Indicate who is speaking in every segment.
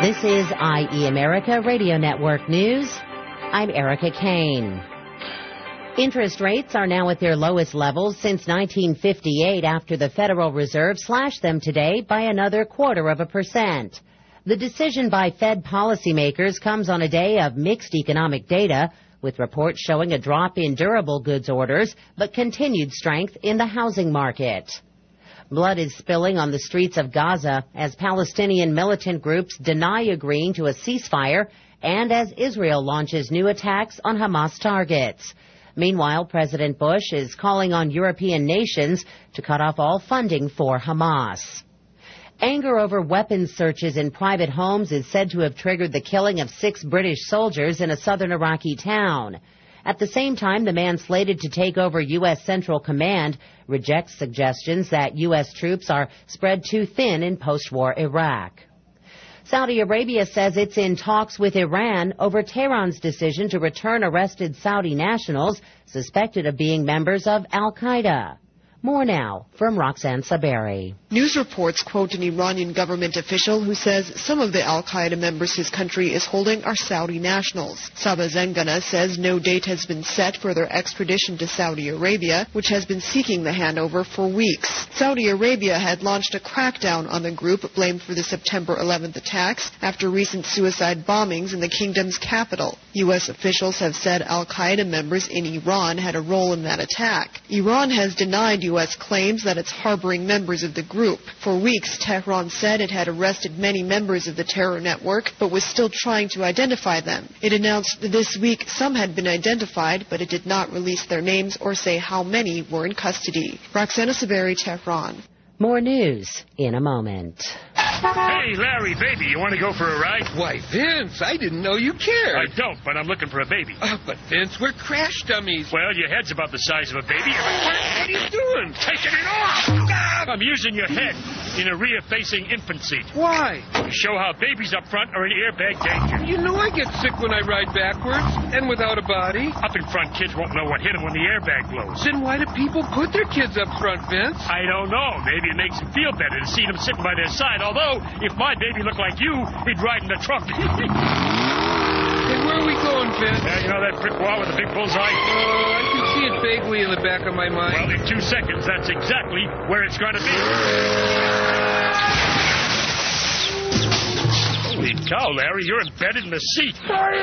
Speaker 1: This is IE America Radio Network News. I'm Erica Kane. Interest rates are now at their lowest levels since 1958 after the Federal Reserve slashed them today by another 0.25%. The decision by Fed policymakers comes on a day of mixed economic data, with reports showing a drop in durable goods orders but continued strength in the housing market. Blood is spilling on the streets of Gaza as Palestinian militant groups deny agreeing to a ceasefire and as Israel launches new attacks on Hamas targets. Meanwhile, President Bush is calling on European nations to cut off all funding for Hamas. Anger over weapons searches in private homes is said to have triggered the killing of 6 British soldiers in a southern Iraqi town. At the same time, the man slated to take over U.S. Central Command rejects suggestions that U.S. troops are spread too thin in post-war Iraq. Saudi Arabia says it's in talks with Iran over Tehran's decision to return arrested Saudi nationals suspected of being members of al-Qaeda. More now from Roxanne Saberi.
Speaker 2: News reports quote an Iranian government official who says some of the al-Qaeda members his country is holding are Saudi nationals. Sabah Zengana says no date has been set for their extradition to Saudi Arabia, which has been seeking the handover for weeks. Saudi Arabia had launched a crackdown on the group blamed for the September 11th attacks after recent suicide bombings in the kingdom's capital. U.S. officials have said al-Qaeda members in Iran had a role in that attack. Iran has denied U.S. claims that it's harboring members of the group. For weeks, Tehran said it had arrested many members of the terror network, but was still trying to identify them. It announced this week some had been identified, but it did not release their names or say how many were in custody. Roxana Saberi, Tehran.
Speaker 1: More news in a moment.
Speaker 3: Hey, Larry, baby, you want to go for a ride?
Speaker 4: Why, Vince, I didn't know you cared.
Speaker 3: I don't, but I'm looking for a baby.
Speaker 4: But, Vince, we're crash dummies.
Speaker 3: Well, your head's about the size of a baby. What are you doing? Taking it off! I'm using your head in a rear-facing infant seat.
Speaker 4: Why?
Speaker 3: To show how babies up front are in airbag danger.
Speaker 4: You know I get sick when I ride backwards and without a body.
Speaker 3: Up in front, kids won't know what hit them when the airbag blows.
Speaker 4: Then why do people put their kids up front, Vince?
Speaker 3: I don't know. Maybe it makes them feel better to see them sitting by their side. Although, if my baby looked like you, he'd ride in the trunk.
Speaker 4: Hey, where are we going, Vince?
Speaker 3: You know that brick wall with the big bullseye?
Speaker 4: I can see it vaguely in the back of my mind.
Speaker 3: Well, in 2 seconds, that's exactly where it's going to be. Holy cow, Larry, you're embedded in the seat.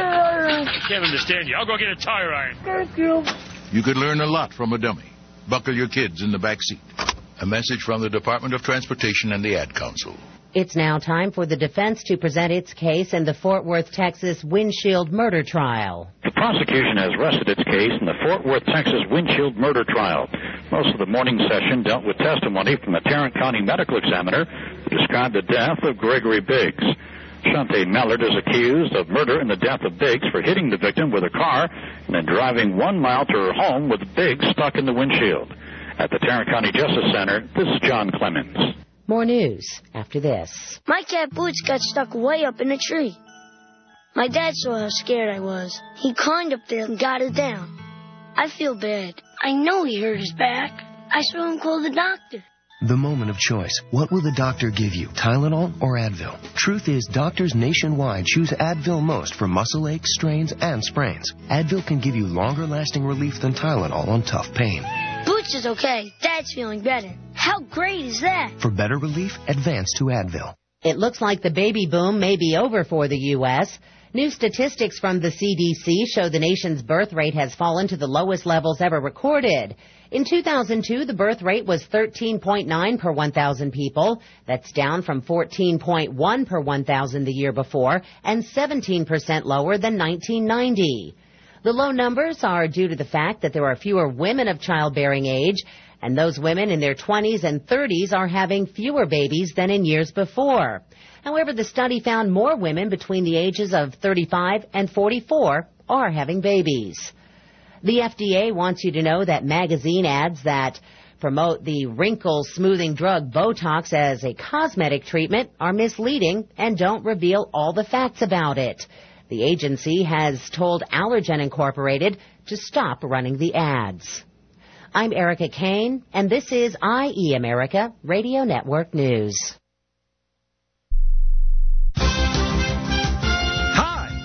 Speaker 3: I can't understand you. I'll go get a tire iron.
Speaker 5: Thank you. You could learn a lot from a dummy. Buckle your kids in the back seat. A message from the Department of Transportation and the Ad Council.
Speaker 1: It's now time for the defense to present its case in the Fort Worth, Texas windshield murder trial.
Speaker 6: The prosecution has rested its case in the Fort Worth, Texas windshield murder trial. Most of the morning session dealt with testimony from the Tarrant County medical examiner who described the death of Gregory Biggs. Shante Mallard is accused of murder and the death of Biggs for hitting the victim with a car and then driving 1 mile to her home with Biggs stuck in the windshield. At the Tarrant County Justice Center, this is John Clemens.
Speaker 1: More news after this.
Speaker 7: My cat Boots got stuck way up in a tree. My dad saw how scared I was. He climbed up there and got it down. I feel bad. I know he hurt his back. I saw him call the doctor.
Speaker 8: The moment of choice. What will the doctor give you, Tylenol or Advil? Truth is, doctors nationwide choose Advil most for muscle aches, strains, and sprains. Advil can give you longer-lasting relief than Tylenol on tough pain.
Speaker 7: Boots is okay. Dad's feeling better. How great is that?
Speaker 8: For better relief, advance to Advil.
Speaker 1: It looks like the baby boom may be over for the U.S. New statistics from the CDC show the nation's birth rate has fallen to the lowest levels ever recorded. In 2002, the birth rate was 13.9 per 1,000 people. That's down from 14.1 per 1,000 the year before and 17% lower than 1990. The low numbers are due to the fact that there are fewer women of childbearing age, and those women in their 20s and 30s are having fewer babies than in years before. However, the study found more women between the ages of 35 and 44 are having babies. The FDA wants you to know that magazine ads that promote the wrinkle-smoothing drug Botox as a cosmetic treatment are misleading and don't reveal all the facts about it. The agency has told Allergen Incorporated to stop running the ads. I'm Erica Kane, and this is IE America Radio Network News.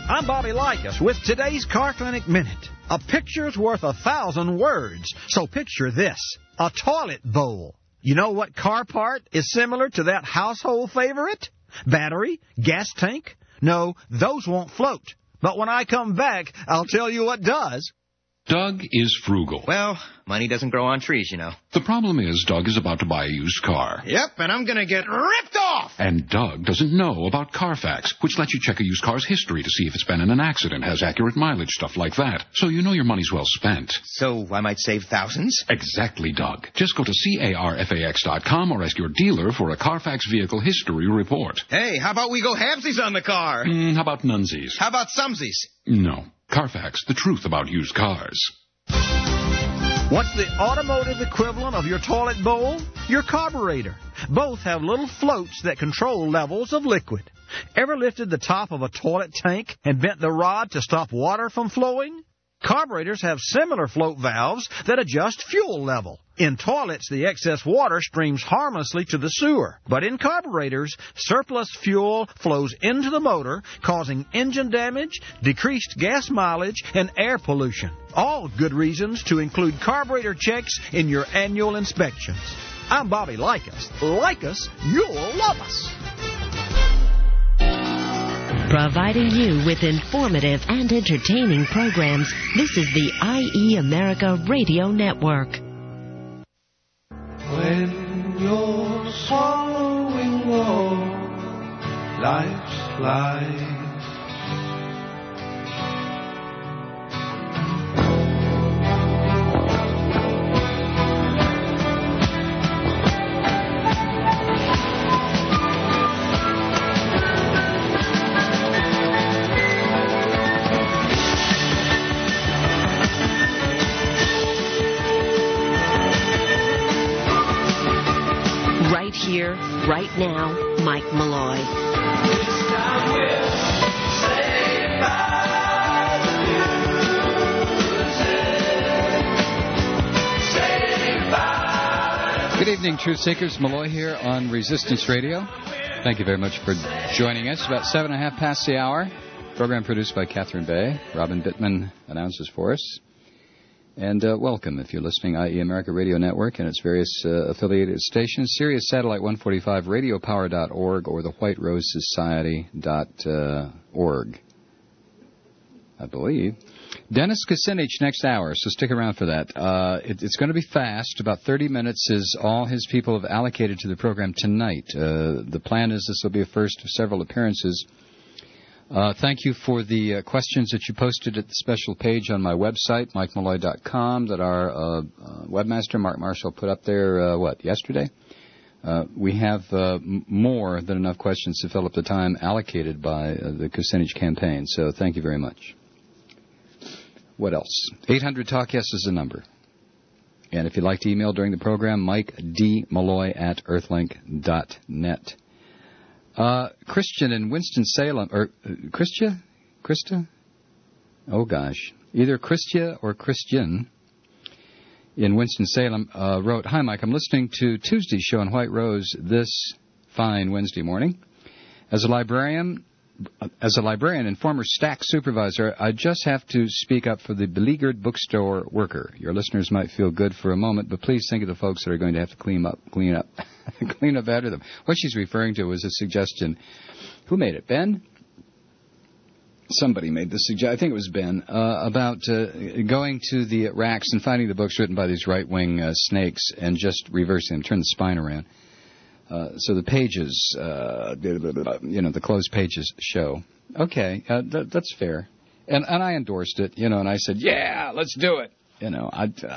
Speaker 9: I'm Bobby Likas with today's Car Clinic Minute. A picture's worth 1,000 words. So picture this, a toilet bowl. You know what car part is similar to that household favorite? Battery? Gas tank? No, those won't float. But when I come back, I'll tell you what does.
Speaker 10: Doug is frugal.
Speaker 11: Well, money doesn't grow on trees, you know.
Speaker 10: The problem is Doug is about to buy a used car.
Speaker 11: Yep, and I'm going to get ripped off!
Speaker 10: And Doug doesn't know about Carfax, which lets you check a used car's history to see if it's been in an accident, has accurate mileage, stuff like that. So you know your money's well spent.
Speaker 11: So I might save thousands?
Speaker 10: Exactly, Doug. Just go to carfax.com or ask your dealer for a Carfax vehicle history report.
Speaker 11: Hey, how about we go halvesies on the car?
Speaker 10: How about nunsies?
Speaker 11: How about sumsies?
Speaker 10: No. Carfax, the truth about used cars.
Speaker 9: What's the automotive equivalent of your toilet bowl? Your carburetor. Both have little floats that control levels of liquid. Ever lifted the top of a toilet tank and bent the rod to stop water from flowing? Carburetors have similar float valves that adjust fuel level. In toilets, the excess water streams harmlessly to the sewer. But in carburetors, surplus fuel flows into the motor, causing engine damage, decreased gas mileage, and air pollution. All good reasons to include carburetor checks in your annual inspections. I'm Bobby Likas. Like us, you'll love us.
Speaker 12: Providing you with informative and entertaining programs, this is the IE America Radio Network.
Speaker 13: When you're swallowing all life's lies,
Speaker 12: Here, right now, Mike Malloy.
Speaker 14: Good evening, Truth Seekers. Malloy here on Resistance Radio. Thank you very much for joining us. About 7:30 past the hour. Program produced by Catherine Bay. Robin Bittman announces for us. And welcome, if you're listening, IE America Radio Network and its various affiliated stations, Sirius Satellite 145, radiopower.org, or the White Rose Society.org, I believe. Dennis Kucinich next hour, so stick around for that. It's going to be fast. About 30 minutes is all his people have allocated to the program tonight. The plan is this will be a first of several appearances. Thank you for the questions that you posted at the special page on my website, MikeMalloy.com, that our webmaster, Mark Marshall, put up there, yesterday? We have more than enough questions to fill up the time allocated by the Kucinich campaign, so thank you very much. What else? 800-TALK-YES is the number. And if you'd like to email during the program, MikeDMalloy@earthlink.net. Christian in Winston-Salem, or Krista? Oh, gosh. Either Christia or Christian in Winston-Salem wrote, "Hi, Mike. I'm listening to Tuesday's show on White Rose this fine Wednesday morning. As a librarian and former Stack supervisor, I just have to speak up for the beleaguered bookstore worker. Your listeners might feel good for a moment, but please think of the folks that are going to have to clean up after them." What she's referring to was a suggestion. Who made it? Ben? Somebody made this suggestion. I think it was Ben, about going to the racks and finding the books written by these right-wing snakes and just reversing them, turn the spine around. So the pages, the closed pages show. Okay, that's fair. And I endorsed it, and I said, yeah, let's do it. No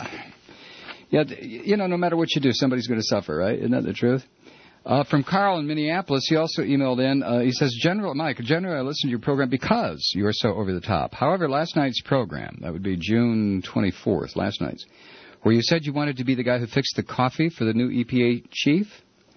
Speaker 14: matter what you do, somebody's going to suffer, right? Isn't that the truth? From Carl in Minneapolis, he also emailed in. He says, Mike, generally I listen to your program because you are so over the top. However, last night's program, that would be June 24th, last night's, where you said you wanted to be the guy who fixed the coffee for the new EPA chief,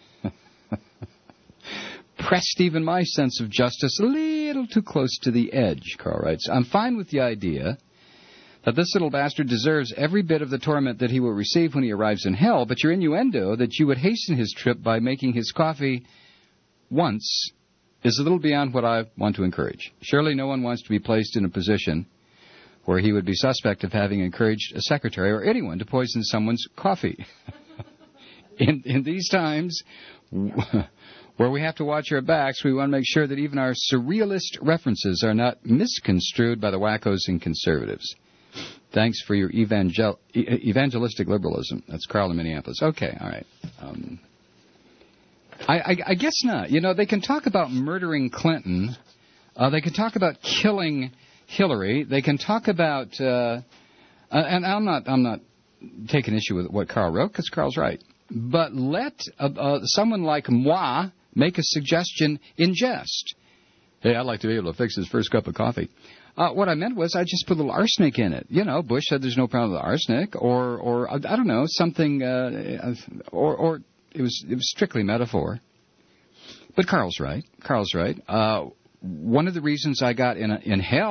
Speaker 14: pressed even my sense of justice a little too close to the edge, Carl writes. I'm fine with the idea that this little bastard deserves every bit of the torment that he will receive when he arrives in hell, but your innuendo that you would hasten his trip by making his coffee once is a little beyond what I want to encourage. Surely no one wants to be placed in a position where he would be suspect of having encouraged a secretary or anyone to poison someone's coffee. In these times where we have to watch our backs, we want to make sure that even our surrealist references are not misconstrued by the wackos and conservatives. Thanks for your evangelistic liberalism. That's Carl in Minneapolis. Okay, all right. I guess not. You know, they can talk about murdering Clinton. They can talk about killing Hillary. They can talk about, and I'm not taking issue with what Carl wrote, because Carl's right. But let someone like moi make a suggestion in jest. Hey, I'd like to be able to fix his first cup of coffee. What I meant was I just put a little arsenic in it. You know, Bush said there's no problem with arsenic, or I don't know, something, or it was strictly metaphor. But Carl's right. Carl's right. One of the reasons I got in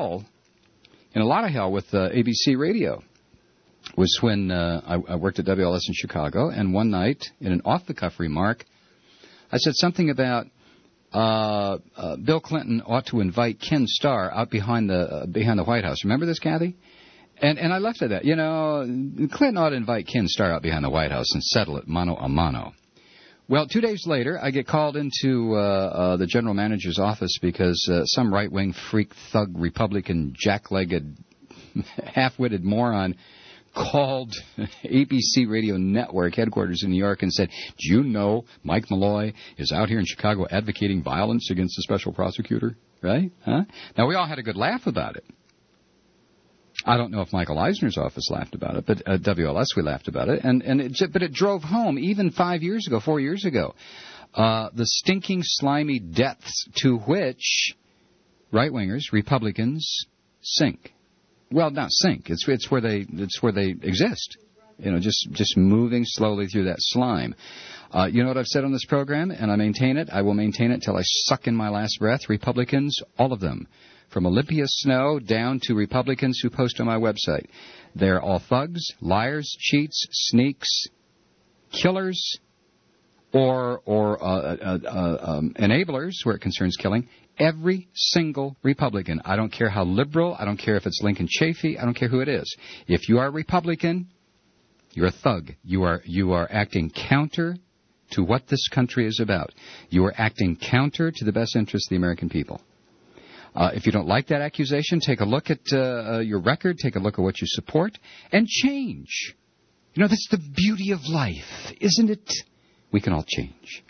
Speaker 14: a lot of hell with ABC Radio, was when I worked at WLS in Chicago, and one night, in an off-the-cuff remark, I said something about Bill Clinton ought to invite Ken Starr out behind the White House. Remember this, Kathy? And I left it at that. You know, Clinton ought to invite Ken Starr out behind the White House and settle it mano a mano. Well, 2 days later, I get called into the general manager's office because some right-wing freak thug Republican jack-legged half-witted moron called ABC Radio Network headquarters in New York and said, do you know Mike Malloy is out here in Chicago advocating violence against the special prosecutor? Right? Huh? Now, we all had a good laugh about it. I don't know if Michael Eisner's office laughed about it, but WLS, we laughed about it. But it drove home, even 4 years ago, the stinking, slimy depths to which right-wingers, Republicans, sink. Well, not sink. It's where they exist. You know, just moving slowly through that slime. You know what I've said on this program, and I maintain it. I will maintain it till I suck in my last breath. Republicans, all of them, from Olympia Snow down to Republicans who post on my website, they're all thugs, liars, cheats, sneaks, killers, or enablers where it concerns killing. Every single Republican. I don't care how liberal. I don't care if it's Lincoln Chafee. I don't care who it is. If you are a Republican, you're a thug. You are acting counter to what this country is about. You are acting counter to the best interests of the American people. If you don't like that accusation, take a look at your record, take a look at what you support, and change. You know, that's the beauty of life, isn't it? We can all change.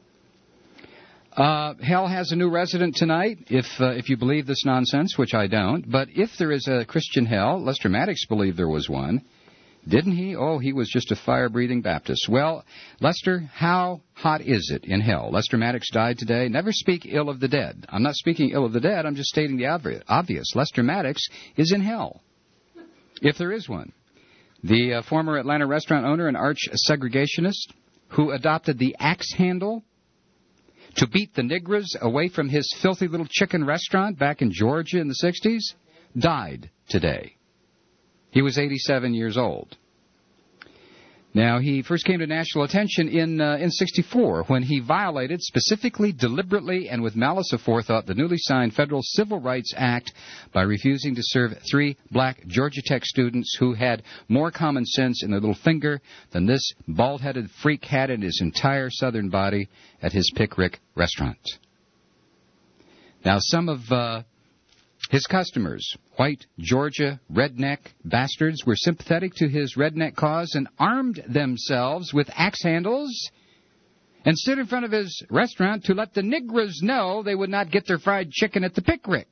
Speaker 14: Hell has a new resident tonight, if you believe this nonsense, which I don't. But if there is a Christian hell, Lester Maddox believed there was one. Didn't he? Oh, he was just a fire-breathing Baptist. Well, Lester, how hot is it in hell? Lester Maddox died today. Never speak ill of the dead. I'm not speaking ill of the dead. I'm just stating the obvious. Lester Maddox is in hell, if there is one. The former Atlanta restaurant owner and arch segregationist who adopted the axe handle to beat the Negras away from his filthy little chicken restaurant back in Georgia in the 60s, died today. He was 87 years old. Now, he first came to national attention in 64 when he violated, specifically, deliberately, and with malice aforethought, the newly signed Federal Civil Rights Act by refusing to serve 3 black Georgia Tech students who had more common sense in their little finger than this bald-headed freak had in his entire southern body at his Pickwick restaurant. Now, some of his customers, white Georgia redneck bastards, were sympathetic to his redneck cause and armed themselves with axe handles and stood in front of his restaurant to let the Negras know they would not get their fried chicken at the Pickwick.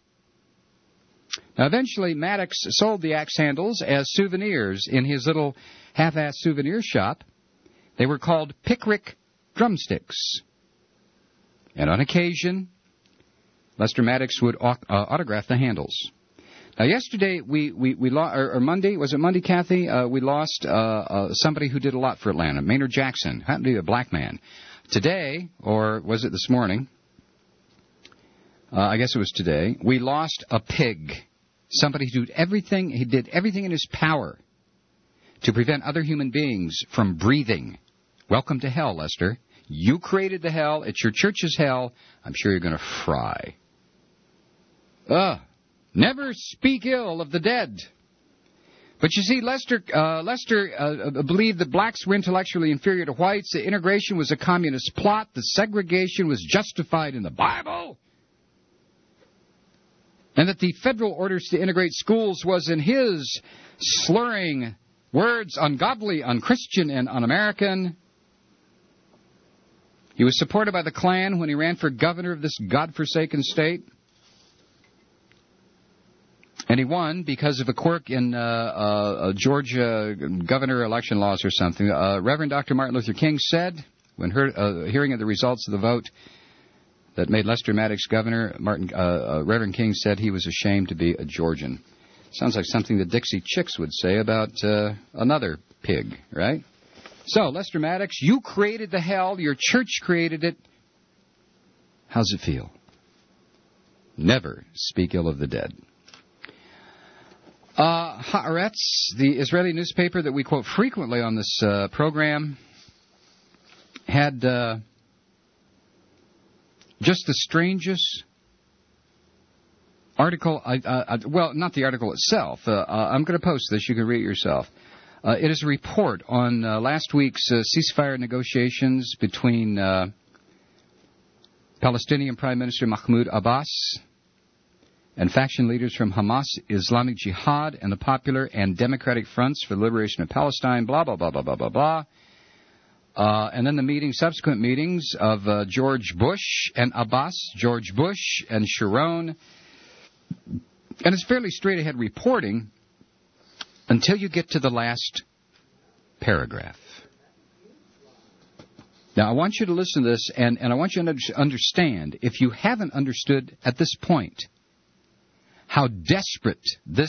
Speaker 14: Now, eventually, Maddox sold the axe handles as souvenirs in his little half-ass souvenir shop. They were called Pickwick drumsticks. And on occasion, Lester Maddox would autograph the handles. Now, yesterday, or Monday, was it Monday, Kathy? We lost somebody who did a lot for Atlanta, Maynard Jackson, happened to be a black man. Today, or was it this morning? I guess it was today. We lost a pig, somebody who did everything in his power to prevent other human beings from breathing. Welcome to hell, Lester. You created the hell. It's your church's hell. I'm sure you're going to fry. Never speak ill of the dead. But you see, Lester believed that blacks were intellectually inferior to whites, that integration was a communist plot, that segregation was justified in the Bible, and that the federal orders to integrate schools was, in his slurring words, ungodly, unchristian, and un-American. He was supported by the Klan when he ran for governor of this godforsaken state. And he won because of a quirk in Georgia governor election laws or something. Reverend Dr. Martin Luther King said, when hearing of the results of the vote that made Lester Maddox governor, Reverend King said he was ashamed to be a Georgian. Sounds like something the Dixie Chicks would say about another pig, right? So, Lester Maddox, you created the hell. Your church created it. How's it feel? Never speak ill of the dead. Haaretz, the Israeli newspaper that we quote frequently on this program, had just the strangest article. Well, not the article itself. I'm going to post this. You can read it yourself. It is a report on last week's ceasefire negotiations between Palestinian Prime Minister Mahmoud Abbas and faction leaders from Hamas, Islamic Jihad, and the Popular and Democratic Fronts for the Liberation of Palestine, blah, blah, blah, blah, blah, blah, blah. And then the subsequent meetings of George Bush and Abbas, George Bush and Sharon. And it's fairly straight-ahead reporting until you get to the last paragraph. Now, I want you to listen to this, and I want you to understand, if you haven't understood at this point, how desperate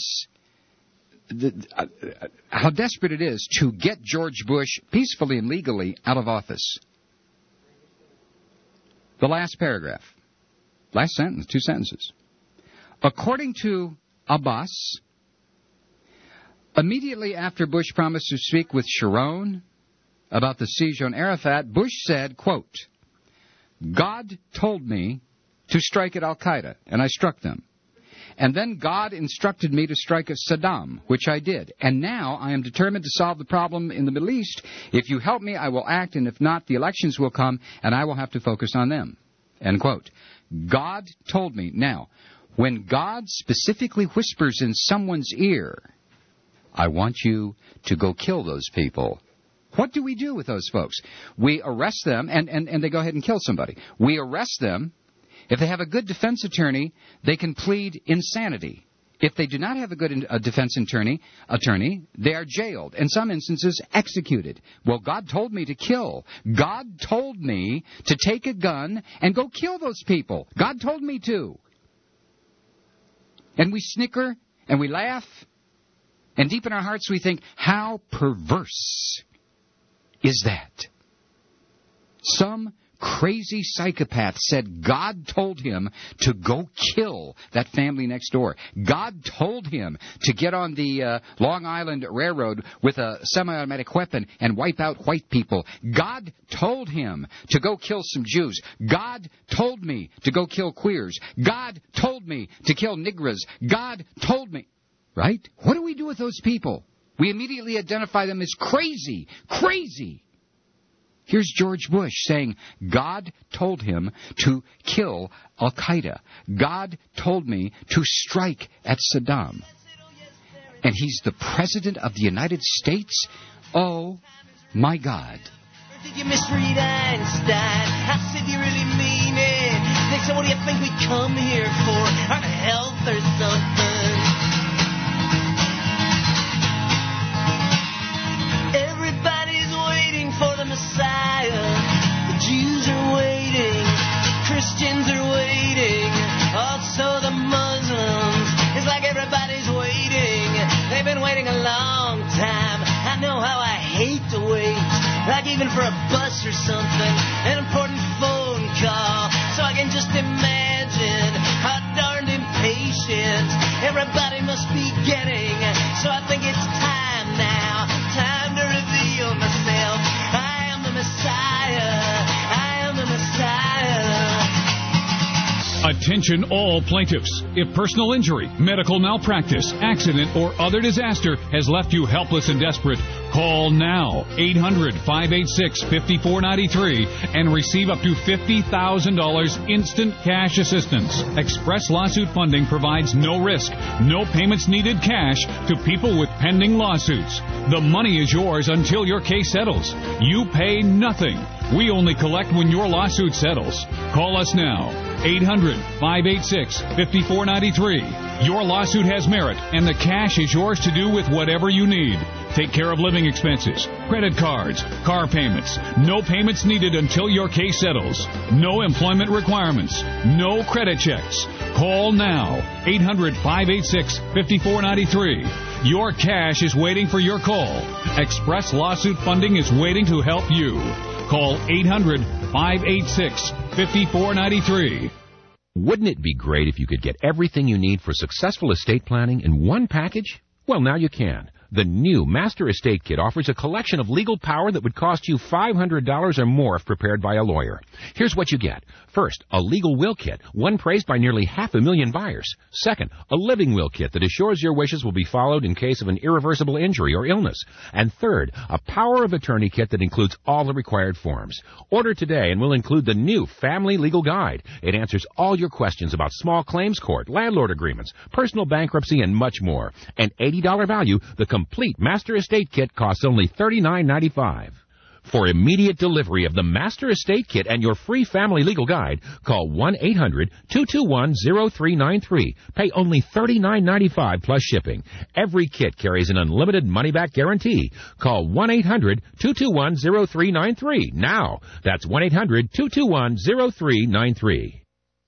Speaker 14: it is to get George Bush peacefully and legally out of office. The last paragraph. Last sentence, 2 sentences. According to Abbas, immediately after Bush promised to speak with Sharon about the siege on Arafat, Bush said, quote, God told me to strike at Al-Qaeda, and I struck them. And then God instructed me to strike at Saddam, which I did. And now I am determined to solve the problem in the Middle East. If you help me, I will act, and if not, the elections will come, and I will have to focus on them. End quote. God told me. Now, when God specifically whispers in someone's ear, I want you to go kill those people, what do we do with those folks? We arrest them, and they go ahead and kill somebody. We arrest them. If they have a good defense attorney, they can plead insanity. If they do not have a good defense attorney, they are jailed. In some instances, executed. Well, God told me to kill. God told me to take a gun and go kill those people. God told me to. And we snicker and we laugh. And deep in our hearts we think, how perverse is that? Some crazy psychopath said God told him to go kill that family next door. God told him to get on the Long Island Railroad with a semi-automatic weapon and wipe out white people. God told him to go kill some Jews. God told me to go kill queers. God told me to kill Negras. God told me. Right? What do we do with those people? We immediately identify them as crazy. Crazy. Here's George Bush saying God told him to kill Al-Qaeda. God told me to strike at Saddam. And he's the President of the United States? Oh, my God.
Speaker 15: Did you misread Einstein? I said you really mean it. They said, what do you think we come here for? Our health or something? Everybody's waiting for the Messiah. The Jews are waiting. Christians are waiting. Also the Muslims. It's like everybody's waiting. They've been waiting a long time. I know how I hate to wait. Like even for a bus or something. An important phone call. So I can just imagine how darned impatient everybody must be getting. So I think it's time now. Time to reveal myself. I am the Messiah.
Speaker 16: Attention all plaintiffs. If personal injury, medical malpractice, accident, or other disaster has left you helpless and desperate, call now 800-586-5493 and receive up to $50,000 instant cash assistance. Express Lawsuit Funding provides no risk, no payments needed cash to people with pending lawsuits. The money is yours until your case settles. You pay nothing. We only collect when your lawsuit settles. Call us now, 800-586-5493. Your lawsuit has merit, and the cash is yours to do with whatever you need. Take care of living expenses, credit cards, car payments. No payments needed until your case settles. No employment requirements. No credit checks. Call now, 800-586-5493. Your cash is waiting for your call. Express Lawsuit Funding is waiting to help you. Call 800-586-5493.
Speaker 17: Wouldn't it be great if you could get everything you need for successful estate planning in one package? Well, now you can. The new Master Estate Kit offers a collection of legal power that would cost you $500 or more if prepared by a lawyer. Here's what you get. First, a legal will kit, one praised by nearly 500,000 buyers. Second, a living will kit that assures your wishes will be followed in case of an irreversible injury or illness. And third, a power of attorney kit that includes all the required forms. Order today and we'll include the new Family Legal Guide. It answers all your questions about small claims court, landlord agreements, personal bankruptcy, and much more. An $80 value, the complete Master Estate Kit costs only $39.95. For immediate delivery of the Master Estate Kit and your free Family Legal Guide, call 1-800-221-0393. Pay only $39.95 plus shipping. Every kit carries an unlimited money-back guarantee. Call 1-800-221-0393 now. That's 1-800-221-0393.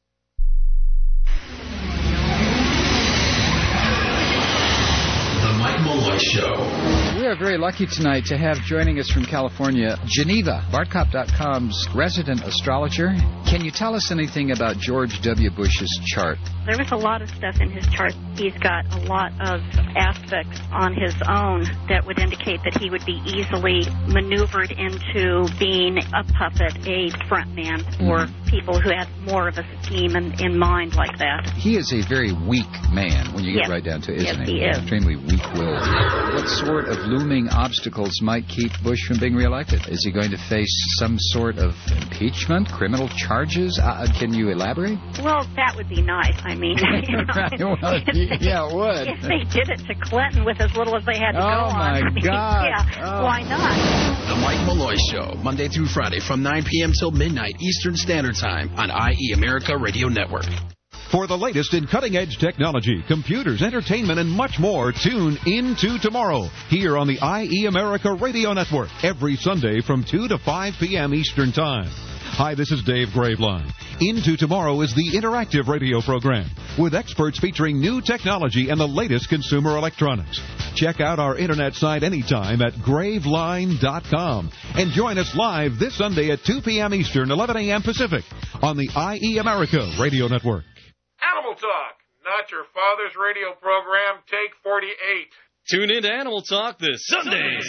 Speaker 18: Mike Malloy Show.
Speaker 14: We are very lucky tonight to have joining us from California, Geneva, Bartcop.com's resident astrologer. Can you tell us anything about George W. Bush's chart?
Speaker 19: There was a lot of stuff in his chart. He's got a lot of aspects on his own that would indicate that he would be easily maneuvered into being a puppet, a front man for people who had more of a scheme in mind like that.
Speaker 14: He is a very weak man when you get right down to it, isn't he?
Speaker 19: Yes, he is.
Speaker 14: Extremely weak-willed. What sort of looming obstacles might keep Bush from being reelected? Is he going to face some sort of impeachment, criminal charges? Can you elaborate?
Speaker 19: Well, that would be nice. I mean,
Speaker 14: yeah, it would.
Speaker 19: If they did it to Clinton with as little as they had to go on.
Speaker 14: Oh, my God.
Speaker 19: Why not?
Speaker 18: The Mike Malloy Show, Monday through Friday from 9 p.m. till midnight Eastern Standard Time on IE America Radio Network.
Speaker 20: For the latest in cutting-edge technology, computers, entertainment, and much more, tune into tomorrow here on the IE America Radio Network every Sunday from 2 to 5 p.m. Eastern Time. Hi, this is Dave Graveline. Into Tomorrow is the interactive radio program with experts featuring new technology and the latest consumer electronics. Check out our internet site anytime at graveline.com and join us live this Sunday at 2 p.m. Eastern, 11 a.m. Pacific on the IE America Radio Network.
Speaker 21: Animal Talk, not your father's radio program, take 48.
Speaker 22: Tune in to Animal Talk this Sunday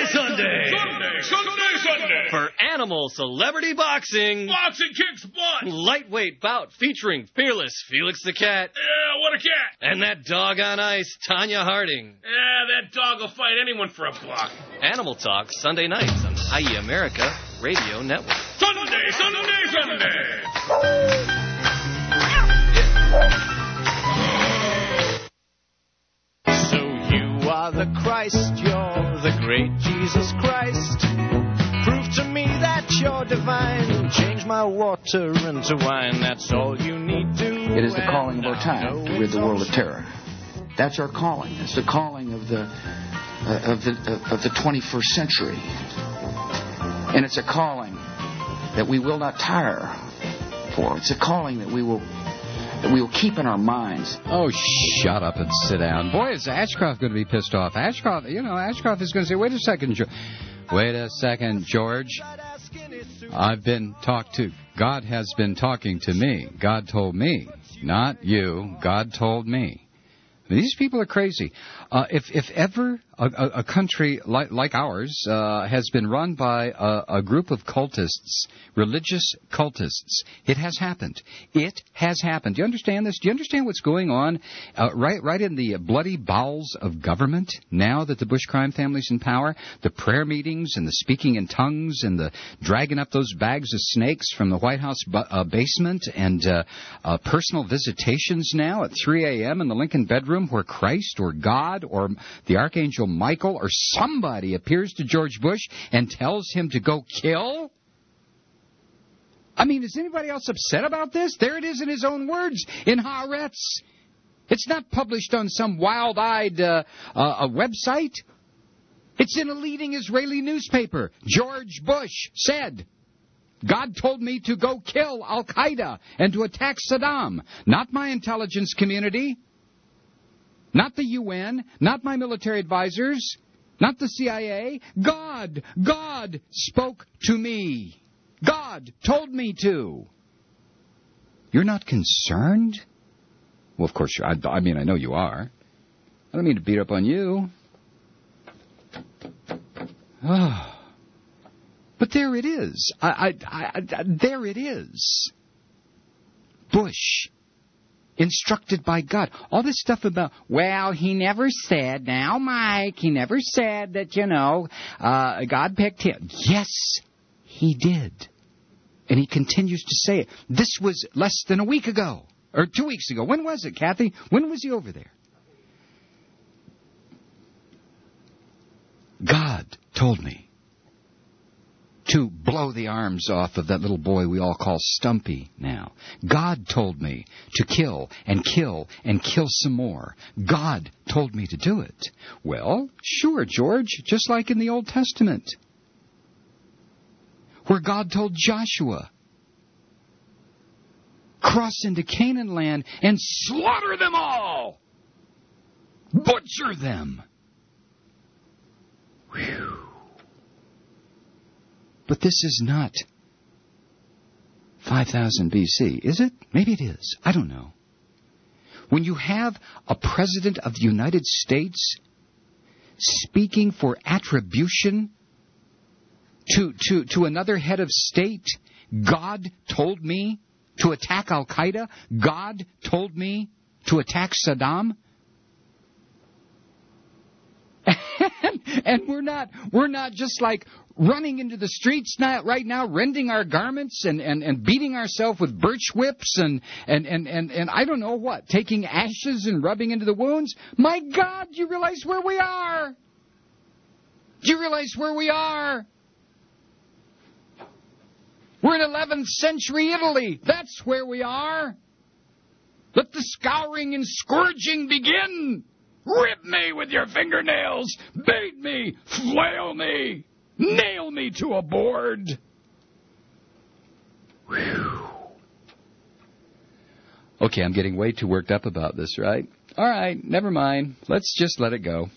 Speaker 22: for Animal Celebrity Boxing.
Speaker 3: Boxing kicks butt.
Speaker 22: Lightweight bout featuring fearless Felix the Cat.
Speaker 3: Yeah, what a cat.
Speaker 22: And that dog on ice, Tanya Harding.
Speaker 3: Yeah, that dog will fight anyone for a buck.
Speaker 22: Animal Talk, Sunday nights on IE America Radio Network.
Speaker 3: Sunday.
Speaker 15: So you are the Christ, you're the great Jesus Christ. Prove to me that you're divine. Change my water into wine. That's all you need to.
Speaker 23: It is the calling of our time to rid the world of terror. That's our calling. It's the calling of the 21st century. And it's a calling that we will not tire for. It's a calling that we will keep in our minds.
Speaker 14: Oh, shut up and sit down. Boy, is Ashcroft going to be pissed off. Ashcroft is going to say, wait a second, George. I've been talked to. God has been talking to me. God told me. Not you. God told me. These people are crazy. If ever a country like ours has been run by a group of cultists, religious cultists. It has happened. It has happened. Do you understand this? Do you understand what's going on right in the bloody bowels of government now that the Bush crime family's in power? The prayer meetings and the speaking in tongues and the dragging up those bags of snakes from the White House basement and personal visitations now at 3 a.m. in the Lincoln bedroom where Christ or God or the Archangel Michael or somebody appears to George Bush and tells him to go kill? I mean, is anybody else upset about this? There it is in his own words, in Haaretz. It's not published on some wild-eyed website. It's in a leading Israeli newspaper. George Bush said, God told me to go kill Al-Qaeda and to attack Saddam. Not my intelligence community. Not the UN, not my military advisors, not the CIA. God spoke to me. God told me to. You're not concerned? Well, of course, I know you are. I don't mean to beat up on you. Oh. But there it is. There it is. Bush. Instructed by God. All this stuff about, well, he never said, now, Mike, he never said that, God picked him. Yes, he did. And he continues to say it. This was less than a week ago, or 2 weeks ago. When was it, Kathy? When was he over there? God told me to blow the arms off of that little boy we all call Stumpy now. God told me to kill and kill and kill some more. God told me to do it. Well, sure, George, just like in the Old Testament, where God told Joshua, cross into Canaan land and slaughter them all. Butcher them. Whew. But this is not 5000 BC, is it? Maybe it is. I don't know. When you have a president of the United States speaking for attribution to another head of state, God told me to attack Al-Qaeda. God told me to attack Saddam. And we're not just like running into the streets right now, rending our garments and beating ourselves with birch whips and I don't know what, taking ashes and rubbing into the wounds. My God, do you realize where we are? Do you realize where we are? We're in 11th century Italy. That's where we are. Let the scouring and scourging begin. Rip me with your fingernails. Beat me. Flail me. Nail me to a board. Whew. Okay, I'm getting way too worked up about this, right? All right, never mind. Let's just let it go.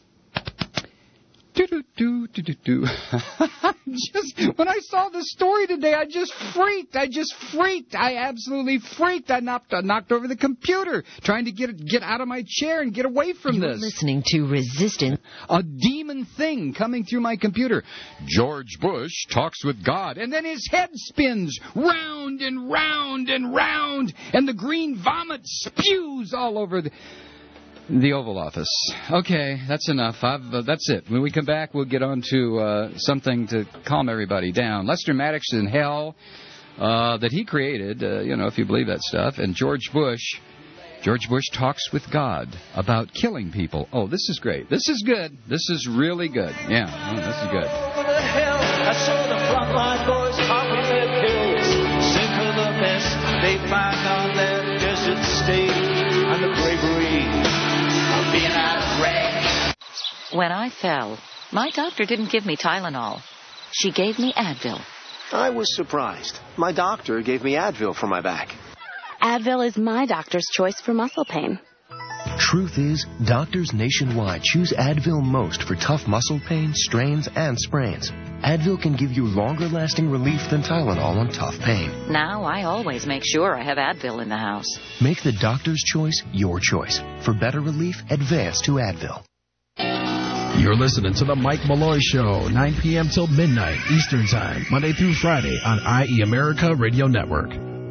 Speaker 14: Just when I saw the story today, I just freaked. I absolutely freaked. I knocked over the computer trying to get out of my chair and get away from this.
Speaker 12: You're listening to Resistance.
Speaker 14: A demon thing coming through my computer. George Bush talks with God, and then his head spins round and round and round, and the green vomit spews all over the Oval Office. Okay, that's enough. That's it. When we come back, we'll get on to something to calm everybody down. Lester Maddox in hell that he created, if you believe that stuff. And George Bush talks with God about killing people. Oh, this is great. This is good. This is really good. Yeah, this is good.
Speaker 15: Over the hill, I saw the frontline boys popping their pills. Sing for the best they find on their desert stage. And the bravery of being out of range.
Speaker 2: When I fell, my doctor didn't give me Tylenol. She gave me Advil.
Speaker 4: I was surprised. My doctor gave me Advil for my back.
Speaker 5: Advil is my doctor's choice for muscle pain.
Speaker 8: Truth is, doctors nationwide choose Advil most for tough muscle pain, strains, and sprains. Advil can give you longer-lasting relief than Tylenol on tough pain.
Speaker 2: Now I always make sure I have Advil in the house.
Speaker 8: Make the doctor's choice your choice. For better relief, advance to Advil.
Speaker 18: You're listening to The Mike Malloy Show, 9 p.m. till midnight Eastern Time, Monday through Friday on IE America Radio Network.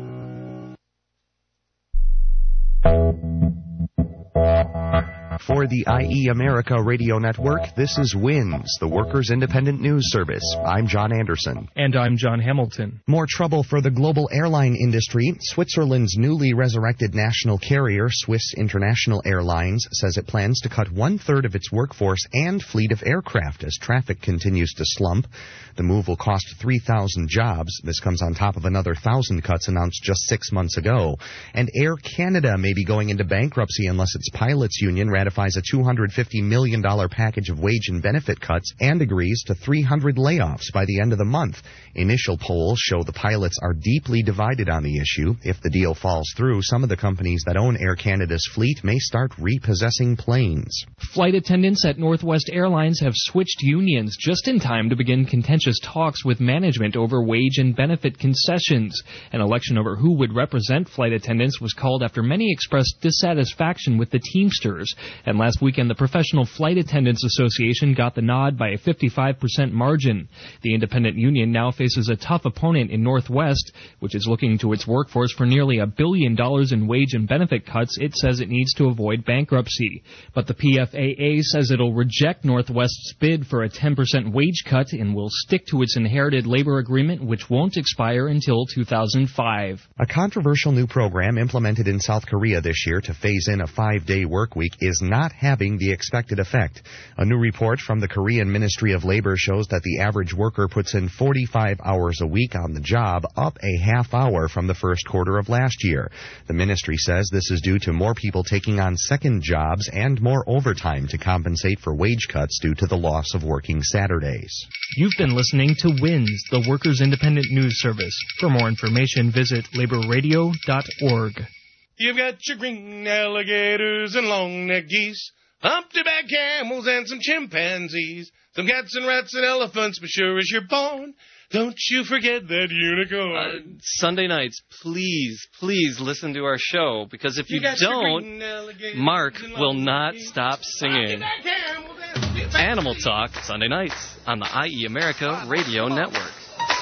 Speaker 1: For the IE America Radio Network, this is WINS, the Workers' Independent News Service. I'm John Anderson.
Speaker 6: And I'm John Hamilton.
Speaker 1: More trouble for the global airline industry. Switzerland's newly resurrected national carrier, Swiss International Airlines, says it plans to cut 1/3 of its workforce and fleet of aircraft as traffic continues to slump. The move will cost 3,000 jobs. This comes on top of another 1,000 cuts announced just 6 months ago. And Air Canada may be going into bankruptcy unless its pilots union ratifies a $250 million package of wage and benefit cuts and agrees to 300 layoffs by the end of the month. Initial polls show the pilots are deeply divided on the issue. If the deal falls through, some of the companies that own Air Canada's fleet may start repossessing planes.
Speaker 6: Flight attendants at Northwest Airlines have switched unions just in time to begin contentious talks with management over wage and benefit concessions. An election over who would represent flight attendants was called after many expressed dissatisfaction with the Teamsters. And last weekend, the Professional Flight Attendants Association got the nod by a 55% margin. The independent union now faces a tough opponent in Northwest, which is looking to its workforce for nearly $1 billion in wage and benefit cuts it says it needs to avoid bankruptcy. But the PFAA says it'll reject Northwest's bid for a 10% wage cut and will stick to its inherited labor agreement, which won't expire until 2005.
Speaker 1: A controversial new program implemented in South Korea this year to phase in a 5-day work week is not having the expected effect. A new report from the Korean Ministry of Labor shows that the average worker puts in 45 hours a week on the job, up a half hour from the first quarter of last year. The ministry says this is due to more people taking on second jobs and more overtime to compensate for wage cuts due to the loss of working Saturdays.
Speaker 6: You've been listening to WINS, the Workers' Independent News Service. For more information, visit laborradio.org.
Speaker 7: You've got your green alligators and long-necked geese, humpty-back camels and some chimpanzees, some cats and rats and elephants, but sure as you're born, don't you forget that unicorn.
Speaker 22: Sunday nights, please listen to our show, because if you don't, Mark will not stop singing. Animal Talk, Sunday nights on the IE America Radio Network.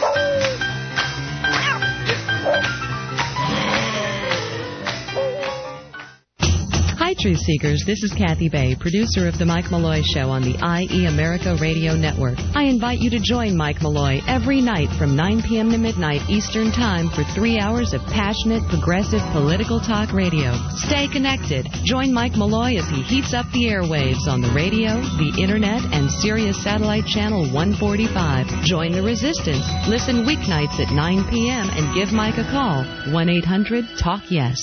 Speaker 24: Hi, Truth Seekers. This is Kathy Bay, producer of The Mike Malloy Show on the IE America Radio Network. I invite you to join Mike Malloy every night from 9 p.m. to midnight Eastern Time for 3 hours of passionate, progressive political talk radio. Stay connected. Join Mike Malloy as he heats up the airwaves on the radio, the internet, and Sirius Satellite Channel 145. Join the resistance. Listen weeknights at 9 p.m. and give Mike a call. 1-800-TALK-YES.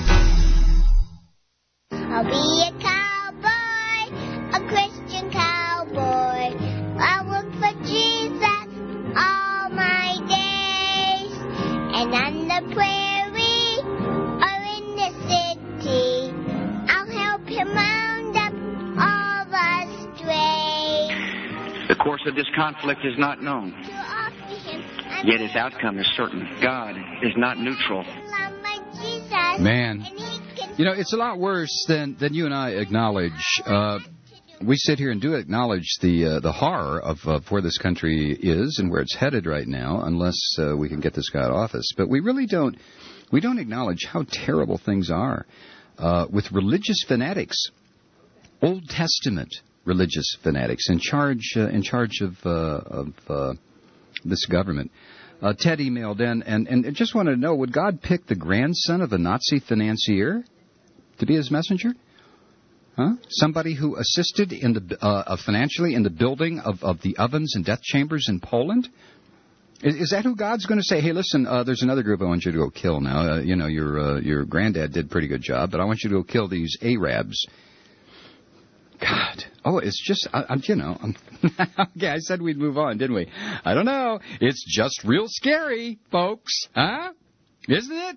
Speaker 25: I'll be a cowboy, a Christian cowboy. I'll work for Jesus all my days. And on the prairie or in the city, I'll help him round up all the stray.
Speaker 26: The course of this conflict is not known, yet its outcome is certain. God is not neutral.
Speaker 14: Man. You know, it's a lot worse than you and I acknowledge. We sit here and do acknowledge the horror of where this country is and where it's headed right now, unless we can get this guy out of office. But we really don't. We don't acknowledge how terrible things are with religious fanatics, Old Testament religious fanatics in charge of this government. Ted emailed in and just wanted to know, would God pick the grandson of a Nazi financier to be his messenger? Huh? Somebody who assisted in the financially in the building of the ovens and death chambers in Poland? Is that who God's going to say, hey, listen, there's another group I want you to go kill now. Your granddad did a pretty good job, but I want you to go kill these Arabs. God. Oh, it's just, okay, I said we'd move on, didn't we? I don't know. It's just real scary, folks. Huh? Isn't it?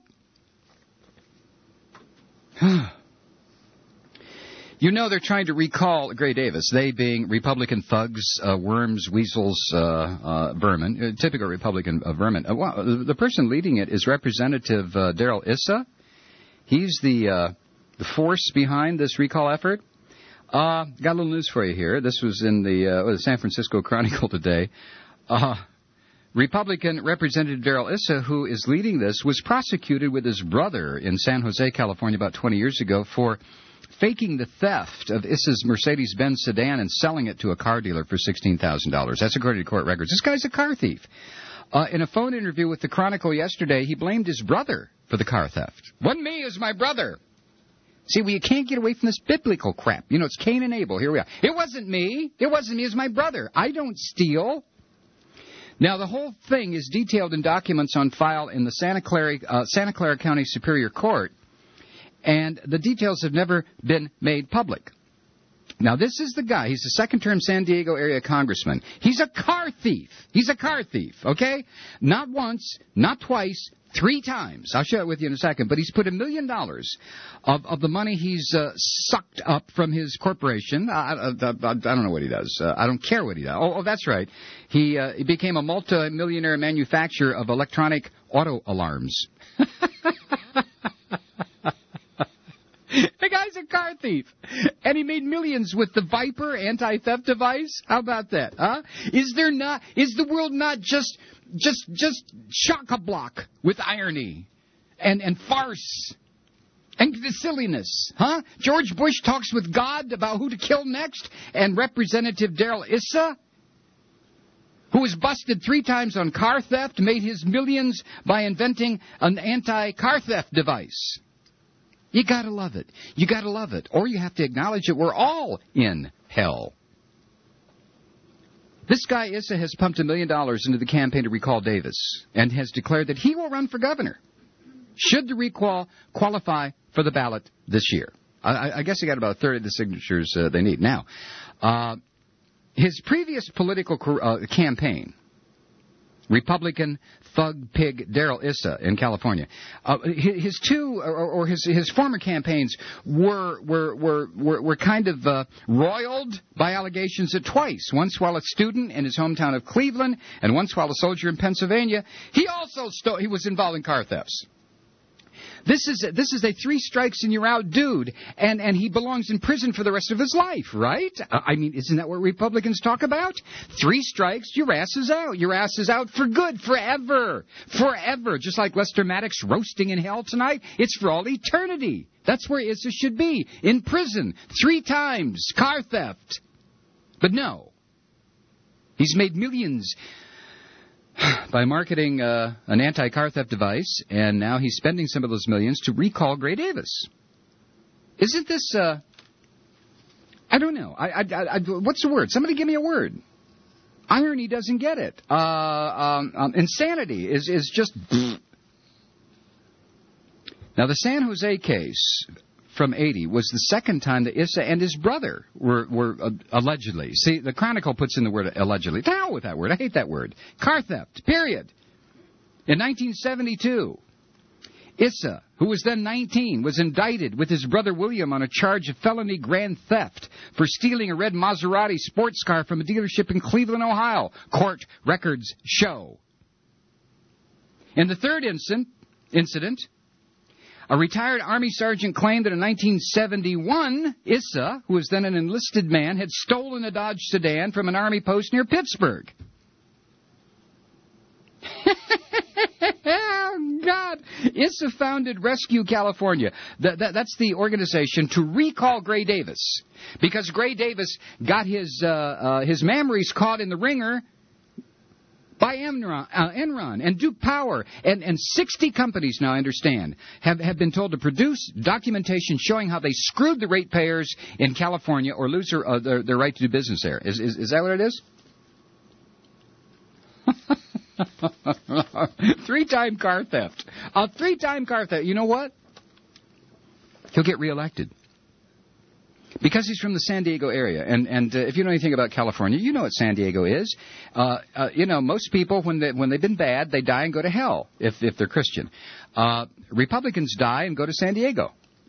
Speaker 14: You know they're trying to recall Gray Davis, they being Republican thugs, worms, weasels, vermin, typical Republican vermin. The person leading it is Representative Darrell Issa. He's the force behind this recall effort. Got a little news for you here. This was in the San Francisco Chronicle today. Republican Representative Darrell Issa, who is leading this, was prosecuted with his brother in San Jose, California, about 20 years ago for faking the theft of Issa's Mercedes-Benz sedan and selling it to a car dealer for $16,000. That's according to court records. This guy's a car thief. In a phone interview with the Chronicle yesterday, he blamed his brother for the car theft. Wasn't me, it was my brother. See, you can't get away from this biblical crap. You know, it's Cain and Abel. Here we are. It wasn't me. It wasn't me. It was my brother. I don't steal. Now, the whole thing is detailed in documents on file in the Santa Clara County Superior Court, and the details have never been made public. Now, this is the guy. He's a second-term San Diego area congressman. He's a car thief. He's a car thief, okay? Not once, not twice, 3 times. I'll share it with you in a second. But he's put $1 million of the money he's sucked up from his corporation. I don't know what he does. I don't care what he does. Oh, that's right. He became a multi-millionaire manufacturer of electronic auto alarms. The guy's a car thief. And he made millions with the Viper anti-theft device. How about that, huh? Is the world not just chock-a-block with irony and farce and silliness, huh? George Bush talks with God about who to kill next, and Representative Darrell Issa, who was busted 3 times on car theft, made his millions by inventing an anti-car theft device. You gotta love it. You gotta love it. Or you have to acknowledge that we're all in hell. This guy, Issa, has pumped $1 million into the campaign to recall Davis and has declared that he will run for governor should the recall qualify for the ballot this year. I guess he got about a third of the signatures they need. Now, his previous political campaign, Republican thug pig Darrell Issa in California, his former campaigns were kind of roiled by allegations that twice, once while a student in his hometown of Cleveland and once while a soldier in Pennsylvania, he was involved in car thefts. This is a 3 strikes and you're out dude, and he belongs in prison for the rest of his life, right? I mean, isn't that what Republicans talk about? 3 strikes, your ass is out. Your ass is out for good, forever. Forever. Just like Lester Maddox roasting in hell tonight, it's for all eternity. That's where Issa should be, in prison, 3 times, car theft. But no. He's made millions by marketing an anti-car theft device, and now he's spending some of those millions to recall Gray Davis. Isn't this, I don't know. What's the word? Somebody give me a word. Irony doesn't get it. Insanity is just... Now, the San Jose case from 80 was the second time that Issa and his brother were allegedly. See, the Chronicle puts in the word allegedly. The hell with that word. I hate that word. Car theft, period. In 1972, Issa, who was then 19, was indicted with his brother William on a charge of felony grand theft for stealing a red Maserati sports car from a dealership in Cleveland, Ohio. Court records show. In the third incident, a retired Army sergeant claimed that in 1971, Issa, who was then an enlisted man, had stolen a Dodge sedan from an Army post near Pittsburgh. Oh, God. Issa founded Rescue California. That's the organization to recall Gray Davis. Because Gray Davis got his memories caught in the ringer by Enron and Duke Power, and 60 companies now, I understand, have been told to produce documentation showing how they screwed the ratepayers in California or lose their right to do business there. Is that what it is? 3-time car theft. A 3-time car theft. You know what? He'll get reelected. Because he's from the San Diego area, and if you know anything about California, you know what San Diego is. Most people, when they've been bad, they die and go to hell, if they're Christian. Republicans die and go to San Diego.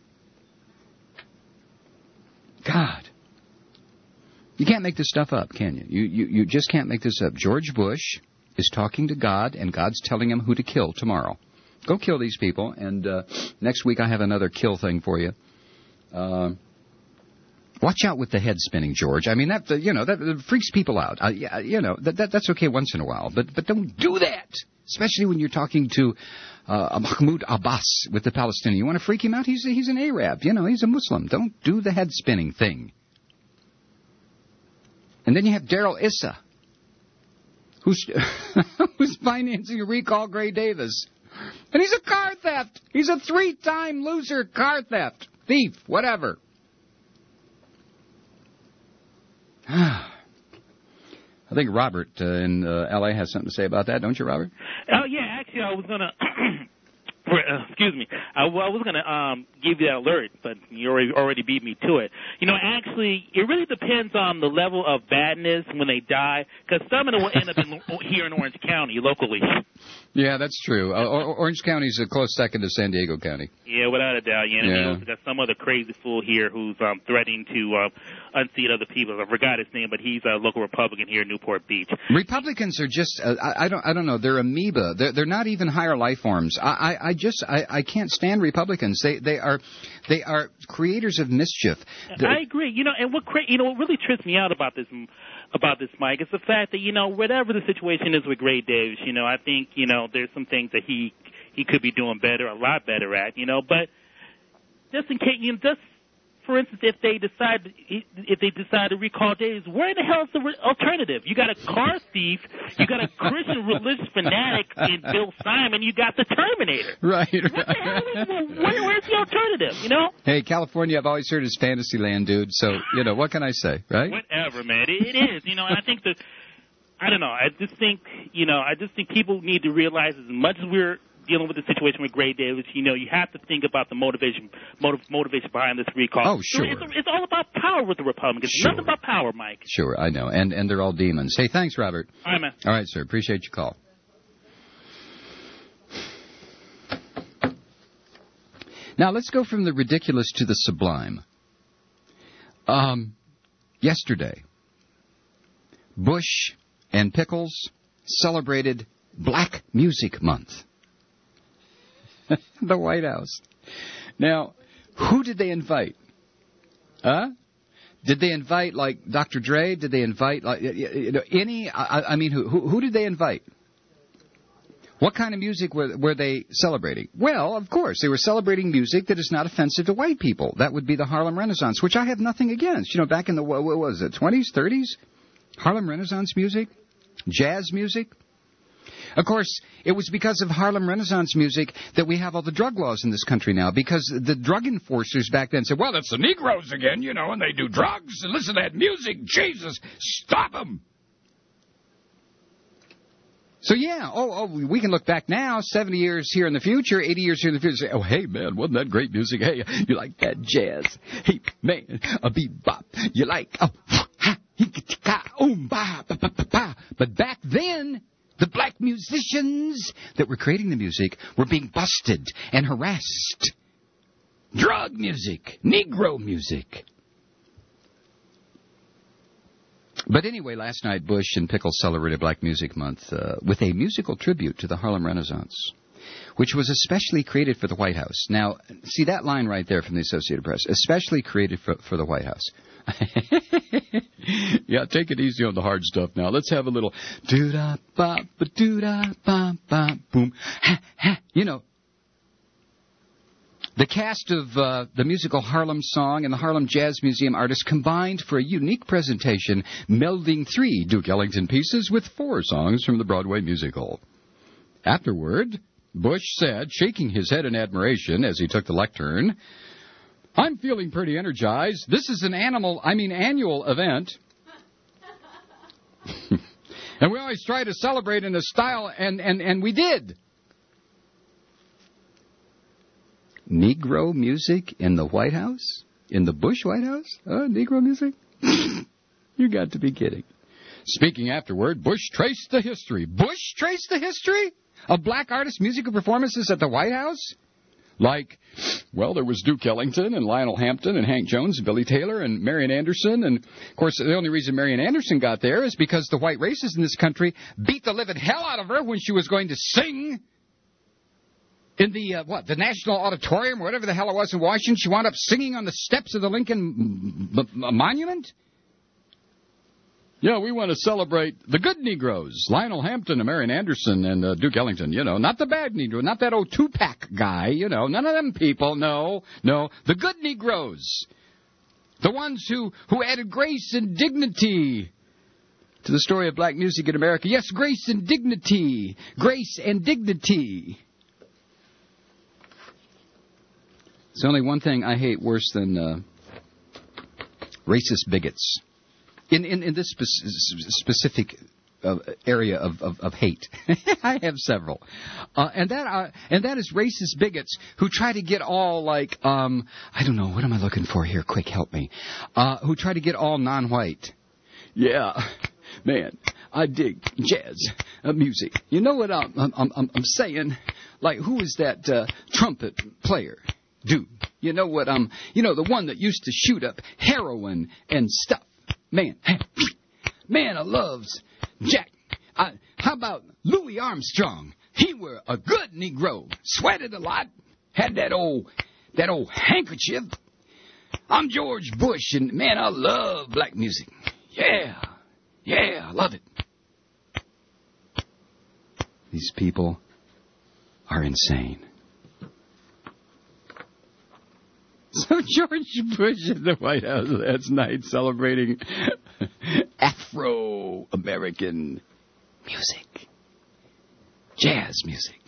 Speaker 14: God. You can't make this stuff up, can you? You just can't make this up. George Bush is talking to God, and God's telling him who to kill tomorrow. Go kill these people, and next week I have another kill thing for you. Watch out with the head spinning, George. I mean, that freaks people out. That's okay once in a while, but don't do that. Especially when you're talking to Mahmoud Abbas with the Palestinian. You want to freak him out? He's an Arab. He's a Muslim. Don't do the head spinning thing. And then you have Daryl Issa, who's financing a recall Gray Davis. And he's a car theft. He's a 3-time loser car theft. Thief, whatever. I think Robert in L.A. has something to say about that, don't you, Robert?
Speaker 9: Oh, yeah, actually, I was going to... excuse me. I was going to give you that alert, but you already beat me to it. Actually, it really depends on the level of badness when they die, because some of them will end up here in Orange County locally.
Speaker 14: Yeah, that's true. Orange County's a close second to San Diego County.
Speaker 9: Yeah, without a doubt. We've got some other crazy fool here who's threatening to unseat other people. I forgot his name, but he's a local Republican here in Newport Beach.
Speaker 14: Republicans are just I don't know. They're amoeba. They're not even higher life forms. I can't stand Republicans. They are creators of mischief.
Speaker 9: I agree. And what really trips me out about this, Mike, is the fact that whatever the situation is with Gray Davis, I think there's some things that he could be doing better, a lot better at, but just in case, just for instance, if they decide to recall Davis, where the hell is the alternative? You got a car thief, you got a Christian religious fanatic in Bill Simon, you got the Terminator.
Speaker 14: Right.
Speaker 9: What the hell where's the alternative?
Speaker 14: Hey, California, I've always heard is Fantasyland, dude. So what can I say, right?
Speaker 9: Whatever, man. It is. And I think that I don't know. I just think people need to realize as much as we're dealing with the situation with Gray Davis, you have to think about the motivation behind this recall.
Speaker 14: Oh, sure.
Speaker 9: It's all about power with the Republicans.
Speaker 14: Sure.
Speaker 9: Nothing about power, Mike.
Speaker 14: Sure, I know. And they're all demons. Hey, thanks, Robert.
Speaker 9: All right, man.
Speaker 14: All right, sir. Appreciate your call. Now, let's go from the ridiculous to the sublime. Yesterday, Bush and Pickles celebrated Black Music Month. The White House. Now, who did they invite? Did they invite, like, Dr. Dre? Did they invite, like, any? I mean, who did they invite? What kind of music were they celebrating? Well, of course, they were celebrating music that is not offensive to white people. That would be the Harlem Renaissance, which I have nothing against. Back in the, what was it, 20s, 30s? Harlem Renaissance music? Jazz music? Of course, it was because of Harlem Renaissance music that we have all the drug laws in this country now, because the drug enforcers back then said, well, it's the Negroes again, and they do drugs, and listen to that music, Jesus, stop them. So, yeah, we can look back now, 70 years here in the future, 80 years here in the future, and say, oh, hey, man, wasn't that great music? Hey, you like that jazz? Hey, man, a bebop. You like, but back then, the black musicians that were creating the music were being busted and harassed. Drug music, Negro music. But anyway, last night, Bush and Pickles celebrated Black Music Month with a musical tribute to the Harlem Renaissance, which was especially created for the White House. Now, see that line right there from the Associated Press, especially created for the White House. Yeah, take it easy on the hard stuff now. Let's have a little doo-da-ba-ba-doo-da-ba-ba-boom. The cast of the musical Harlem Song and the Harlem Jazz Museum artists combined for a unique presentation, melding 3 Duke Ellington pieces with 4 songs from the Broadway musical. Afterward, Bush said, shaking his head in admiration as he took the lectern, I'm feeling pretty energized. This is an annual event. And we always try to celebrate in a style, and we did. Negro music in the White House? In the Bush White House? Negro music? You got to be kidding. Speaking afterward, Bush traced the history. Bush traced the history of black artist musical performances at the White House? Like, well, there was Duke Ellington and Lionel Hampton and Hank Jones and Billy Taylor and Marian Anderson. And, of course, the only reason Marian Anderson got there is because the white racists in this country beat the living hell out of her when she was going to sing
Speaker 23: In the, the National Auditorium, or whatever the hell it was in Washington, she wound up singing on the steps of the Lincoln Monument? Yeah, we want to celebrate the good Negroes. Lionel Hampton and Marian Anderson and Duke Ellington, not the bad Negro, not that old two-pack guy, none of them people, no, the good Negroes. The ones who added grace and dignity to the story of black music in America. Yes, grace and dignity. Grace and dignity. It's only one thing I hate worse than racist bigots. In this specific area of hate. I have several. And that is racist bigots who try to get all like, I don't know, what am I looking for here? Quick, help me. Who try to get all non-white. Yeah. Man, I dig jazz music. You know what I'm saying? Like, who is that trumpet player? Dude, you know what? The one that used to shoot up heroin and stuff. Man, I loves Jack. How about Louis Armstrong? He were a good Negro. Sweated a lot. Had that old handkerchief. I'm George Bush, and man, I love black music. Yeah, I love it. These people are insane. So George Bush in the White House last night celebrating Afro-American music. Jazz music.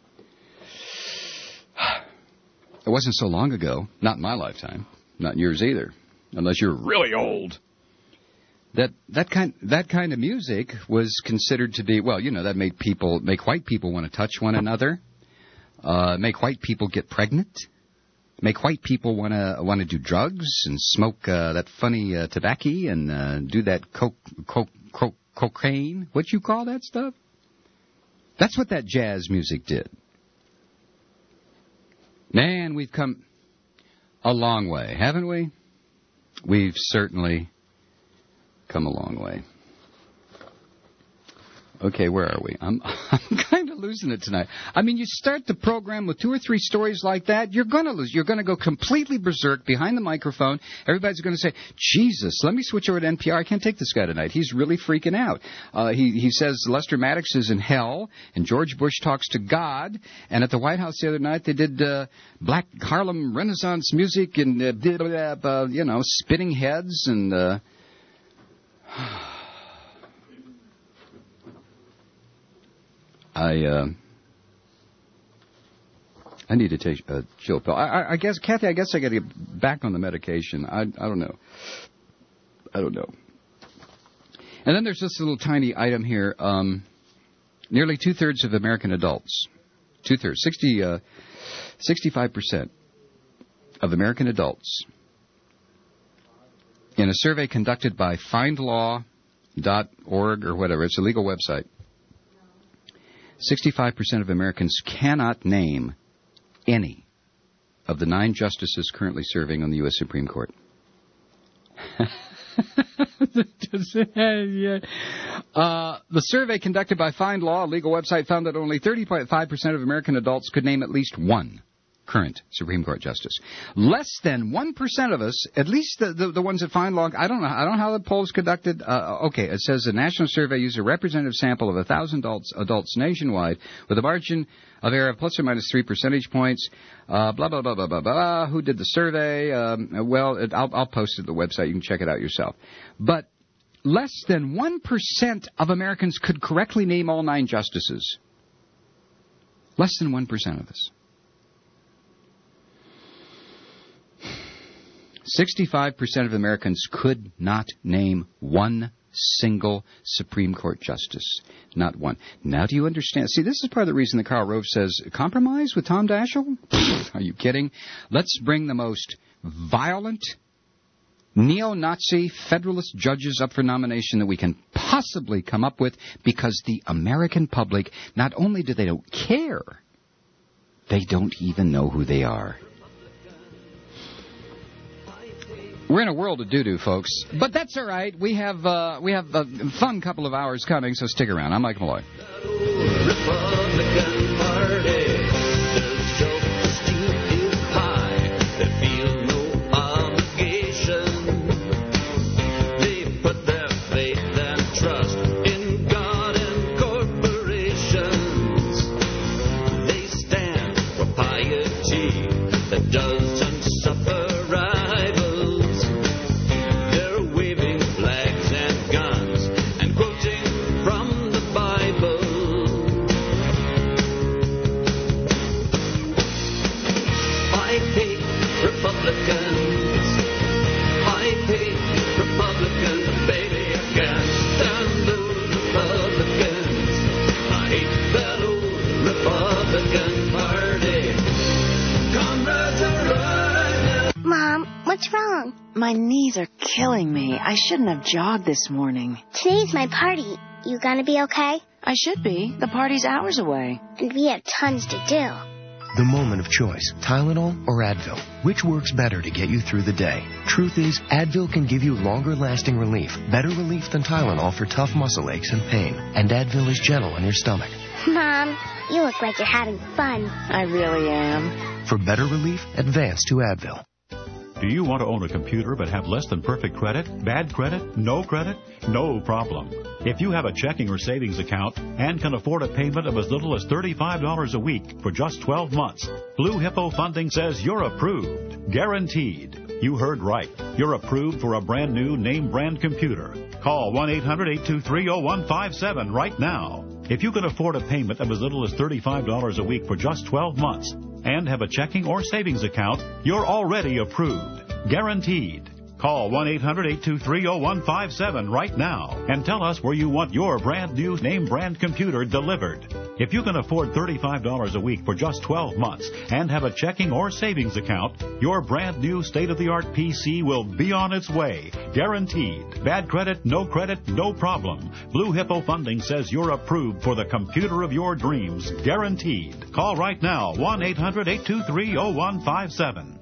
Speaker 23: It wasn't so long ago, not in my lifetime, not in yours either, unless you're really old, that kind of music was considered to be, that make white people want to touch one another, make white people get pregnant. Make white people want to do drugs and smoke that funny tobacco and do that cocaine. What you call that stuff? That's what that jazz music did. Man, we've come a long way, haven't we? We've certainly come a long way. Okay, where are we? I'm kind of losing it tonight. I mean, you start the program with 2 or 3 stories like that, you're going to lose. You're going to go completely berserk behind the microphone. Everybody's going to say, Jesus, let me switch over to NPR. I can't take this guy tonight. He's really freaking out. He says Lester Maddox is in hell, and George Bush talks to God. And at the White House the other night, they did Black Harlem Renaissance music and, spinning heads and... I need to take a chill pill. I guess, Kathy, I got to get back on the medication. I don't know. And then there's this little tiny item here. Nearly 2/3 of American adults, 65% of American adults, in a survey conducted by findlaw.org or whatever, it's a legal website, 65% of Americans cannot name any of the 9 justices currently serving on the U.S. Supreme Court. The survey conducted by FindLaw, a legal website, found that only 30.5% of American adults could name at least one current Supreme Court justice. Less than 1% of us, at least the ones that FindLaw, I don't know how the poll is conducted. Okay, it says the national survey used a representative sample of 1,000 adults nationwide with a margin of error of plus or minus 3 percentage points. Blah, blah, blah, blah, blah, blah. Who did the survey? I'll post it to the website. You can check it out yourself. But less than 1% of Americans could correctly name all 9 justices. Less than 1% of us. 65% of Americans could not name one single Supreme Court justice. Not one. Now do you understand? See, this is part of the reason that Karl Rove says, compromise with Tom Daschle? Are you kidding? Let's bring the most violent, neo-Nazi Federalist judges up for nomination that we can possibly come up with, because the American public, not only do they don't care, they don't even know who they are. We're in a world of doo-doo, folks. But that's all right. We have a fun couple of hours coming, so stick around. I'm Mike Malloy. Republican Party.
Speaker 15: that doesn't suffer rivals. They're waving flags and guns and quoting from the Bible. I hate Republicans. I hate Republicans, baby. I can't stand those Republicans. I hate that old Republican Party. Comrades are running.
Speaker 25: Mom, what's wrong?
Speaker 10: My knees are killing me. I shouldn't have jogged this morning.
Speaker 25: Today's my party. You gonna be okay?
Speaker 10: I should be. The party's hours away.
Speaker 25: And we have tons to do.
Speaker 8: The moment of choice, Tylenol or Advil. Which works better to get you through the day? Truth is, Advil can give you longer-lasting relief, better relief than Tylenol for tough muscle aches and pain. And Advil is gentle on your stomach.
Speaker 25: Mom, you look like you're having fun.
Speaker 10: I really am.
Speaker 8: For better relief, advance to Advil.
Speaker 11: Do you want to own a computer but have less than perfect credit? Bad credit? No credit? No problem. If you have a checking or savings account and can afford a payment of as little as $35 a week for just 12 months, Blue Hippo Funding says you're approved. Guaranteed. You heard right. You're approved for a brand new name brand computer. Call 1-800-823-0157 right now. If you can afford a payment of as little as $35 a week for just 12 months and have a checking or savings account, you're already approved. Guaranteed. Call 1-800-823-0157 right now and tell us where you want your brand new name brand computer delivered. If you can afford $35 a week for just 12 months and have a checking or savings account, your brand new state-of-the-art PC will be on its way. Guaranteed. Bad credit, no problem. Blue Hippo Funding says you're approved for the computer of your dreams. Guaranteed. Call right now, 1-800-823-0157.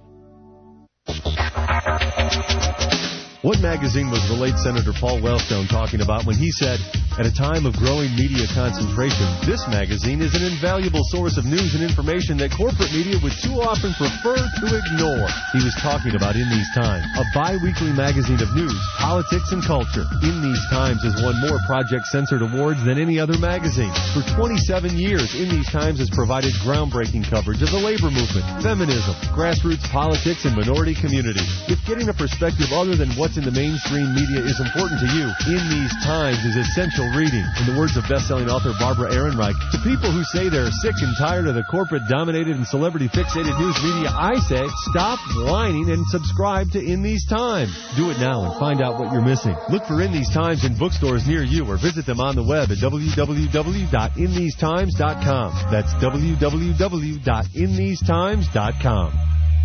Speaker 13: What magazine was the late Senator Paul Wellstone talking about when he said, at a time of growing media concentration, this magazine is an invaluable source of news and information that corporate media would too often prefer to ignore? He was talking about In These Times, a bi-weekly magazine of news, politics, and culture. In These Times has won more Project Censored awards than any other magazine. For 27 years, In These Times has provided groundbreaking coverage of the labor movement, feminism, grassroots politics, and minority communities. If getting a perspective other than what's in the mainstream media is important to you, In These Times is essential reading. In the words of best-selling author Barbara Ehrenreich, to people who say they're sick and tired of the corporate-dominated and celebrity-fixated news media, I say, stop whining and subscribe to In These Times. Do it now and find out what you're missing. Look for In These Times in bookstores near you or visit them on the web at www.inthesetimes.com. That's www.inthesetimes.com.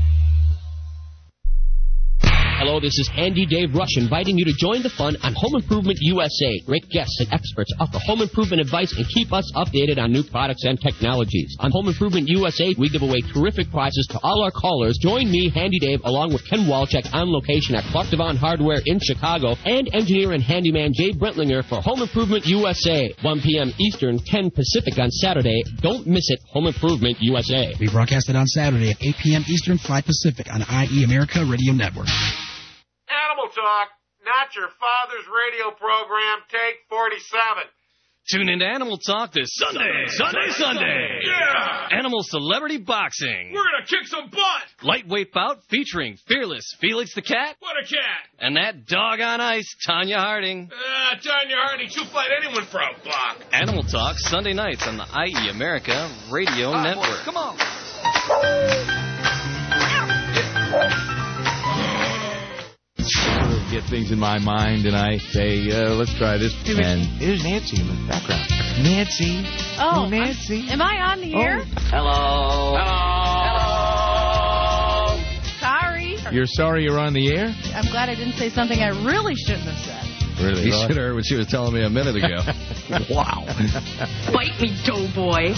Speaker 16: Hello, this is Handy Dave Rush inviting you to join the fun on Home Improvement USA. Great guests and experts offer home improvement advice and keep us updated on new products and technologies. On Home Improvement USA, we give away terrific prizes to all our callers. Join me, Handy Dave, along with Ken Walczak on location at Clark Devon Hardware in Chicago and engineer and handyman Jay Brentlinger for Home Improvement USA. 1 p.m. Eastern, 10 Pacific on Saturday. Don't miss it. Home Improvement USA.
Speaker 18: We broadcast it on Saturday at 8 p.m. Eastern, 5 Pacific on IE America Radio Network.
Speaker 21: Animal Talk, not your father's radio program, take 47.
Speaker 22: Tune into Animal Talk this Sunday.
Speaker 21: Yeah!
Speaker 22: Animal Celebrity Boxing.
Speaker 21: We're gonna kick some butt!
Speaker 22: Lightweight bout featuring Fearless Felix the Cat.
Speaker 21: What a cat!
Speaker 22: And that dog on ice, Tanya Harding.
Speaker 21: Tanya Harding, she'll fight anyone for a buck.
Speaker 22: Animal Talk, Sunday nights on the IE America Radio Network.
Speaker 21: Boys, come on.
Speaker 17: Get things in my mind, and I say, let's try this. And
Speaker 1: there's Nancy in the background.
Speaker 17: Nancy.
Speaker 19: Oh,
Speaker 17: Nancy.
Speaker 19: Am I on the air?
Speaker 17: Hello.
Speaker 19: Sorry.
Speaker 17: You're sorry you're on the air?
Speaker 19: I'm glad I didn't say something I really shouldn't have said.
Speaker 17: Really? You should have heard what she was telling me a minute ago. Wow.
Speaker 19: Bite me, doughboy.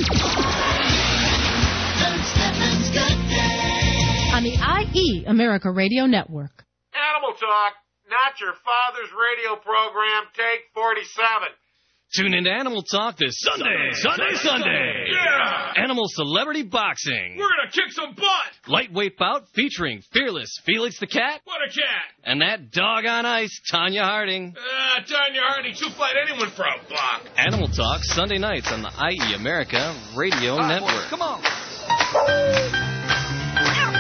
Speaker 19: On the IE America Radio Network.
Speaker 21: Animal Talk, not your father's radio program, take 47.
Speaker 22: Tune into Animal Talk this Sunday.
Speaker 21: Yeah!
Speaker 22: Animal Celebrity Boxing.
Speaker 21: We're gonna kick some butt!
Speaker 22: Lightweight bout featuring Fearless Felix the Cat.
Speaker 21: What a cat!
Speaker 22: And that dog on ice, Tanya Harding.
Speaker 21: Tanya Harding, she'll fight anyone for a buck.
Speaker 22: Animal Talk, Sunday nights on the IE America Radio Network.
Speaker 21: Boys, come on.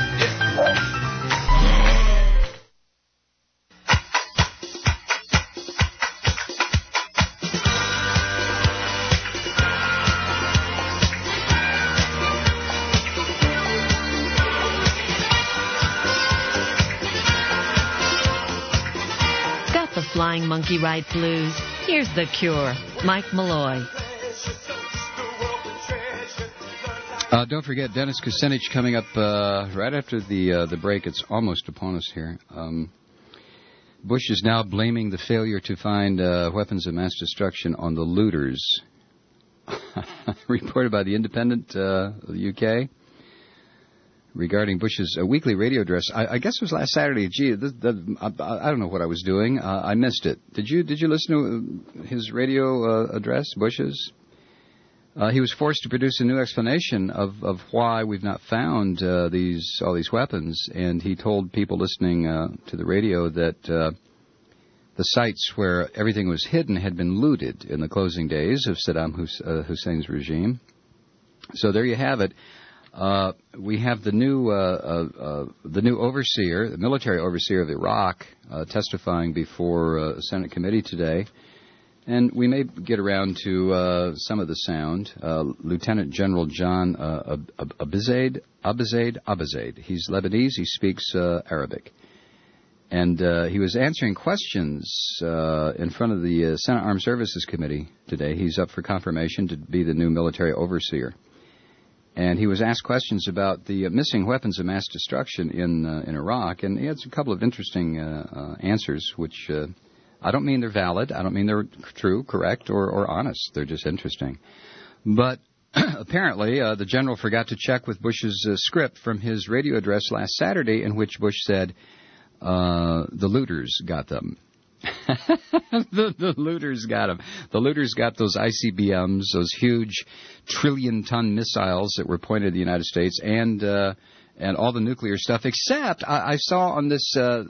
Speaker 24: flying monkey ride blues? Here's the cure. Mike Malloy.
Speaker 14: Don't forget Dennis Kucinich coming up right after the break. It's almost upon us here. Bush is now blaming the failure to find weapons of mass destruction on the looters. Reported by The Independent of the UK regarding Bush's weekly radio address. I guess it was last Saturday. Gee, I don't know what I was doing. I missed it. Did you listen to his radio address, Bush's? He was forced to produce a new explanation of why we've not found all these weapons, and he told people listening to the radio that the sites where everything was hidden had been looted in the closing days of Saddam Hussein's regime. So there you have it. We have the new overseer, the military overseer of Iraq, testifying before a Senate committee today. And we may get around to some of the sound. Lieutenant General John Abizaid. He's Lebanese. He speaks Arabic. And he was answering questions in front of the Senate Armed Services Committee today. He's up for confirmation to be the new military overseer. And he was asked questions about the missing weapons of mass destruction in Iraq. And he had a couple of interesting answers, which... I don't mean they're valid. I don't mean they're true, correct, or honest. They're just interesting. But apparently, the general forgot to check with Bush's script from his radio address last Saturday, in which Bush said, the looters got them. The looters got them. The looters got those ICBMs, those huge trillion-ton missiles that were pointed at the United States, and all the nuclear stuff, except I saw on the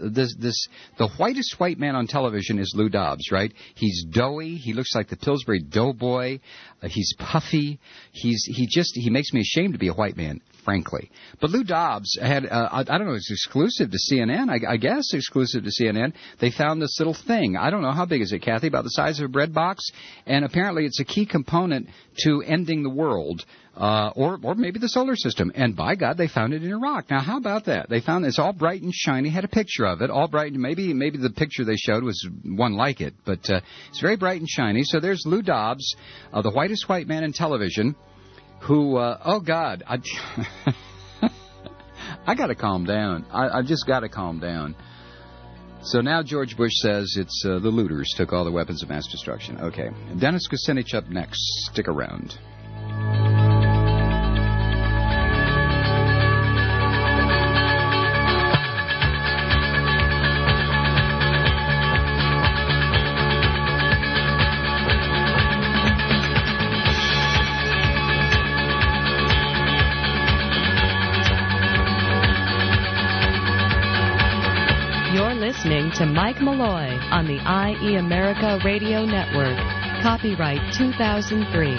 Speaker 14: whitest white man on television is Lou Dobbs, right? He's doughy. He looks like the Pillsbury Doughboy. He's puffy. He makes me ashamed to be a white man, frankly. But Lou Dobbs had, I don't know, it's exclusive to CNN. I guess exclusive to CNN. They found this little thing. I don't know, how big is it, Kathy? About the size of a bread box. And apparently it's a key component to ending the world. Or maybe the solar system. And by God, they found it in Iraq. Now, how about that? They found it's all bright and shiny, had a picture of it, all bright. Maybe the picture they showed was one like it, but it's very bright and shiny. So there's Lou Dobbs, the whitest white man in television, who, oh God, I got to calm down. I've just got to calm down. So now George Bush says it's the looters took all the weapons of mass destruction. Okay. Dennis Kucinich up next. Stick around.
Speaker 24: Listening to Mike Malloy on the IE America Radio Network. Copyright 2003.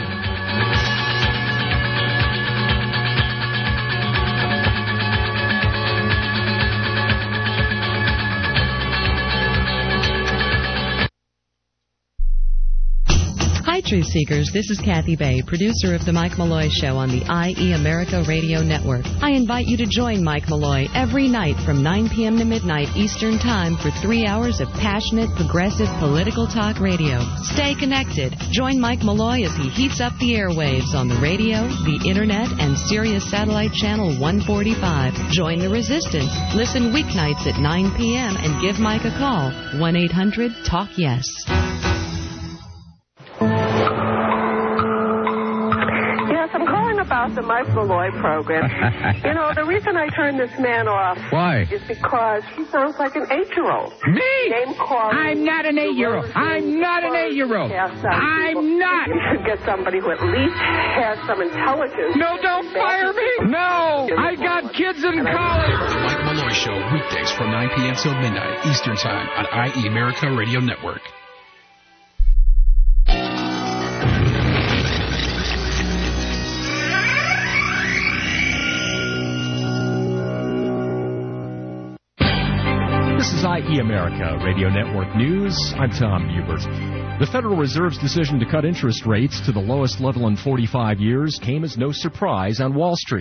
Speaker 24: Hi, Truth Seekers. This is Kathy Bay, producer of The Mike Malloy Show on the IE America Radio Network. I invite you to join Mike Malloy every night from 9 p.m. to midnight Eastern Time for 3 hours of passionate, progressive political talk radio. Stay connected. Join Mike Malloy as he heats up the airwaves on the radio, the Internet, and Sirius Satellite Channel 145. Join the resistance. Listen weeknights at 9 p.m. and give Mike a call. 1-800-TALK-YES.
Speaker 2: About the Mike Malloy program. You know, the reason I turned this man off is because he sounds like an 8-year-old.
Speaker 3: Me?
Speaker 2: Name calling.
Speaker 3: I'm not an 8-year-old. I'm not an 8-year-old. I'm not.
Speaker 2: You should get somebody who at least has some intelligence.
Speaker 3: No, don't fire me. No, I got kids in college.
Speaker 18: The Mike Malloy Show, weekdays from 9 p.m. till midnight Eastern Time on IE America Radio Network.
Speaker 4: This is IE America Radio Network News. I'm Tom Hubert. The Federal Reserve's decision to cut interest rates to the lowest level in 45 years came as no surprise on Wall Street.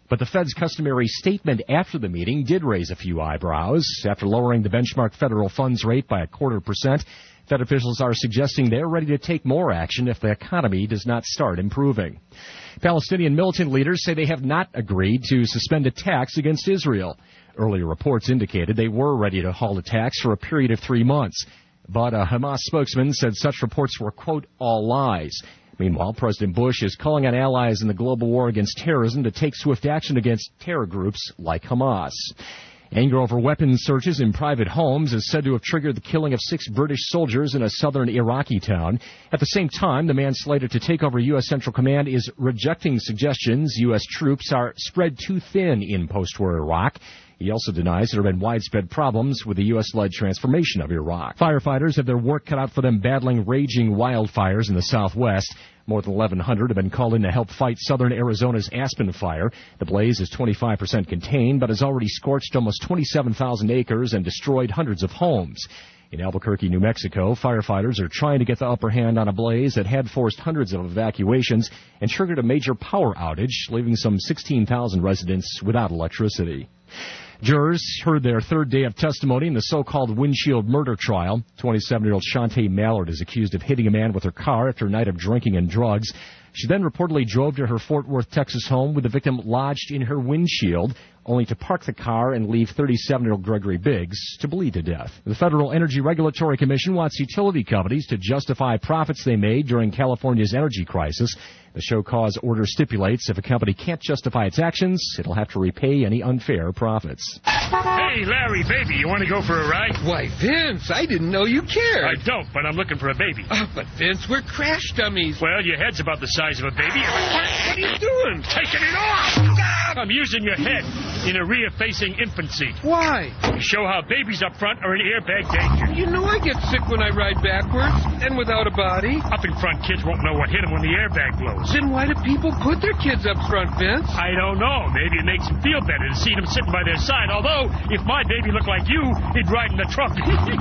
Speaker 4: But the Fed's customary statement after the meeting did raise a few eyebrows. After lowering the benchmark federal funds rate by 0.25%, Fed officials are suggesting they're ready to take more action if the economy does not start improving. Palestinian militant leaders say they have not agreed to suspend attacks against Israel. Earlier reports indicated they were ready to halt attacks for a period of 3 months. But a Hamas spokesman said such reports were, quote, all lies. Meanwhile, President Bush is calling on allies in the global war against terrorism to take swift action against terror groups like Hamas. Anger over weapons searches in private homes is said to have triggered the killing of 6 British soldiers in a southern Iraqi town. At the same time, the man slated to take over U.S. Central Command is rejecting suggestions U.S. troops are spread too thin in post-war Iraq. He also denies there have been widespread problems with the U.S.-led transformation of Iraq. Firefighters have their work cut out for them battling raging wildfires in the southwest. More than 1,100 have been called in to help fight southern Arizona's Aspen Fire. The blaze is 25% contained, but has already scorched almost 27,000 acres and destroyed hundreds of homes. In Albuquerque, New Mexico, firefighters are trying to get the upper hand on a blaze that had forced hundreds of evacuations and triggered a major power outage, leaving some 16,000 residents without electricity. Jurors heard their third day of testimony in the so-called windshield murder trial. 27-year-old Shantae Mallard is accused of hitting a man with her car after a night of drinking and drugs. She then reportedly drove to her Fort Worth, Texas home with the victim lodged in her windshield, only to park the car and leave 37-year-old Gregory Biggs to bleed to death. The Federal Energy Regulatory Commission wants utility companies to justify profits they made during California's energy crisis. The show-cause order stipulates if a company can't justify its actions, it'll have to repay any unfair profits.
Speaker 3: Hey, Larry, baby, you want to go for a ride?
Speaker 5: Why, Vince, I didn't know you cared.
Speaker 3: I don't, but I'm looking for a baby.
Speaker 5: But, Vince, we're crash dummies.
Speaker 3: Well, your head's about the size of a baby. What are you doing? Taking it off! I'm using your head in a rear-facing infant seat.
Speaker 5: Why?
Speaker 3: To show how babies up front are in airbag danger.
Speaker 5: You know I get sick when I ride backwards and without a body.
Speaker 3: Up in front, kids won't know what hit them when the airbag blows.
Speaker 5: Then why do people put their kids up front, Vince?
Speaker 3: I don't know. Maybe it makes them feel better to see them sitting by their side. Although, if my baby looked like you, he'd ride in the trunk.
Speaker 5: Hey,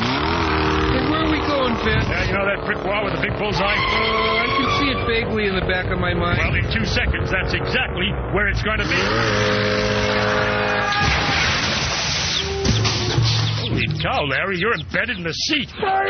Speaker 5: where are we going, Vince?
Speaker 3: You know that brick wall with the big bullseye?
Speaker 5: I can see it vaguely in the back of my mind.
Speaker 3: Well, in 2 seconds, that's exactly where it's going to be. Holy cow, Larry, you're embedded in the seat.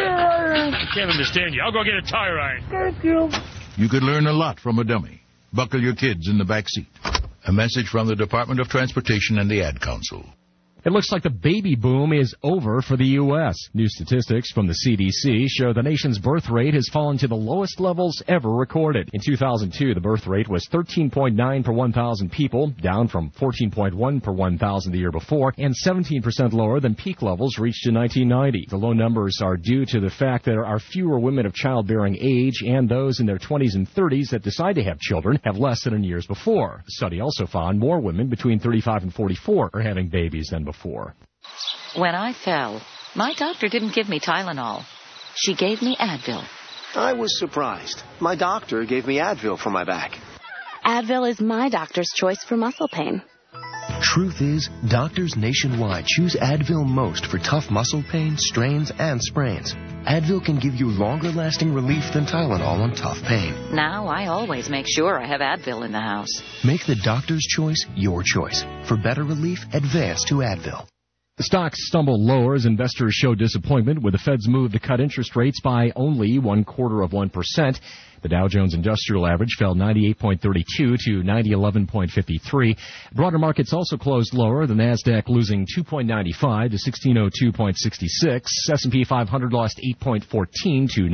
Speaker 3: I can't understand you. I'll go get a tire iron.
Speaker 5: Thank you.
Speaker 6: You could learn a lot from a dummy. Buckle your kids in the back seat. A message from the Department of Transportation and the Ad Council.
Speaker 4: It looks like the baby boom is over for the U.S. New statistics from the CDC show the nation's birth rate has fallen to the lowest levels ever recorded. In 2002, the birth rate was 13.9 per 1,000 people, down from 14.1 per 1,000 the year before, and 17% lower than peak levels reached in 1990. The low numbers are due to the fact that there are fewer women of childbearing age, and those in their 20s and 30s that decide to have children have less than in years before. The study also found more women between 35 and 44 are having babies than before.
Speaker 7: When I fell, my doctor didn't give me Tylenol. She gave me Advil.
Speaker 12: I was surprised. My doctor gave me Advil for my back.
Speaker 20: Advil is my doctor's choice for muscle pain.
Speaker 8: Truth is, doctors nationwide choose Advil most for tough muscle pain, strains, and sprains. Advil can give you longer-lasting relief than Tylenol on tough pain.
Speaker 7: Now I always make sure I have Advil in the house.
Speaker 8: Make the doctor's choice your choice. For better relief, advance to Advil.
Speaker 4: The stocks stumbled lower as investors show disappointment with the Fed's move to cut interest rates by only 0.25%. The Dow Jones Industrial Average fell 98.32 to 9011.53. Broader markets also closed lower, the Nasdaq losing 2.95 to 1602.66. S&P 500 lost 8.14 to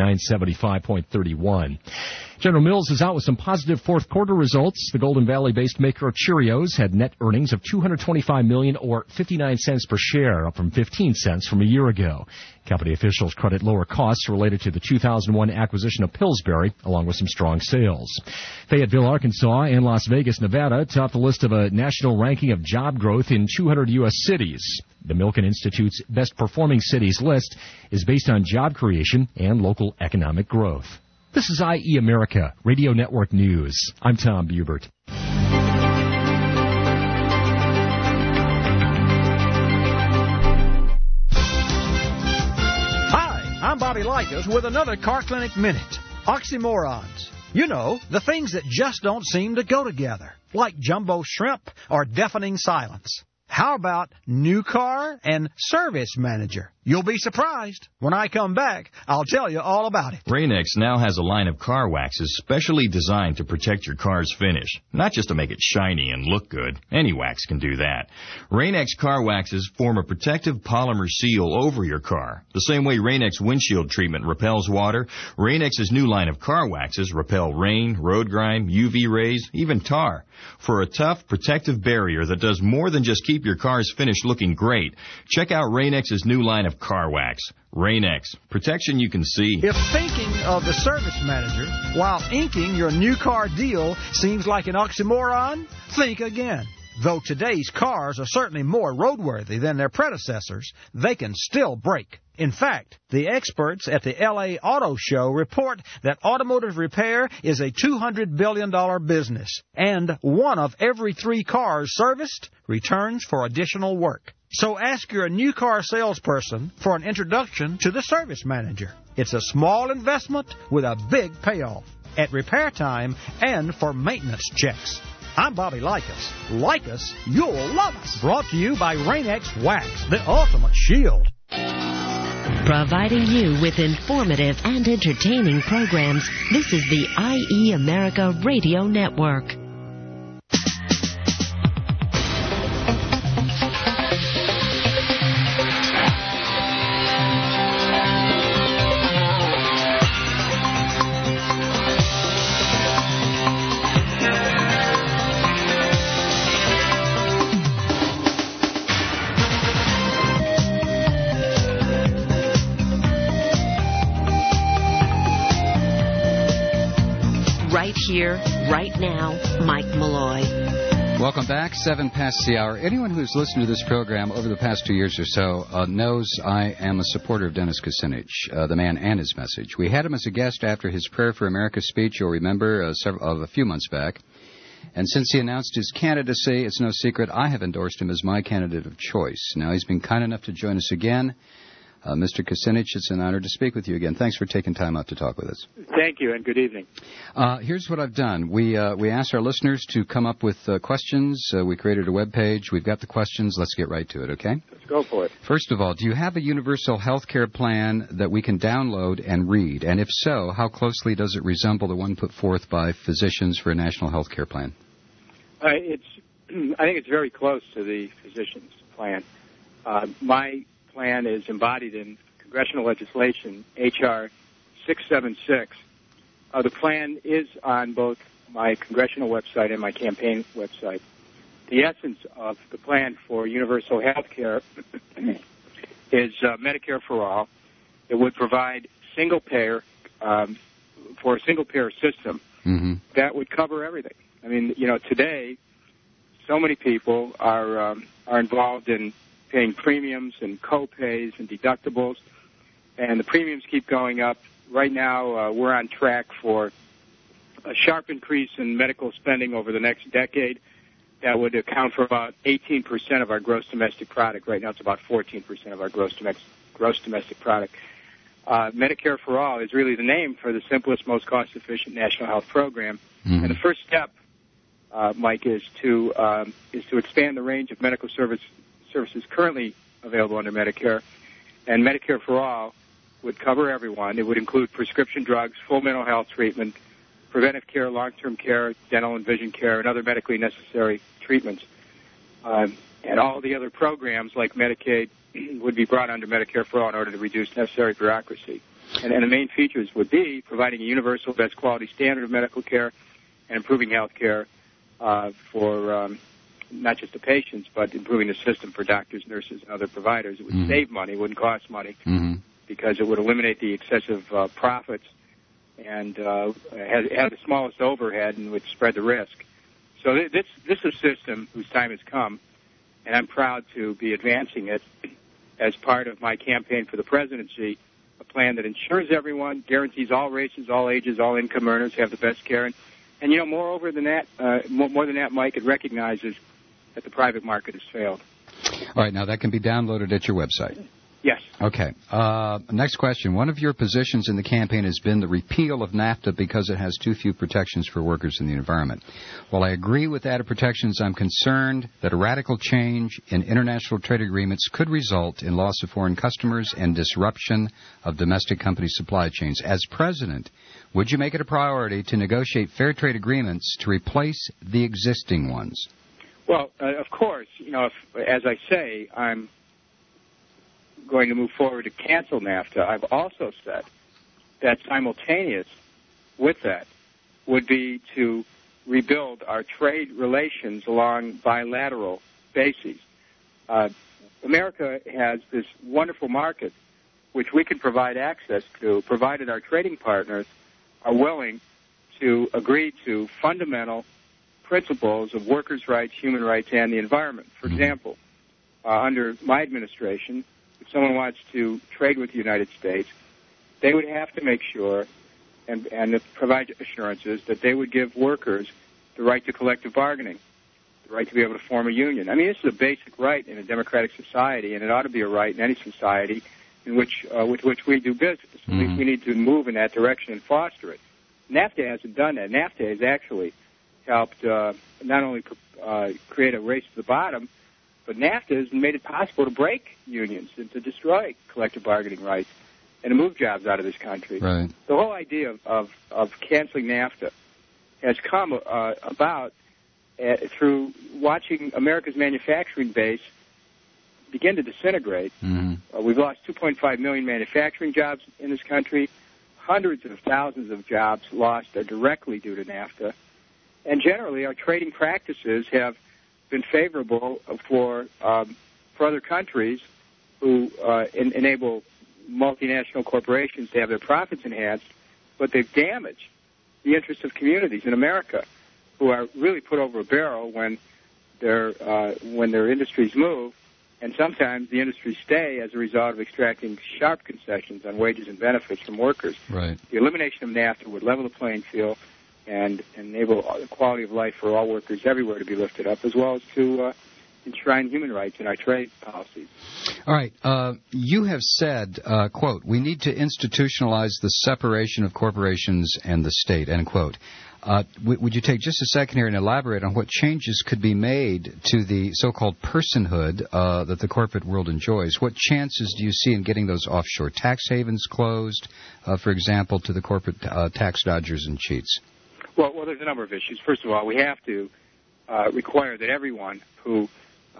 Speaker 4: 975.31. General Mills is out with some positive fourth quarter results. The Golden Valley-based maker of Cheerios had net earnings of $225 million or 59 cents per share, up from 15 cents from a year ago. Company officials credit lower costs related to the 2001 acquisition of Pillsbury, along with some strong sales. Fayetteville, Arkansas, and Las Vegas, Nevada top the list of a national ranking of job growth in 200 U.S. cities. The Milken Institute's Best Performing Cities list is based on job creation and local economic growth. This is IE America, Radio Network News. I'm Tom Bubert.
Speaker 26: Hi, I'm Bobby Likas with another Car Clinic Minute. Oxymorons.
Speaker 9: You know, the things that just don't seem to go together, like jumbo shrimp or deafening silence. How about new car and service manager? You'll be surprised. When I come back, I'll tell you all about it.
Speaker 10: Rain-X now has a line of car waxes specially designed to protect your car's finish, not just to make it shiny and look good. Any wax can do that. Rain-X car waxes form a protective polymer seal over your car. The same way Rain-X windshield treatment repels water, Rain-X's new line of car waxes repel rain, road grime, UV rays, even tar. For a tough, protective barrier that does more than just keep your car's finish looking great, check out Rain-X's new line of car wax. Rain-X. Protection you can see.
Speaker 9: If thinking of the service manager while inking your new car deal seems like an oxymoron, think again. Though today's cars are certainly more roadworthy than their predecessors, they can still break. In fact, the experts at the LA Auto Show report that automotive repair is a $200 billion business, and 1 of every 3 cars serviced returns for additional work. So ask your new car salesperson for an introduction to the service manager. It's a small investment with a big payoff at repair time and for maintenance checks. I'm Bobby Likas. Like us, you'll love us. Brought to you by Rain-X Wax, the ultimate shield.
Speaker 15: Providing you with informative and entertaining programs, this is the IE America Radio Network. Here, right now, Mike Malloy.
Speaker 14: Welcome back, 7 past the hour. Anyone who's listened to this program over the past 2 years or so knows I am a supporter of Dennis Kucinich, the man and his message. We had him as a guest after his Prayer for America speech, you'll remember, a few months back. And since he announced his candidacy, it's no secret I have endorsed him as my candidate of choice. Now, he's been kind enough to join us again. Mr. Kucinich, it's an honor to speak with you again. Thanks for taking time out to talk with us.
Speaker 23: Thank you, and good evening.
Speaker 14: Here's what I've done. We asked our listeners to come up with questions. We created a web page. We've got the questions. Let's get right to it, okay?
Speaker 23: Let's go for it.
Speaker 14: First of all, do you have a universal health care plan that we can download and read? And if so, how closely does it resemble the one put forth by physicians for a national health care plan?
Speaker 23: I think it's very close to the physician's plan. My plan is embodied in congressional legislation, H.R. 676. The plan is on both my congressional website and my campaign website. The essence of the plan for universal health care is Medicare for all. It would provide single-payer for a single-payer system that would cover everything. I mean, you know, today, so many people are involved in paying premiums and co-pays and deductibles, and the premiums keep going up. Right now, we're on track for a sharp increase in medical spending over the next decade that would account for about 18% of our gross domestic product. Right now, it's about 14% of our gross domestic product. Medicare for All is really the name for the simplest, most cost-efficient national health program. And the first step, Mike, is to expand the range of medical services currently available under Medicare. And Medicare for All would cover everyone. It would include prescription drugs, full mental health treatment, preventive care, long-term care, dental and vision care, and other medically necessary treatments. And all the other programs like Medicaid would be brought under Medicare for All in order to reduce necessary bureaucracy. And the main features would be providing a universal best quality standard of medical care and improving health care for not just the patients, but improving the system for doctors, nurses, and other providers. It would save money, it wouldn't cost money, because it would eliminate the excessive profits and have the smallest overhead and would spread the risk. So this is a system whose time has come, and I'm proud to be advancing it as part of my campaign for the presidency, a plan that ensures everyone, guarantees all races, all ages, all income earners have the best care. And you know, more than that, Mike, it recognizes that the private market has failed.
Speaker 14: All right, now that can be downloaded at your website.
Speaker 23: Yes.
Speaker 14: Okay. Next question. One of your positions in the campaign has been the repeal of NAFTA because it has too few protections for workers in the environment. While I agree with added protections, I'm concerned that a radical change in international trade agreements could result in loss of foreign customers and disruption of domestic company supply chains. As president, would you make it a priority to negotiate fair trade agreements to replace the existing ones?
Speaker 23: Well, of course, as I say, I'm going to move forward to cancel NAFTA. I've also said that simultaneous with that would be to rebuild our trade relations along bilateral bases. America has this wonderful market which we can provide access to, provided our trading partners are willing to agree to fundamental principles of workers' rights, human rights, and the environment. For example, under my administration, if someone wants to trade with the United States, they would have to make sure and provide assurances that they would give workers the right to collective bargaining, the right to be able to form a union. I mean, this is a basic right in a democratic society, and it ought to be a right in any society in which with which we do business. At least we need to move in that direction and foster it. NAFTA hasn't done that. NAFTA has actually helped not only create a race to the bottom, but NAFTA has made it possible to break unions and to destroy collective bargaining rights and to move jobs out of this country.
Speaker 14: Right.
Speaker 23: The whole idea of canceling NAFTA has come about through watching America's manufacturing base begin to disintegrate. We've lost 2.5 million manufacturing jobs in this country. Hundreds of thousands of jobs lost are directly due to NAFTA. And generally, our trading practices have been favorable for other countries who enable multinational corporations to have their profits enhanced, but they've damaged the interests of communities in America who are really put over a barrel when their industries move, and sometimes the industries stay as a result of extracting sharp concessions on wages and benefits from workers.
Speaker 14: Right.
Speaker 23: The elimination of NAFTA would level the playing field and enable the quality of life for all workers everywhere to be lifted up, as well as to enshrine human rights in our trade policies.
Speaker 14: All right. You have said, quote, we need to institutionalize the separation of corporations and the state, end quote. Would you take just a second here and elaborate on what changes could be made to the so-called personhood that the corporate world enjoys? What chances do you see in getting those offshore tax havens closed, for example, to the corporate tax dodgers and cheats?
Speaker 23: Well, there's a number of issues. First of all, we have to require that everyone who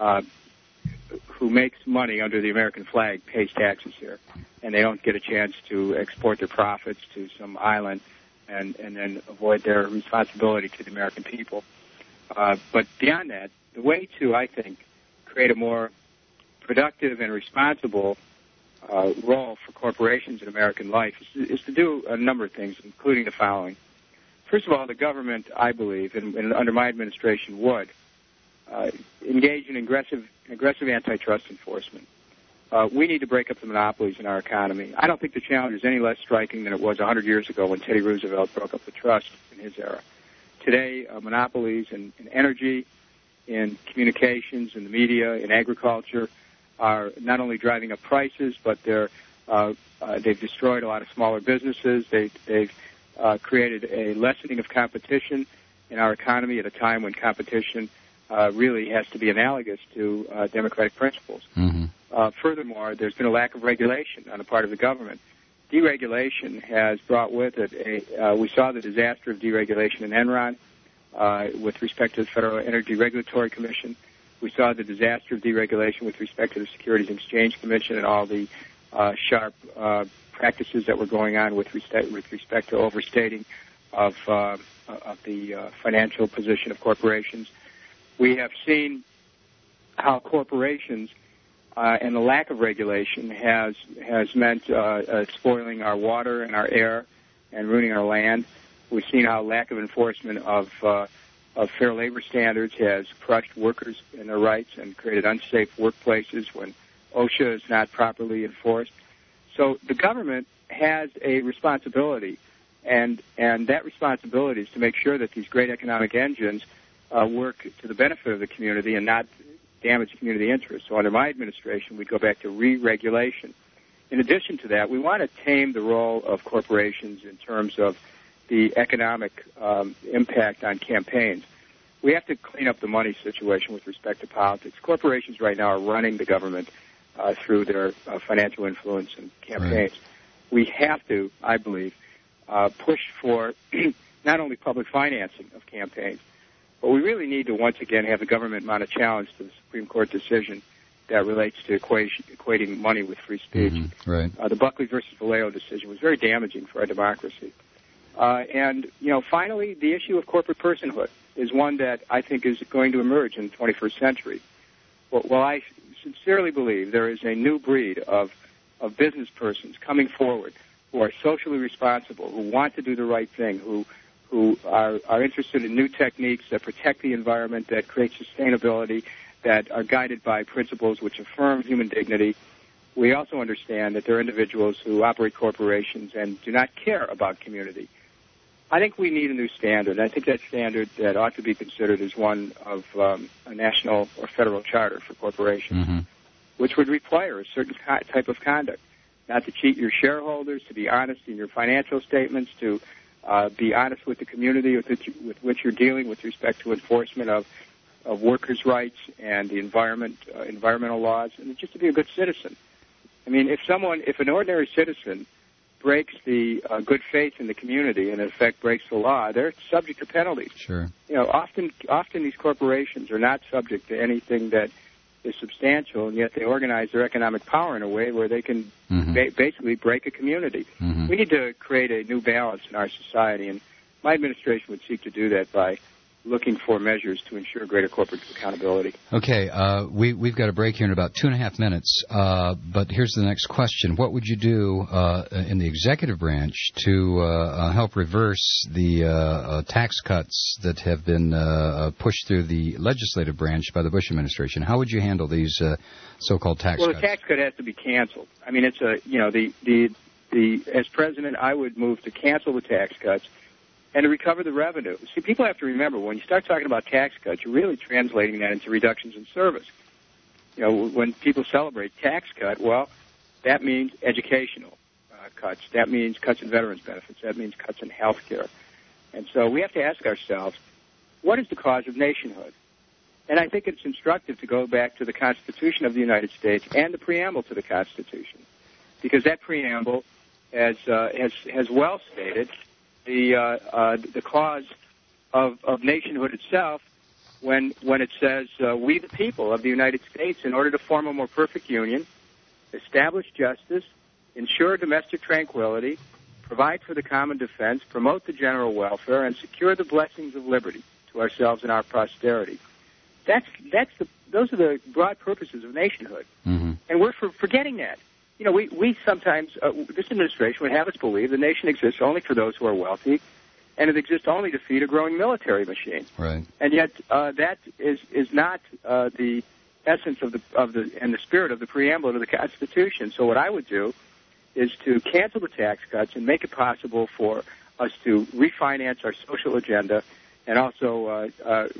Speaker 23: makes money under the American flag pays taxes here, and they don't get a chance to export their profits to some island and then avoid their responsibility to the American people. But beyond that, the way to, I think, create a more productive and responsible role for corporations in American life is to do a number of things, including the following. First of all, the government, I believe, and under my administration would, engage in aggressive antitrust enforcement. We need to break up the monopolies in our economy. I don't think the challenge is any less striking than it was 100 years ago when Teddy Roosevelt broke up the trust in his era. Today, monopolies in energy, in communications, in the media, in agriculture are not only driving up prices, but they've destroyed a lot of smaller businesses. They've created a lessening of competition in our economy at a time when competition really has to be analogous to democratic principles. Furthermore, there's been a lack of regulation on the part of the government. Deregulation has brought with it we saw the disaster of deregulation in Enron with respect to the Federal Energy Regulatory Commission. We saw the disaster of deregulation with respect to the Securities and Exchange Commission and all the sharp practices that were going on with respect to overstating of the financial position of corporations. We have seen how corporations and the lack of regulation has meant spoiling our water and our air and ruining our land. We've seen how lack of enforcement of fair labor standards has crushed workers in their rights and created unsafe workplaces when OSHA is not properly enforced. So the government has a responsibility, and that responsibility is to make sure that these great economic engines work to the benefit of the community and not damage community interests. So under my administration, we'd go back to re-regulation. In addition to that, we want to tame the role of corporations in terms of the economic impact on campaigns. We have to clean up the money situation with respect to politics. Corporations right now are running the government through their financial influence and campaigns. Right. We have to, I believe, push for not only public financing of campaigns, but we really need to once again have the government mount a challenge to the Supreme Court decision that relates to equating money with free speech.
Speaker 14: Mm-hmm. Right.
Speaker 23: The Buckley versus Vallejo decision was very damaging for our democracy. And, finally, the issue of corporate personhood is one that I think is going to emerge in the 21st century. Well, I sincerely believe there is a new breed of business persons coming forward who are socially responsible, who want to do the right thing, who are interested in new techniques that protect the environment, that create sustainability, that are guided by principles which affirm human dignity. We also understand that there are individuals who operate corporations and do not care about community. I think we need a new standard. I think that standard that ought to be considered is one of a national or federal charter for corporations, which would require a certain type of conduct, not to cheat your shareholders, to be honest in your financial statements, to be honest with the community with which you're dealing with respect to enforcement of workers' rights and the environmental laws, and just to be a good citizen. I mean, if an ordinary citizen breaks the good faith in the community and in effect breaks the law, they're subject to penalties.
Speaker 14: Sure.
Speaker 23: Often these corporations are not subject to anything that is substantial, and yet they organize their economic power in a way where they can basically break a community. We need to create a new balance in our society, and my administration would seek to do that by looking for measures to ensure greater corporate accountability.
Speaker 14: Okay, we've got a break here in about 2.5 minutes, but here's the next question. What would you do in the executive branch to help reverse the tax cuts that have been pushed through the legislative branch by the Bush administration? How would you handle these so-called tax cuts?
Speaker 23: Well, the tax cut has to be canceled. I mean, it's as president, I would move to cancel the tax cuts and to recover the revenue. See, people have to remember, when you start talking about tax cuts, you're really translating that into reductions in service. When people celebrate tax cut, well, that means educational cuts. That means cuts in veterans' benefits. That means cuts in health care. And so we have to ask ourselves, what is the cause of nationhood? And I think it's instructive to go back to the Constitution of the United States and the preamble to the Constitution, because that preamble has well stated the cause of nationhood itself when it says, we the people of the United States, in order to form a more perfect union, establish justice, ensure domestic tranquility, provide for the common defense, promote the general welfare, and secure the blessings of liberty to ourselves and our posterity. Those are the broad purposes of nationhood. And we're forgetting that. We sometimes, this administration would have us believe the nation exists only for those who are wealthy, and it exists only to feed a growing military machine.
Speaker 14: Right.
Speaker 23: And yet, that is not the essence of the spirit of the preamble to the Constitution. So what I would do is to cancel the tax cuts and make it possible for us to refinance our social agenda and also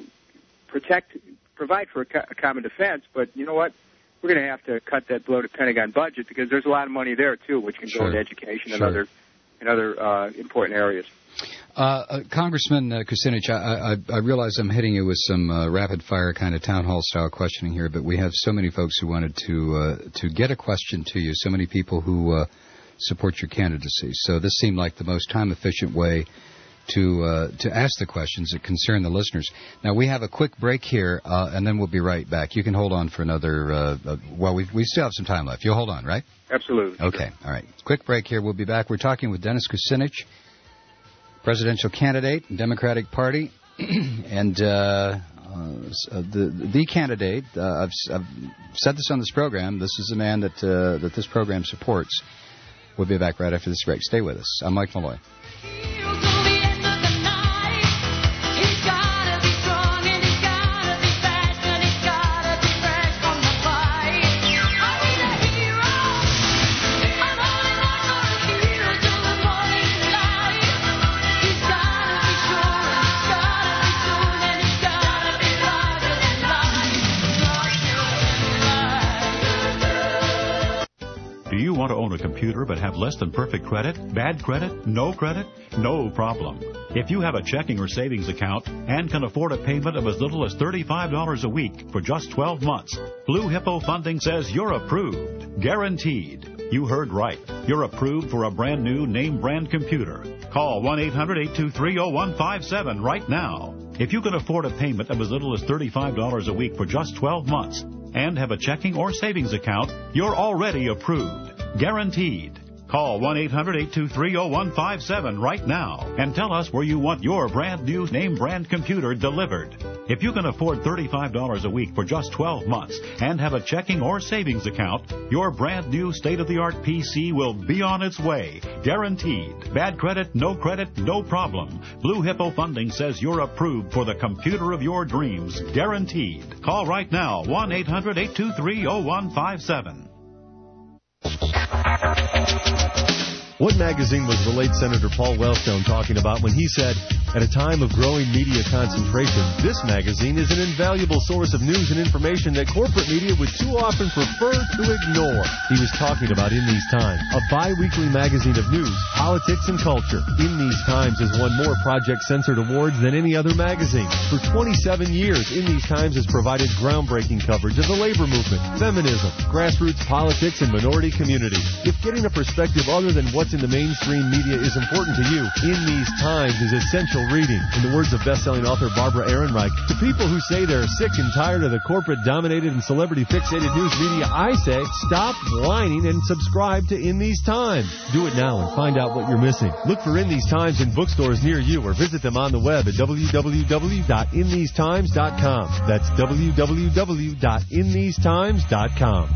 Speaker 23: provide for a common defense. But you know what? We're going to have to cut that bloated Pentagon budget because there's a lot of money there, too, which can go into education and other important areas.
Speaker 14: Congressman Kucinich, I realize I'm hitting you with some rapid-fire kind of town hall-style questioning here, but we have so many folks who wanted to get a question to you, so many people who support your candidacy. So this seemed like the most time-efficient way to ask the questions that concern the listeners. Now, we have a quick break here, and then we'll be right back. You can hold on for another, we still have some time left. You'll hold on, right?
Speaker 23: Absolutely.
Speaker 14: Okay, all right. Quick break here. We'll be back. We're talking with Dennis Kucinich, presidential candidate, Democratic Party, and the candidate. I've said this on this program. This is the man that this program supports. We'll be back right after this break. Stay with us. I'm Mike Malloy.
Speaker 1: Do you want to own a computer but have less than perfect credit? Bad credit? No credit? No problem. If you have a checking or savings account and can afford a payment of as little as $35 a week for just 12 months, Blue Hippo Funding says you're approved. Guaranteed. You heard right. You're approved for a brand new name brand computer. Call 1-800-823-0157 right now. If you can afford a payment of as little as $35 a week for just 12 months and have a checking or savings account, you're already approved. Guaranteed. Call 1-800-823-0157 right now and tell us where you want your brand new name brand computer delivered. If you can afford $35 a week for just 12 months and have a checking or savings account, your brand new state-of-the-art PC will be on its way. Guaranteed. Bad credit, no problem. Blue Hippo Funding says you're approved for the computer of your dreams. Guaranteed. Call right now, 1-800-823-0157.
Speaker 11: What magazine was the late Senator Paul Wellstone talking about when he said, at a time of growing media concentration, this magazine is an invaluable source of news and information that corporate media would too often prefer to ignore? He was talking about In These Times, a bi-weekly magazine of news, politics, and culture. In These Times has won more Project Censored awards than any other magazine. For 27 years, In These Times has provided groundbreaking coverage of the labor movement, feminism, grassroots politics, and minority communities. If getting a perspective other than what's in the mainstream media is important to you, In These Times is essential reading. In the words of best-selling author Barbara Ehrenreich, to people who say they're sick and tired of the corporate-dominated and celebrity-fixated news media, I say, stop whining and subscribe to In These Times. Do it now and find out what you're missing. Look for In These Times in bookstores near you or visit them on the web at www.inthesetimes.com. That's www.inthesetimes.com.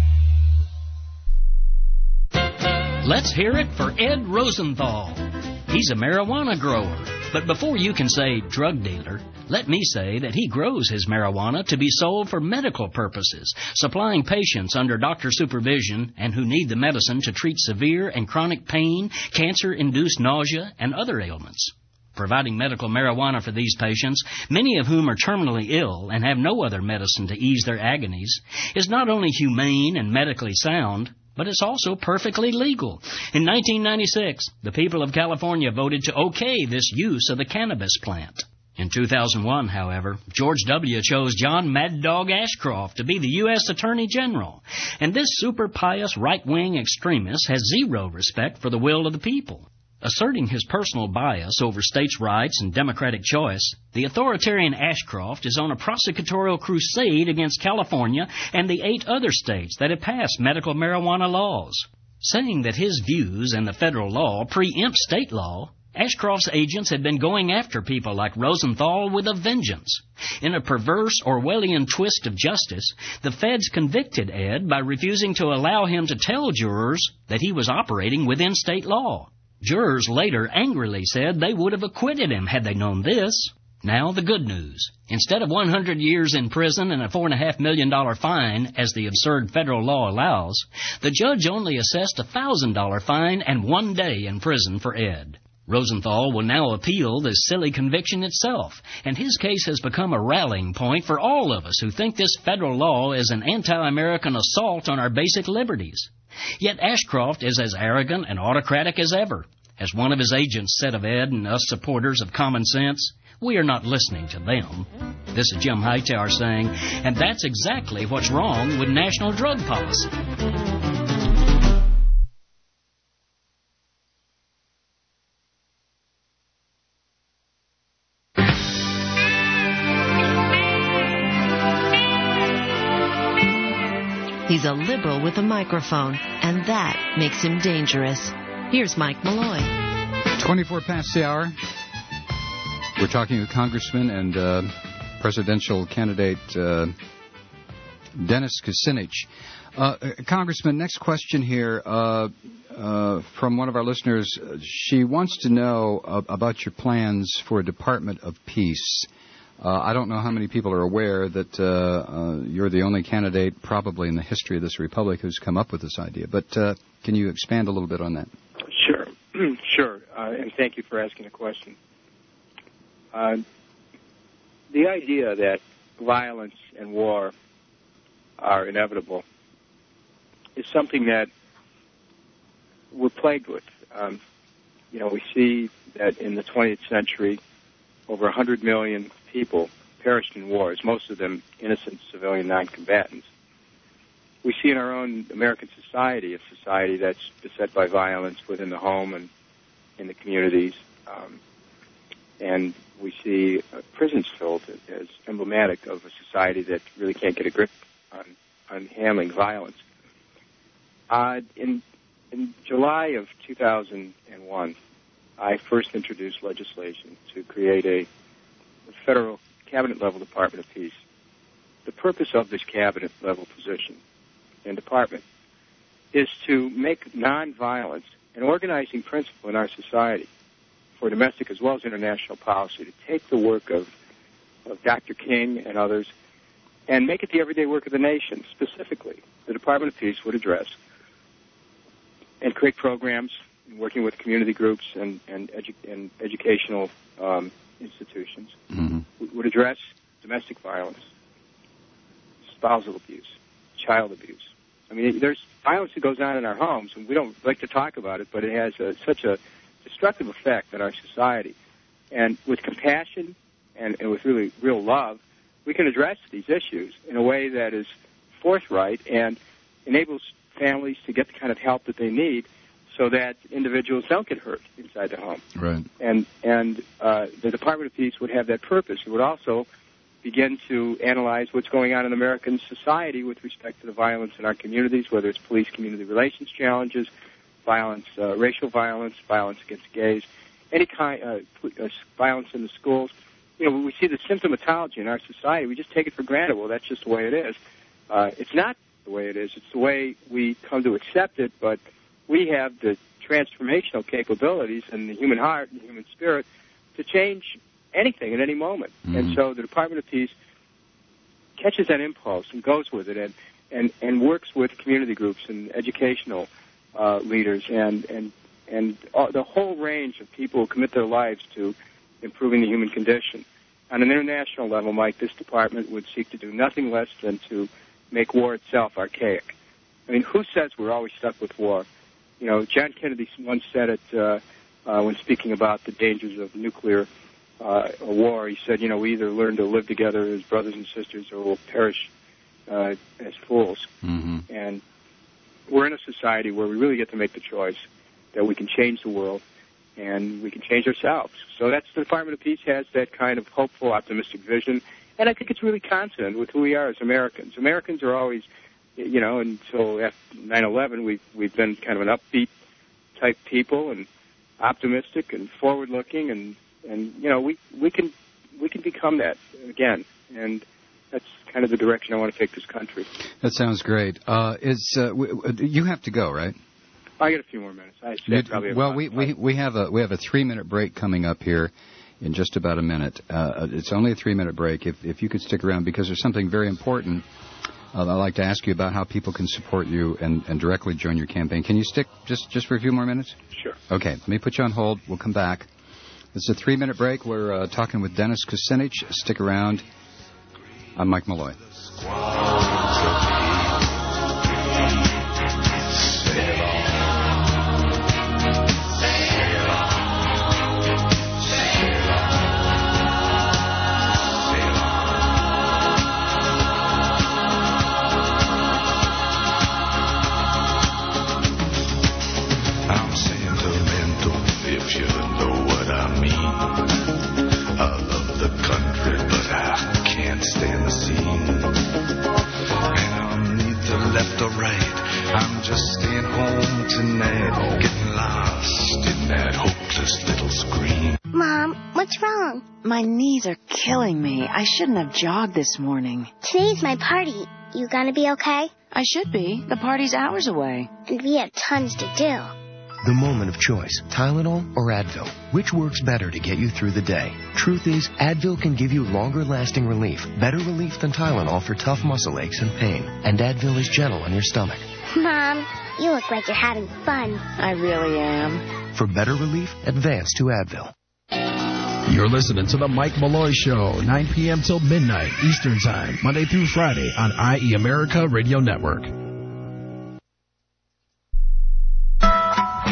Speaker 13: Let's hear it for Ed Rosenthal. He's a marijuana grower. But before you can say drug dealer, let me say that he grows his marijuana to be sold for medical purposes, supplying patients under doctor supervision and who need the medicine to treat severe and chronic pain, cancer-induced nausea, and other ailments. Providing medical marijuana for these patients, many of whom are terminally ill and have no other medicine to ease their agonies, is not only humane and medically sound, but it's also perfectly legal. In 1996, the people of California voted to okay this use of the cannabis plant. In 2001, however, George W. chose John Mad Dog Ashcroft to be the U.S. Attorney General. And this super pious right-wing extremist has zero respect for the will of the people. Asserting his personal bias over states' rights and democratic choice, the authoritarian Ashcroft is on a prosecutorial crusade against California and the 8 other states that have passed medical marijuana laws. Saying that his views and the federal law preempt state law, Ashcroft's agents have been going after people like Rosenthal with a vengeance. In a perverse Orwellian twist of justice, the feds convicted Ed by refusing to allow him to tell jurors that he was operating within state law. Jurors later angrily said they would have acquitted him had they known this. Now the good news. Instead of 100 years in prison and a $4.5 million fine, as the absurd federal law allows, the judge only assessed a $1,000 fine and 1 day in prison for Ed. Rosenthal will now appeal this silly conviction itself, and his case has become a rallying point for all of us who think this federal law is an anti-American assault on our basic liberties. Yet Ashcroft is as arrogant and autocratic as ever. As one of his agents said of Ed and us supporters of common sense, we are not listening to them. This is Jim Hightower saying, and that's exactly what's wrong with national drug policy.
Speaker 15: He's a liberal with a microphone, and that makes him dangerous. Here's Mike Malloy.
Speaker 14: 24 past the hour. We're talking with Congressman and presidential candidate Dennis Kucinich. Congressman, next question here from one of our listeners. She wants to know about your plans for a Department of Peace. I don't know how many people are aware that you're the only candidate probably in the history of this republic who's come up with this idea. But can you expand a little bit on that?
Speaker 23: Sure. Sure. And thank you for asking the question. The idea that violence and war are inevitable is something that we're plagued with. We see that in the 20th century, over 100 million people perished in wars, most of them innocent civilian non-combatants. We see in our own American society a society that's beset by violence within the home and in the communities. And we see prisons filled as emblematic of a society that really can't get a grip on handling violence. In July of 2001, I first introduced legislation to create a federal cabinet-level Department of Peace. The purpose of this cabinet-level position and department is to make nonviolence an organizing principle in our society for domestic as well as international policy, to take the work of Dr. King and others and make it the everyday work of the nation. Specifically, the Department of Peace would address and create programs working with community groups and educational institutions, would address domestic violence, spousal abuse, child abuse. I mean, there's violence that goes on in our homes, and we don't like to talk about it, but it has such a destructive effect on our society. And with compassion and with really real love, we can address these issues in a way that is forthright and enables families to get the kind of help that they need so that individuals don't get hurt inside the home.
Speaker 14: Right.
Speaker 23: And the Department of Peace would have that purpose. It would also begin to analyze what's going on in American society with respect to the violence in our communities, whether it's police-community relations challenges, violence, racial violence, violence against gays, any kind violence in the schools. We see the symptomatology in our society. We just take it for granted. Well, that's just the way it is. It's not the way it is. It's the way we come to accept it, but we have the transformational capabilities in the human heart and the human spirit to change anything at any moment. And so the Department of Peace catches that impulse and goes with it and works with community groups and educational leaders and the whole range of people who commit their lives to improving the human condition. On an international level, Mike, this department would seek to do nothing less than to make war itself archaic. I mean, who says we're always stuck with war? John Kennedy once said it when speaking about the dangers of nuclear war. He said, we either learn to live together as brothers and sisters or we'll perish as fools. And we're in a society where we really get to make the choice that we can change the world and we can change ourselves. So that's the Department of Peace has that kind of hopeful, optimistic vision. And I think it's really consonant with who we are as Americans. Americans are always, until after 9/11, we've been kind of an upbeat type people and optimistic and forward-looking, and we can become that again. And that's kind of the direction I want to take this country.
Speaker 14: That sounds great. You have to go, right?
Speaker 23: I got a few more minutes.
Speaker 14: We have a 3-minute break coming up here in just about a minute. It's only a 3-minute break. If you could stick around, because there's something very important I'd like to ask you about how people can support you and directly join your campaign. Can you stick just for a few more minutes?
Speaker 23: Sure.
Speaker 14: Okay, let me put you on hold. We'll come back. This is a 3-minute break. We're talking with Dennis Kucinich. Stick around. I'm Mike Malloy.
Speaker 16: Left or right, I'm just staying home tonight, getting lost in that hopeless little screen.
Speaker 17: Mom, what's wrong?
Speaker 19: My knees are killing me. I shouldn't have jogged this morning.
Speaker 17: Today's my party. You gonna be okay?
Speaker 19: I should be. The party's hours away.
Speaker 17: And we have tons to do.
Speaker 8: The moment of choice, Tylenol or Advil. Which works better to get you through the day? Truth is, Advil can give you longer-lasting relief, better relief than Tylenol for tough muscle aches and pain. And Advil is gentle on your stomach.
Speaker 17: Mom, you look like you're having fun.
Speaker 19: I really am.
Speaker 8: For better relief, advance to Advil.
Speaker 18: You're listening to The Mike Malloy Show, 9 p.m. till midnight Eastern Time, Monday through Friday on IE America Radio Network.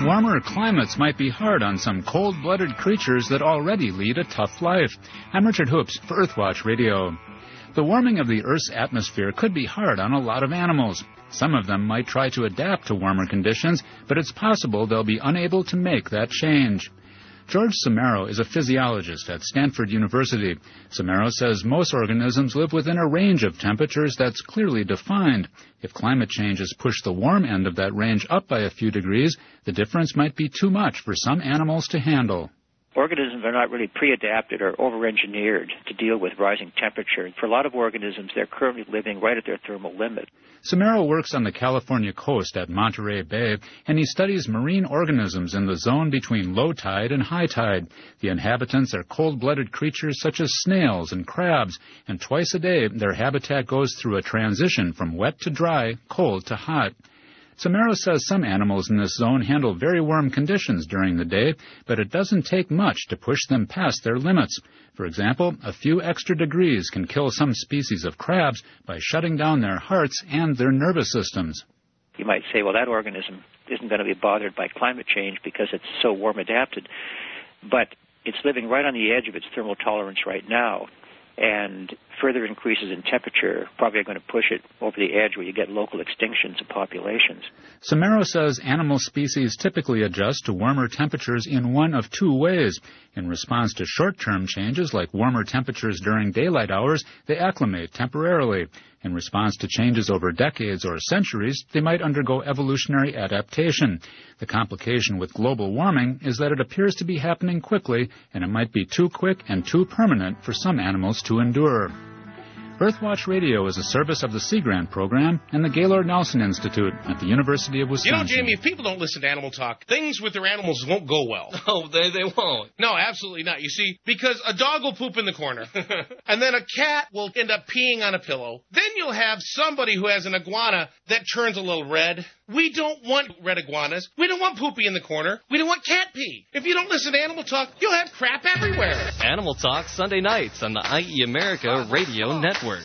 Speaker 2: Warmer climates might be hard on some cold-blooded creatures that already lead a tough life. I'm Richard Hoops for Earthwatch Radio. The warming of the Earth's atmosphere could be hard on a lot of animals. Some of them might try to adapt to warmer conditions, but it's possible they'll be unable to make that change. George Samaro is a physiologist at Stanford University. Samaro says most organisms live within a range of temperatures that's clearly defined. If climate changes push the warm end of that range up by a few degrees, the difference might be too much for some animals to handle.
Speaker 21: Organisms are not really pre-adapted or over-engineered to deal with rising temperature. For a lot of organisms, they're currently living right at their thermal limit.
Speaker 2: Samaro works on the California coast at Monterey Bay, and he studies marine organisms in the zone between low tide and high tide. The inhabitants are cold-blooded creatures such as snails and crabs, and twice a day their habitat goes through a transition from wet to dry, cold to hot. Samaro says some animals in this zone handle very warm conditions during the day, but it doesn't take much to push them past their limits. For example, a few extra degrees can kill some species of crabs by shutting down their hearts and their nervous systems.
Speaker 21: You might say, well, that organism isn't going to be bothered by climate change because it's so warm adapted, but it's living right on the edge of its thermal tolerance right now. And further increases in temperature probably are going to push it over the edge where you get local extinctions of populations.
Speaker 2: Samaro says animal species typically adjust to warmer temperatures in one of two ways. In response to short-term changes like warmer temperatures during daylight hours, they acclimate temporarily. In response to changes over decades or centuries, they might undergo evolutionary adaptation. The complication with global warming is that it appears to be happening quickly, and it might be too quick and too permanent for some animals to endure. Earthwatch Radio is a service of the Sea Grant Program and the Gaylord Nelson Institute at the University of Wisconsin.
Speaker 22: You know, Jamie, if people don't listen to Animal Talk, things with their animals won't go well.
Speaker 24: No, they won't.
Speaker 22: No, absolutely not. You see, because a dog will poop in the corner, and then a cat will end up peeing on a pillow. Then you'll have somebody who has an iguana that turns a little red. We don't want red iguanas. We don't want poopy in the corner. We don't want cat pee. If you don't listen to Animal Talk, you'll have crap everywhere.
Speaker 24: Animal Talk, Sunday nights on the IE America Radio Network.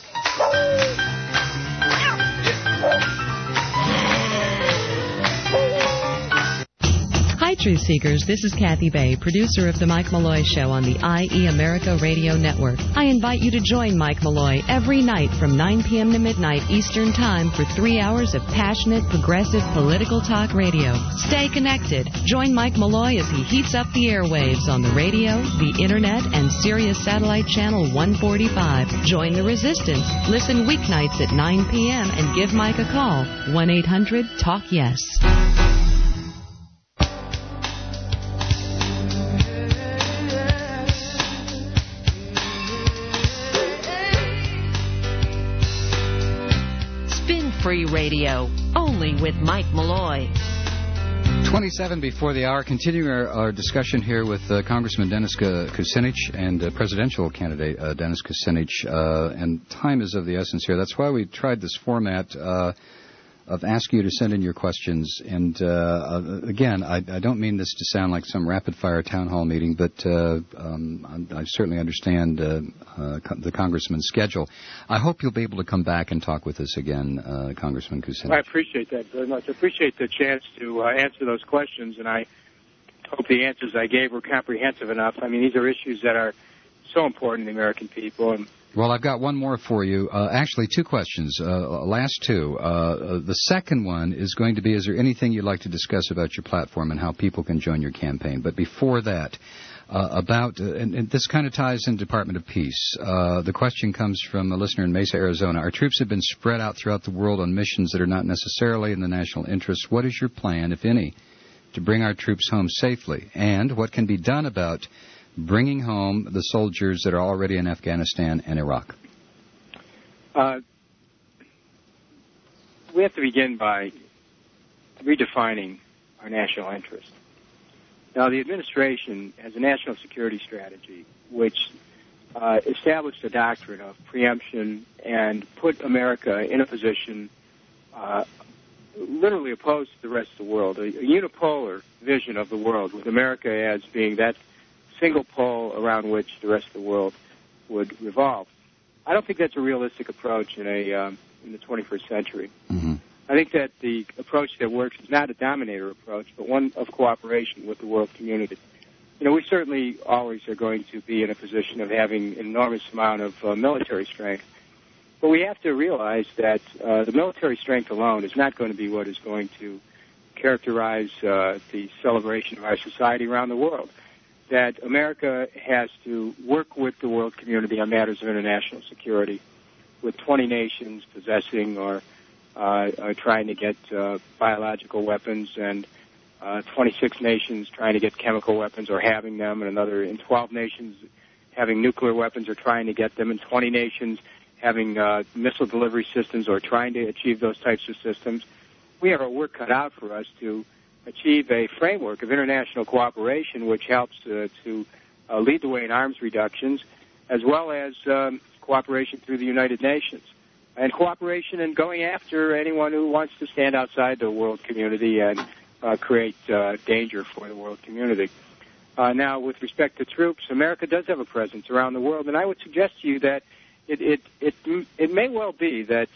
Speaker 25: Hi, Truth Seekers. This is Kathy Bay, producer of The Mike Malloy Show on the IE America Radio Network. I invite you to join Mike Malloy every night from 9 p.m. to midnight Eastern Time for 3 hours of passionate, progressive, political talk radio. Stay connected. Join Mike Malloy as he heats up the airwaves on the radio, the Internet, and Sirius Satellite Channel 145. Join the resistance. Listen weeknights at 9 p.m. and give Mike a call. 1-800-TALK-YES.
Speaker 15: Free Radio, only with Mike Malloy.
Speaker 14: 27 before the hour, continuing our discussion here with Congressman Dennis Kucinich and presidential candidate Dennis Kucinich, and time is of the essence here. That's why we tried this format of asking you to send in your questions. And again, I don't mean this to sound like some rapid-fire town hall meeting, but I certainly understand the Congressman's schedule. I hope you'll be able to come back and talk with us again, Congressman Kucinich.
Speaker 23: I appreciate that very much. I appreciate the chance to answer those questions, and I hope the answers I gave were comprehensive enough. I mean, these are issues that are so important to the American people. And
Speaker 14: well, I've got one more for you. Actually, two questions. Last two. The second one is going to be, is there anything you'd like to discuss about your platform and how people can join your campaign? But before that, and this kind of ties in Department of Peace. The question comes from a listener in Mesa, Arizona. Our troops have been spread out throughout the world on missions that are not necessarily in the national interest. What is your plan, if any, to bring our troops home safely? And what can be done about bringing home the soldiers that are already in Afghanistan and Iraq?
Speaker 23: We have to begin by redefining our national interest. Now, the administration has a national security strategy which established a doctrine of preemption and put America in a position literally opposed to the rest of the world, a unipolar vision of the world, with America as being that single pole around which the rest of the world would revolve. I don't think that's a realistic approach in the 21st century.
Speaker 14: Mm-hmm.
Speaker 23: I think that the approach that works is not a dominator approach, but one of cooperation with the world community. We certainly always are going to be in a position of having an enormous amount of military strength. But we have to realize that the military strength alone is not going to be what is going to characterize the celebration of our society around the world. That America has to work with the world community on matters of international security, with 20 nations possessing or trying to get biological weapons, and 26 nations trying to get chemical weapons or having them, and in 12 nations having nuclear weapons or trying to get them, and 20 nations having missile delivery systems or trying to achieve those types of systems. We have our work cut out for us to achieve a framework of international cooperation which helps to lead the way in arms reductions, as well as cooperation through the United Nations, and cooperation in going after anyone who wants to stand outside the world community and create danger for the world community. Now, with respect to troops, America does have a presence around the world, and I would suggest to you that it may well be that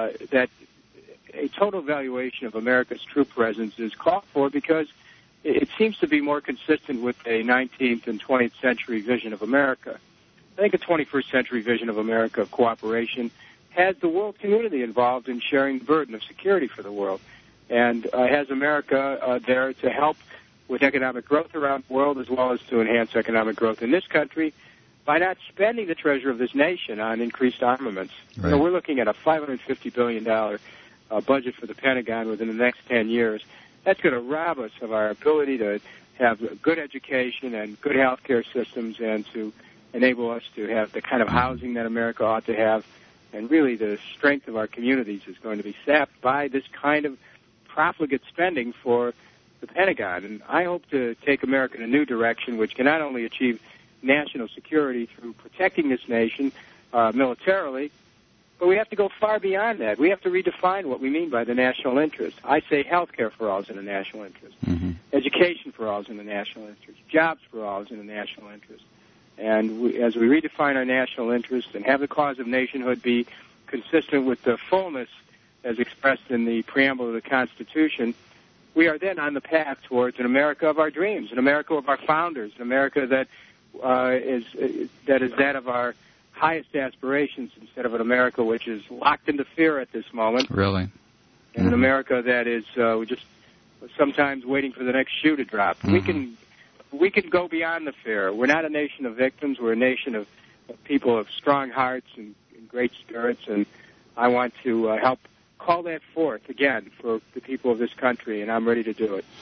Speaker 23: a total evaluation of America's troop presence is called for, because it seems to be more consistent with a 19th and 20th century vision of America. I think a 21st century vision of America of cooperation has the world community involved in sharing the burden of security for the world, and has America there to help with economic growth around the world, as well as to enhance economic growth in this country by not spending the treasure of this nation on increased armaments. Right. We're looking at a $550 billion budget for the Pentagon within the next 10 years. That's going to rob us of our ability to have good education and good health care systems, and to enable us to have the kind of housing that America ought to have. And really the strength of our communities is going to be sapped by this kind of profligate spending for the Pentagon. And I hope to take America in a new direction, which can not only achieve national security through protecting this nation militarily, but we have to go far beyond that. We have to redefine what we mean by the national interest. I say health care for all is in the national interest. Mm-hmm. Education for all is in the national interest. Jobs for all is in the national interest. And as we redefine our national interest and have the cause of nationhood be consistent with the fullness as expressed in the preamble of the Constitution, we are then on the path towards an America of our dreams, an America of our founders, an America that is that of our highest aspirations, instead of an America which is locked into fear at this moment.
Speaker 14: Really?
Speaker 23: And an America that is just sometimes waiting for the next shoe to drop. Mm-hmm. We can go beyond the fear. We're not a nation of victims. We're a nation of people of strong hearts and great spirits, and I want to help call that forth again for the people of this country, and I'm ready to do it.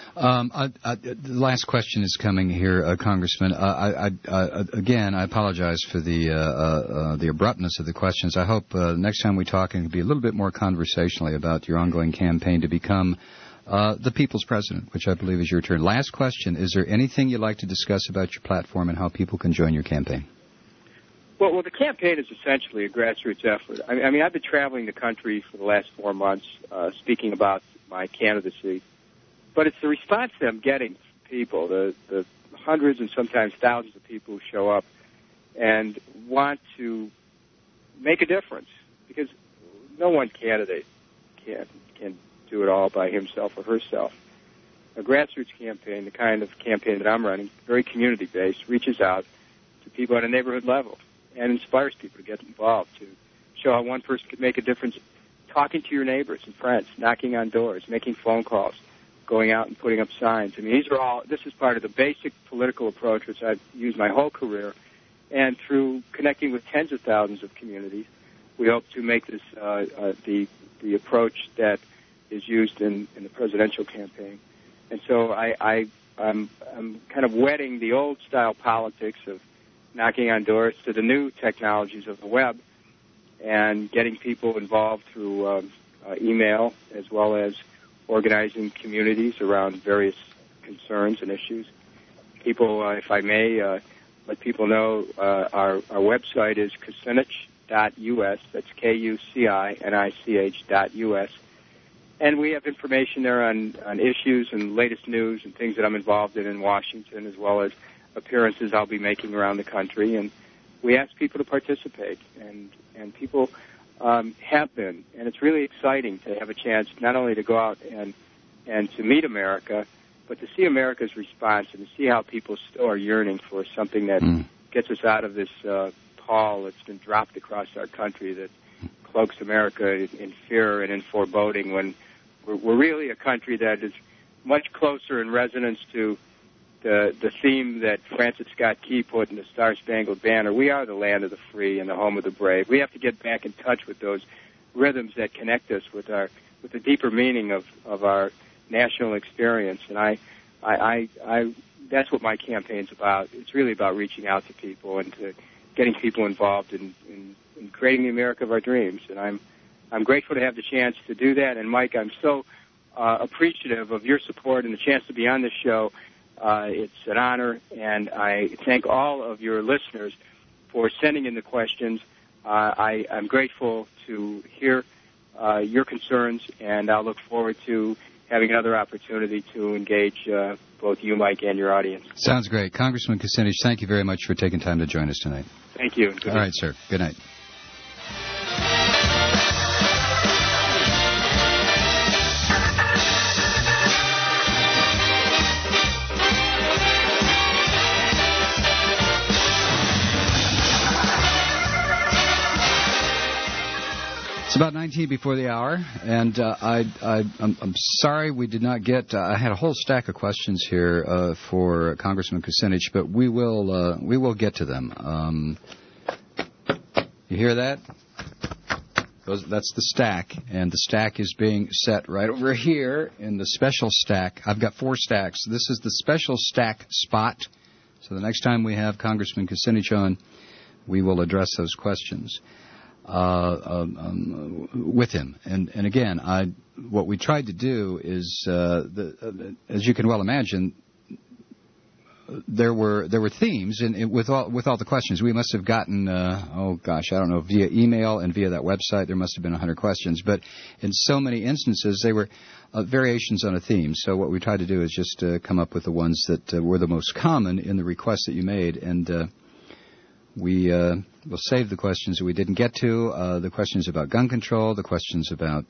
Speaker 14: The last question is coming here, Congressman. Again, I apologize for the abruptness of the questions. I hope next time we talk, it can be a little bit more conversationally about your ongoing campaign to become the people's president, which I believe is your turn. Last question. Is there anything you'd like to discuss about your platform and how people can join your campaign?
Speaker 23: Well, the campaign is essentially a grassroots effort. I mean, I've been traveling the country for the last 4 months speaking about my candidacy. But it's the response that I'm getting from people, the hundreds and sometimes thousands of people who show up and want to make a difference. Because no one candidate can do it all by himself or herself. A grassroots campaign, the kind of campaign that I'm running, very community-based, reaches out to people at a neighborhood level and inspires people to get involved, to show how one person could make a difference talking to your neighbors and friends, knocking on doors, making phone calls, going out and putting up signs. I mean, this is part of the basic political approach which I've used my whole career, and through connecting with tens of thousands of communities, we hope to make this the approach that is used in the presidential campaign. And so I'm kind of wedding the old style politics of knocking on doors to the new technologies of the web, and getting people involved through email, as well as organizing communities around various concerns and issues. People, if I may, let people know our website is kucinich.us. That's KUCINICH.us. And we have information there on issues and latest news and things that I'm involved in Washington, as well as appearances I'll be making around the country. And we ask people to participate. And people have been. And it's really exciting to have a chance not only to go out and to meet America, but to see America's response and to see how people still are yearning for something that gets us out of this pall that's been dropped across our country that cloaks America in fear and in foreboding, when we're really a country that is much closer in resonance to the theme that Francis Scott Key put in the Star-Spangled Banner. We are the land of the free and the home of the brave. We have to get back in touch with those rhythms that connect us with the deeper meaning of our national experience. And I that's what my campaign's about. It's really about reaching out to people and to getting people involved in creating the America of our dreams. And I'm grateful to have the chance to do that. And Mike, I'm so appreciative of your support and the chance to be on this show. It's an honor, and I thank all of your listeners for sending in the questions. I'm grateful to hear your concerns, and I'll look forward to having another opportunity to engage both you, Mike, and your audience.
Speaker 14: Sounds great. Congressman Kucinich, thank you very much for taking time to join us tonight.
Speaker 23: Thank you.
Speaker 14: All right, sir. Good night. It's about 19 before the hour, and I'm sorry we did not get. I had a whole stack of questions here for Congressman Kucinich, but we will get to them. You hear that? That's the stack, and the stack is being set right over here in the special stack. I've got 4 stacks. This is the special stack spot. So the next time we have Congressman Kucinich on, we will address those questions with him. And again, what we tried to do is, as you can well imagine, there were themes with all the questions. We must have gotten I don't know, via email and via that website there must have been 100 questions. But in so many instances they were variations on a theme. So what we tried to do is just come up with the ones that were the most common in the requests that you made, and we will save the questions that we didn't get to, the questions about gun control, the questions about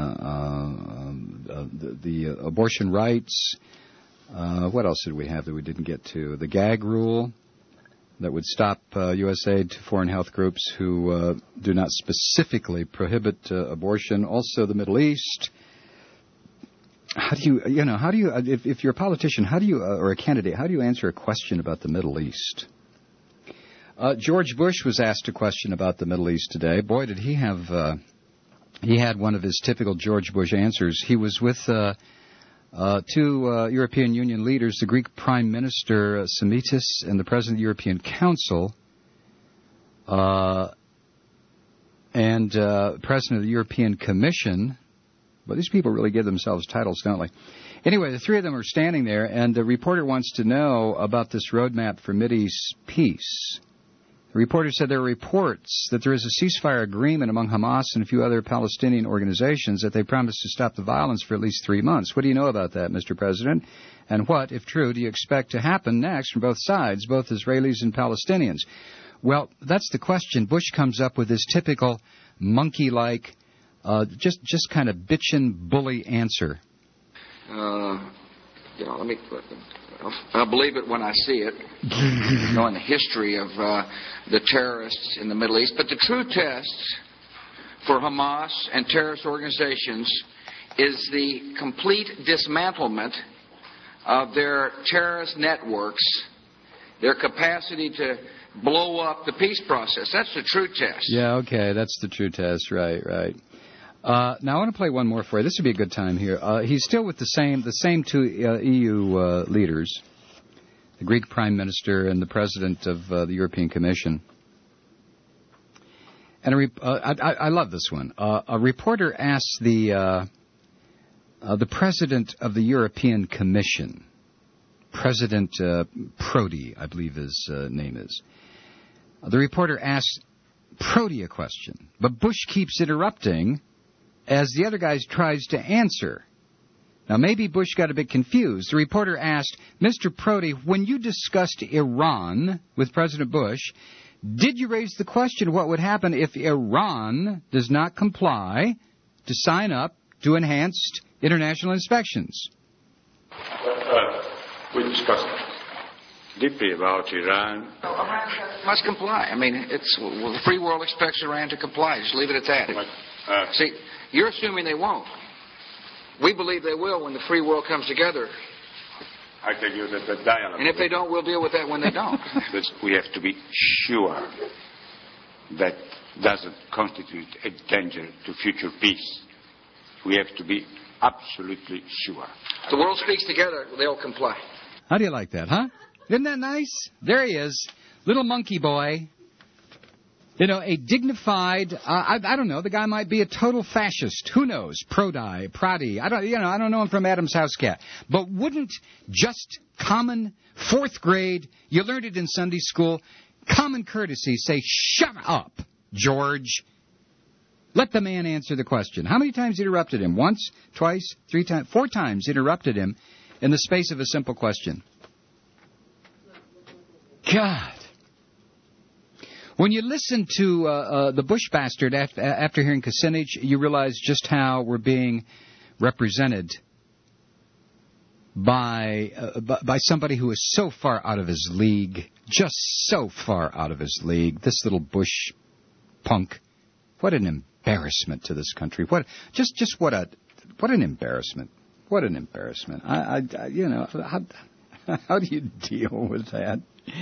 Speaker 14: the abortion rights. What else did we have that we didn't get to? The gag rule that would stop U.S. aid to foreign health groups who do not specifically prohibit abortion. Also the Middle East. How do you, if you're a politician, or a candidate, how do you answer a question about the Middle East? George Bush was asked a question about the Middle East today. Boy, did he have, he had one of his typical George Bush answers. He was with 2 European Union leaders, the Greek Prime Minister Semitis and the President of the European Council, and President of the European Commission. Well, these people really give themselves titles, don't they? Anyway, the 3 of them are standing there, and the reporter wants to know about this roadmap for Mideast peace. The reporter said there are reports that there is a ceasefire agreement among Hamas and a few other Palestinian organizations that they promise to stop the violence for at least 3 months. What do you know about that, Mr. President? And what, if true, do you expect to happen next from both sides, both Israelis and Palestinians? Well, that's the question. Bush comes up with this typical monkey-like, just kind of bitchin' bully answer.
Speaker 3: I'll believe it when I see it, knowing the history of the terrorists in the Middle East. But the true test for Hamas and terrorist organizations is the complete dismantlement of their terrorist networks, their capacity to blow up the peace process. That's the true test.
Speaker 14: Yeah, okay, that's the true test. Right. Now I want to play one more for you. This would be a good time here. He's still with the same 2 EU leaders, the Greek Prime Minister and the President of the European Commission. And I love this one. A reporter asked the President of the European Commission, President Prodi, I believe his name is. The reporter asked Prodi a question, but Bush keeps interrupting as the other guy tries to answer. Now, maybe Bush got a bit confused. The reporter asked, Mr. Prodi, when you discussed Iran with President Bush, Did you raise the question what would happen if Iran does not comply to sign up to enhanced international inspections?
Speaker 5: We discussed deeply about Iran.
Speaker 3: Iran must comply. I mean, the free world expects Iran to comply. Just leave it at that. See, you're assuming they won't. We believe they will when the free world comes together.
Speaker 5: I tell you that the dialogue...
Speaker 3: And if they don't, we'll deal with that when they don't.
Speaker 5: But we have to be sure that doesn't constitute a danger to future peace. We have to be absolutely sure.
Speaker 3: If the world speaks together, they'll comply.
Speaker 14: How do you like that, huh? Isn't that nice? There he is, little monkey boy. You know, a dignified, I don't know, the guy might be a total fascist. Who knows? Prodi. I don't know him from Adam's House Cat. But wouldn't just common fourth grade, you learned it in Sunday school, common courtesy say, shut up, George. Let the man answer the question. How many times interrupted him? Once, twice, 3 times, 4 times interrupted him in the space of a simple question. God. When you listen to the Bush bastard after hearing Kucinich, you realize just how we're being represented by somebody who is so far out of his league, just so far out of his league. This little Bush punk. What an embarrassment to this country. What an embarrassment. What an embarrassment. How do you deal with that?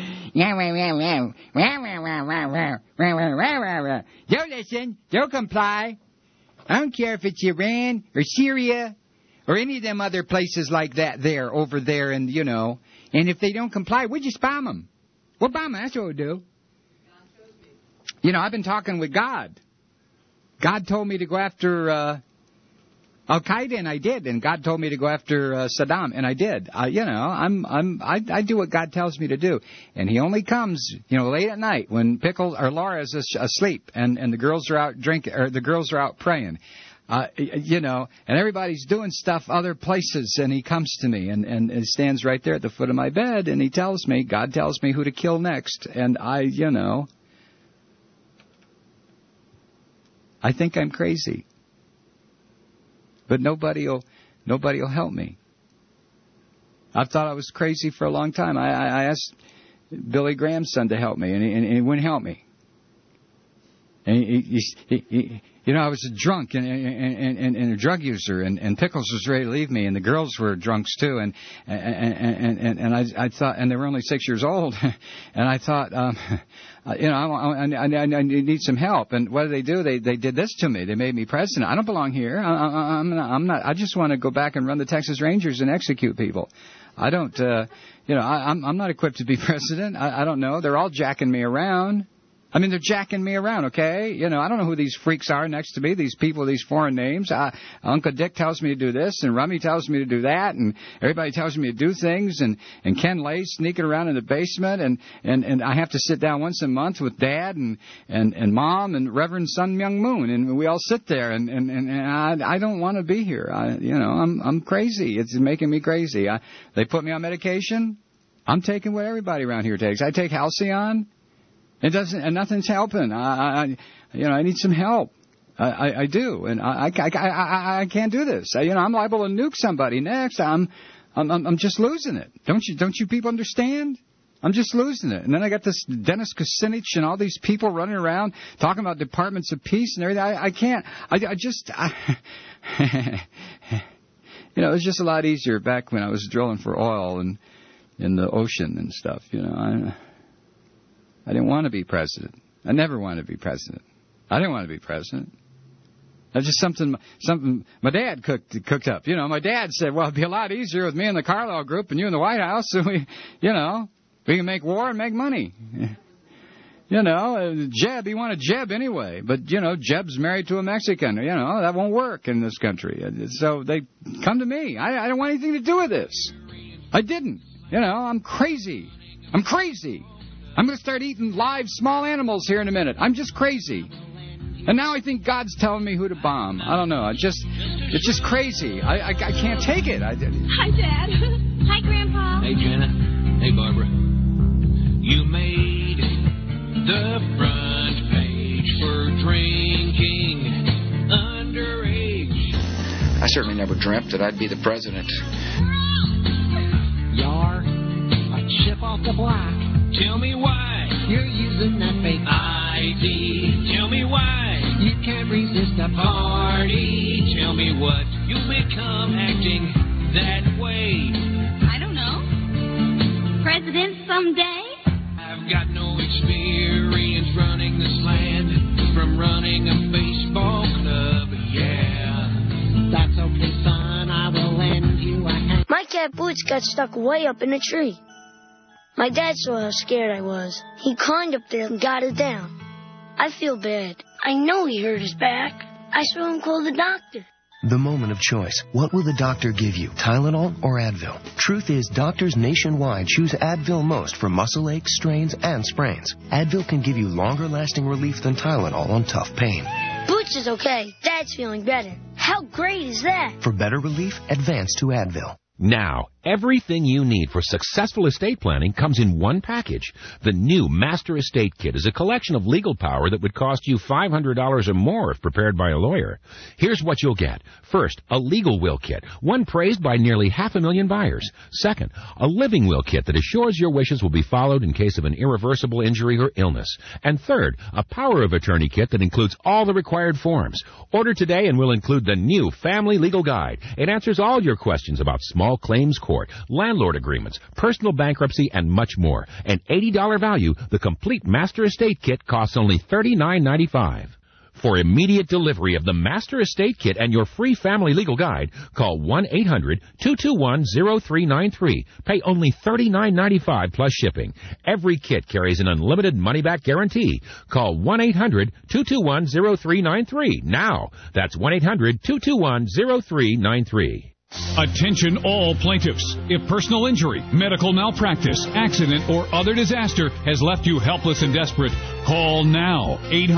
Speaker 14: Don't listen. Don't comply. I don't care if it's Iran or Syria or any of them other places like that there, over there, and, you know. And if they don't comply, we just bomb them. We'll bomb them. That's what we'll do. You know, I've been talking with God. God told me to go after Al-Qaeda, and I did, and God told me to go after Saddam, and I did. I do what God tells me to do, and He only comes, late at night when Pickle or Laura's asleep, and the girls are out drinking, or the girls are out praying, and everybody's doing stuff other places, and He comes to me, and He stands right there at the foot of my bed, and God tells me who to kill next, and I think I'm crazy. But nobody'll help me. I've thought I was crazy for a long time. I asked Billy Graham's son to help me, and he wouldn't help me. And I was a drunk and a drug user, and Pickles was ready to leave me, and the girls were drunks too, and I thought, and they were only 6 years old, and I thought, I need some help. And what do? They did this to me. They made me president. I don't belong here. I'm not. I just want to go back and run the Texas Rangers and execute people. I don't. I'm not equipped to be president. I don't know. They're all jacking me around. I mean, they're jacking me around, okay? I don't know who these freaks are next to me, these people, these foreign names. Uncle Dick tells me to do this, and Rummy tells me to do that, and everybody tells me to do things, and Ken Lay's sneaking around in the basement, and I have to sit down once a month with Dad and Mom and Reverend Sun Myung Moon, and we all sit there, and I don't want to be here. I'm crazy. It's making me crazy. They put me on medication. I'm taking what everybody around here takes. I take Halcyon. It doesn't, and nothing's helping. I need some help. I do, and I can't do this. I'm liable to nuke somebody next. I'm just losing it. Don't you people understand? I'm just losing it. And then I got this Dennis Kucinich and all these people running around talking about departments of peace and everything. I can't. It was just a lot easier back when I was drilling for oil and in the ocean and stuff. I didn't want to be president. I never wanted to be president. I didn't want to be president. That's just something my dad cooked up. My dad said, well, it'd be a lot easier with me and the Carlyle Group and you in the White House. So we can make war and make money. Jeb, he wanted Jeb anyway. But, Jeb's married to a Mexican. That won't work in this country. So they come to me. I don't want anything to do with this. I didn't. I'm crazy. I'm crazy. I'm going to start eating live small animals here in a minute. I'm just crazy. And now I think God's telling me who to bomb. I don't know. It's just crazy. I can't take it.
Speaker 6: Hi, Dad. Hi, Grandpa.
Speaker 7: Hey, Jenna. Hey, Barbara. You made it
Speaker 4: The front page for drinking underage.
Speaker 3: I certainly never dreamt that I'd be the president.
Speaker 4: You're a chip off the block. Tell me why you're using that fake ID. Tell me why you can't resist a party. Tell me what you'll become acting that way.
Speaker 6: I don't know. President someday?
Speaker 4: I've got no experience running this land from running a baseball club, yeah.
Speaker 6: That's okay, son. I will lend you a hand.
Speaker 7: My cat Boots got stuck way up in a tree. My dad saw how scared I was. He climbed up there and got it down. I feel bad. I know he hurt his back. I saw him call the doctor.
Speaker 8: The moment of choice. What will the doctor give you, Tylenol or Advil? Truth is, doctors nationwide choose Advil most for muscle aches, strains, and sprains. Advil can give you longer-lasting relief than Tylenol on tough pain.
Speaker 7: Boots is okay. Dad's feeling better. How great is that?
Speaker 8: For better relief, advance to Advil.
Speaker 12: Now, everything you need for successful estate planning comes in one package. The new Master Estate Kit is a collection of legal power that would cost you $500 or more if prepared by a lawyer. Here's what you'll get. First, a legal will kit, one praised by nearly 500,000 buyers. Second, a living will kit that assures your wishes will be followed in case of an irreversible injury or illness. And third, a power of attorney kit that includes all the required forms. Order today and we'll include the new Family Legal Guide. It answers all your questions about small claims court, landlord agreements, personal bankruptcy, and much more. An $80 value, the complete Master Estate Kit costs only $39.95. For immediate delivery of the Master Estate Kit and your free Family Legal Guide, call 1-800-221-0393. Pay only $39.95 plus shipping. Every kit carries an unlimited money-back guarantee. Call 1-800-221-0393 now. That's 1-800-221-0393.
Speaker 20: Attention all plaintiffs. If personal injury, medical malpractice, accident, or other disaster has left you helpless and desperate, call now.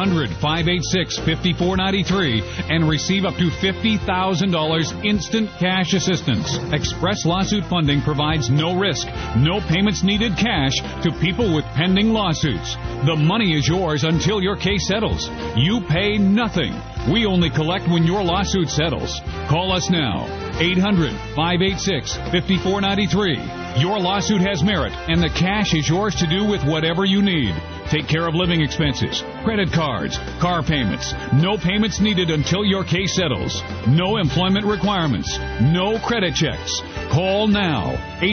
Speaker 20: 800-586-5493 and receive up to $50,000 instant cash assistance. Express Lawsuit Funding provides no risk, no payments needed cash to people with pending lawsuits. The money is yours until your case settles. You pay nothing. We only collect when your lawsuit settles. Call us now. 800-586-5493. Your lawsuit has merit, and the cash is yours to do with whatever you need. Take care of living expenses, credit cards, car payments. No payments needed until your case settles. No employment requirements. No credit checks. Call now.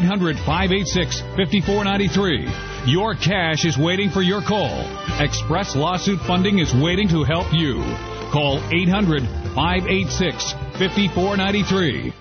Speaker 20: 800-586-5493. Your cash is waiting for your call. Express Lawsuit Funding is waiting to help you. Call 800-586-5493.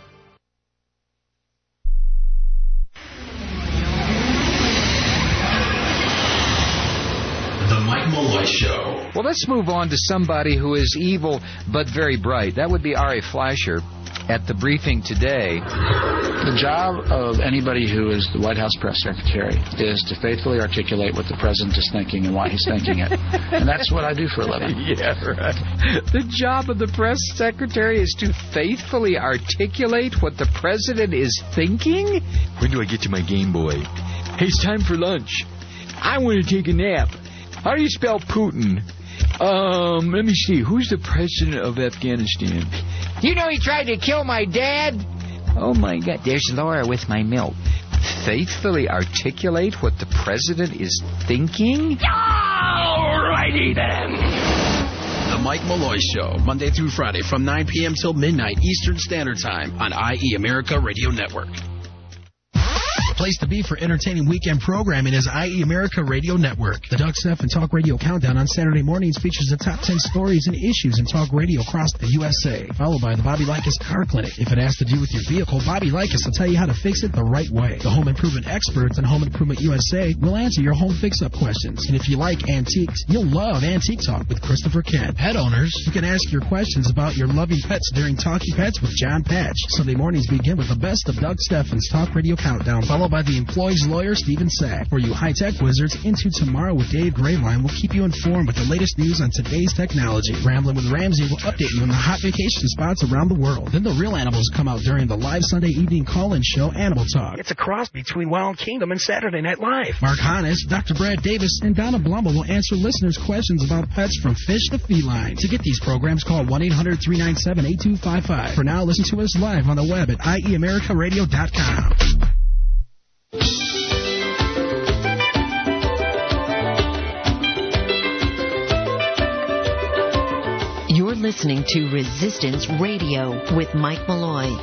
Speaker 18: The Mike Malloy Show.
Speaker 26: Well, let's move on to somebody who is evil but very bright. That would be Ari Fleischer at the briefing today.
Speaker 27: The job of anybody who is the White House press secretary is to faithfully articulate what the president is thinking and why he's thinking it. And that's what I do for a living.
Speaker 26: Yeah, right. The job of the press secretary is to faithfully articulate what the president is thinking?
Speaker 28: When do I get to my Game Boy? Hey, it's time for lunch. I want to take a nap. How do you spell Putin? Let me see. Who's the president of Afghanistan?
Speaker 26: You know he tried to kill my dad? Oh, my God. There's Laura with my milk. Faithfully articulate what the president is thinking?
Speaker 18: All righty then. The Mike Malloy Show, Monday through Friday from 9 p.m. till midnight Eastern Standard Time on IE America Radio Network. The place to be for entertaining weekend programming is IE America Radio Network. The Doug Stephan Talk Radio Countdown on Saturday mornings features the top 10 stories and issues in talk radio across the USA, followed by the Bobby Likas Car Clinic. If it has to do with your vehicle, Bobby Likas will tell you how to fix it the right way. The home improvement experts on Home Improvement USA will answer your home fix-up questions. And if you like antiques, you'll love Antique Talk with Christopher Kent. Pet owners, you can ask your questions about your loving pets during Talking Pets with John Patch. Sunday mornings begin with the best of Doug Stephan's Talk Radio Countdown, followed
Speaker 1: by the employee's lawyer, Stephen Sack. For you high-tech wizards, Into Tomorrow with Dave Graveline will keep you informed with the latest news on today's technology. Ramblin' with Ramsey will update you on the hot vacation spots around the world. Then the real animals come out during the live Sunday evening call-in show, Animal Talk.
Speaker 9: It's a cross between Wild Kingdom and Saturday Night Live.
Speaker 1: Mark Hannes, Dr. Brad Davis, and Donna Blumble will answer listeners' questions about pets from fish to feline. To get these programs, call 1-800-397-8255. For now, listen to us live on the web at ieamericaradio.com.
Speaker 15: You're listening to Resistance Radio with Mike Malloy.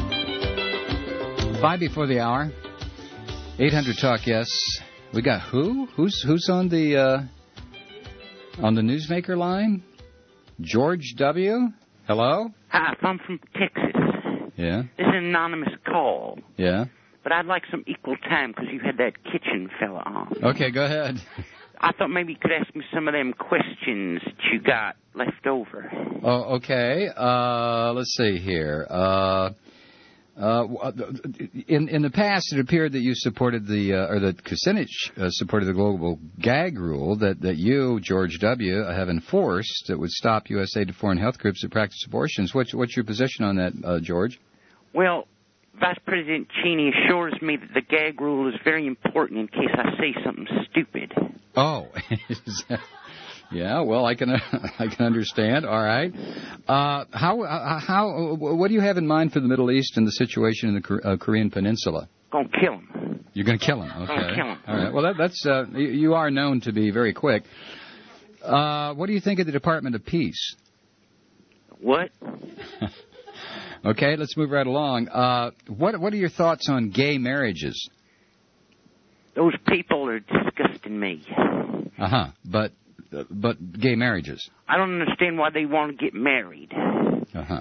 Speaker 14: 5 before the hour. 800 Talk, yes. We got who? Who's on the newsmaker line? George W. Hello?
Speaker 10: Hi, I'm from Texas.
Speaker 14: Yeah.
Speaker 10: This is an anonymous call.
Speaker 14: Yeah.
Speaker 10: But I'd like some equal time because you had that kitchen fella on.
Speaker 14: Okay, go ahead.
Speaker 10: I thought maybe you could ask me some of them questions that you got left over.
Speaker 14: Oh, okay. Let's see here. In the past, it appeared that you supported that Kucinich supported the global gag rule that you, George W., have enforced that would stop U.S. aid to foreign health groups that practice abortions. What's your position on that, George?
Speaker 10: Well, Vice President Cheney assures me that the gag rule is very important in case I say something stupid.
Speaker 14: Oh, yeah. Well, I can understand. All right. What do you have in mind for the Middle East and the situation in the Korean Peninsula?
Speaker 10: Gonna kill him.
Speaker 14: You're gonna kill him. Okay.
Speaker 10: Gonna kill him.
Speaker 14: All right. Well, that's you are known to be very quick. What do you think of the Department of Peace?
Speaker 10: What?
Speaker 14: Okay, let's move right along. What are your thoughts on gay marriages?
Speaker 10: Those people are disgusting me.
Speaker 14: Uh-huh. But gay marriages.
Speaker 10: I don't understand why they want to get married.
Speaker 14: Uh-huh.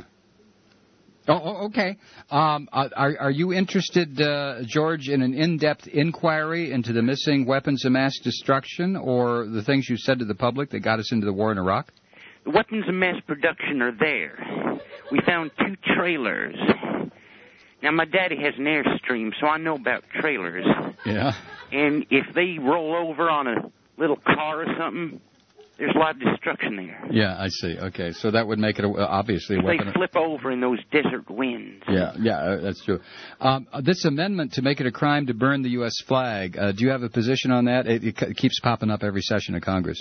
Speaker 14: Oh, okay. Are you interested, George, in an in-depth inquiry into the missing weapons of mass destruction or the things you said to the public that got us into the war in Iraq?
Speaker 10: The weapons of mass production are there. We found 2 trailers. Now, my daddy has an Airstream, so I know about trailers.
Speaker 14: Yeah.
Speaker 10: And if they roll over on a little car or something, there's a lot of destruction there.
Speaker 14: Yeah, I see. Okay, so that would make it obviously a weapon.
Speaker 10: They flip over in those desert winds.
Speaker 14: Yeah, that's true. This amendment to make it a crime to burn the U.S. flag, do you have a position on that? It keeps popping up every session of Congress.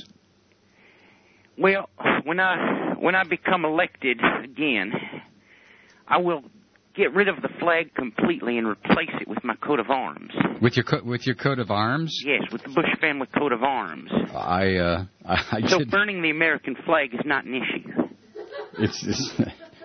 Speaker 10: Well, when I become elected again, I will get rid of the flag completely and replace it with my coat of arms.
Speaker 14: With your coat of arms?
Speaker 10: Yes, with the Bush family coat of arms.
Speaker 14: So
Speaker 10: burning the American flag is not an issue.
Speaker 14: It's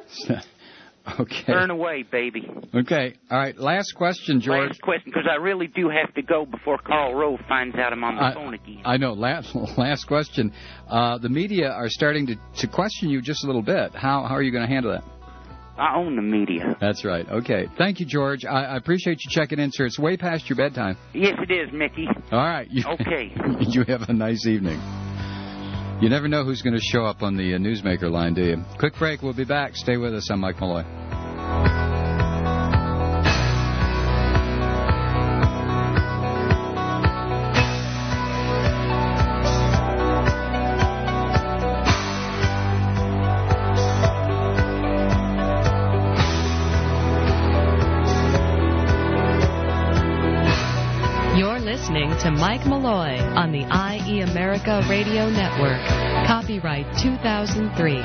Speaker 14: okay.
Speaker 10: Burn away, baby.
Speaker 14: Okay. All right. Last question, George.
Speaker 10: Last question, because I really do have to go before Karl Rove finds out I'm on the phone again.
Speaker 14: I know. Last question. The media are starting to question you just a little bit. How are you going to handle that?
Speaker 10: I own the media.
Speaker 14: That's right. Okay. Thank you, George. I appreciate you checking in, sir. It's way past your bedtime.
Speaker 10: Yes, it is, Mickey.
Speaker 14: All right.
Speaker 10: Okay.
Speaker 14: You have a nice evening. You never know who's going to show up on the newsmaker line, do you? Quick break. We'll be back. Stay with us. I'm Mike Malloy.
Speaker 25: To Mike Malloy on the IE America Radio Network. Copyright 2003.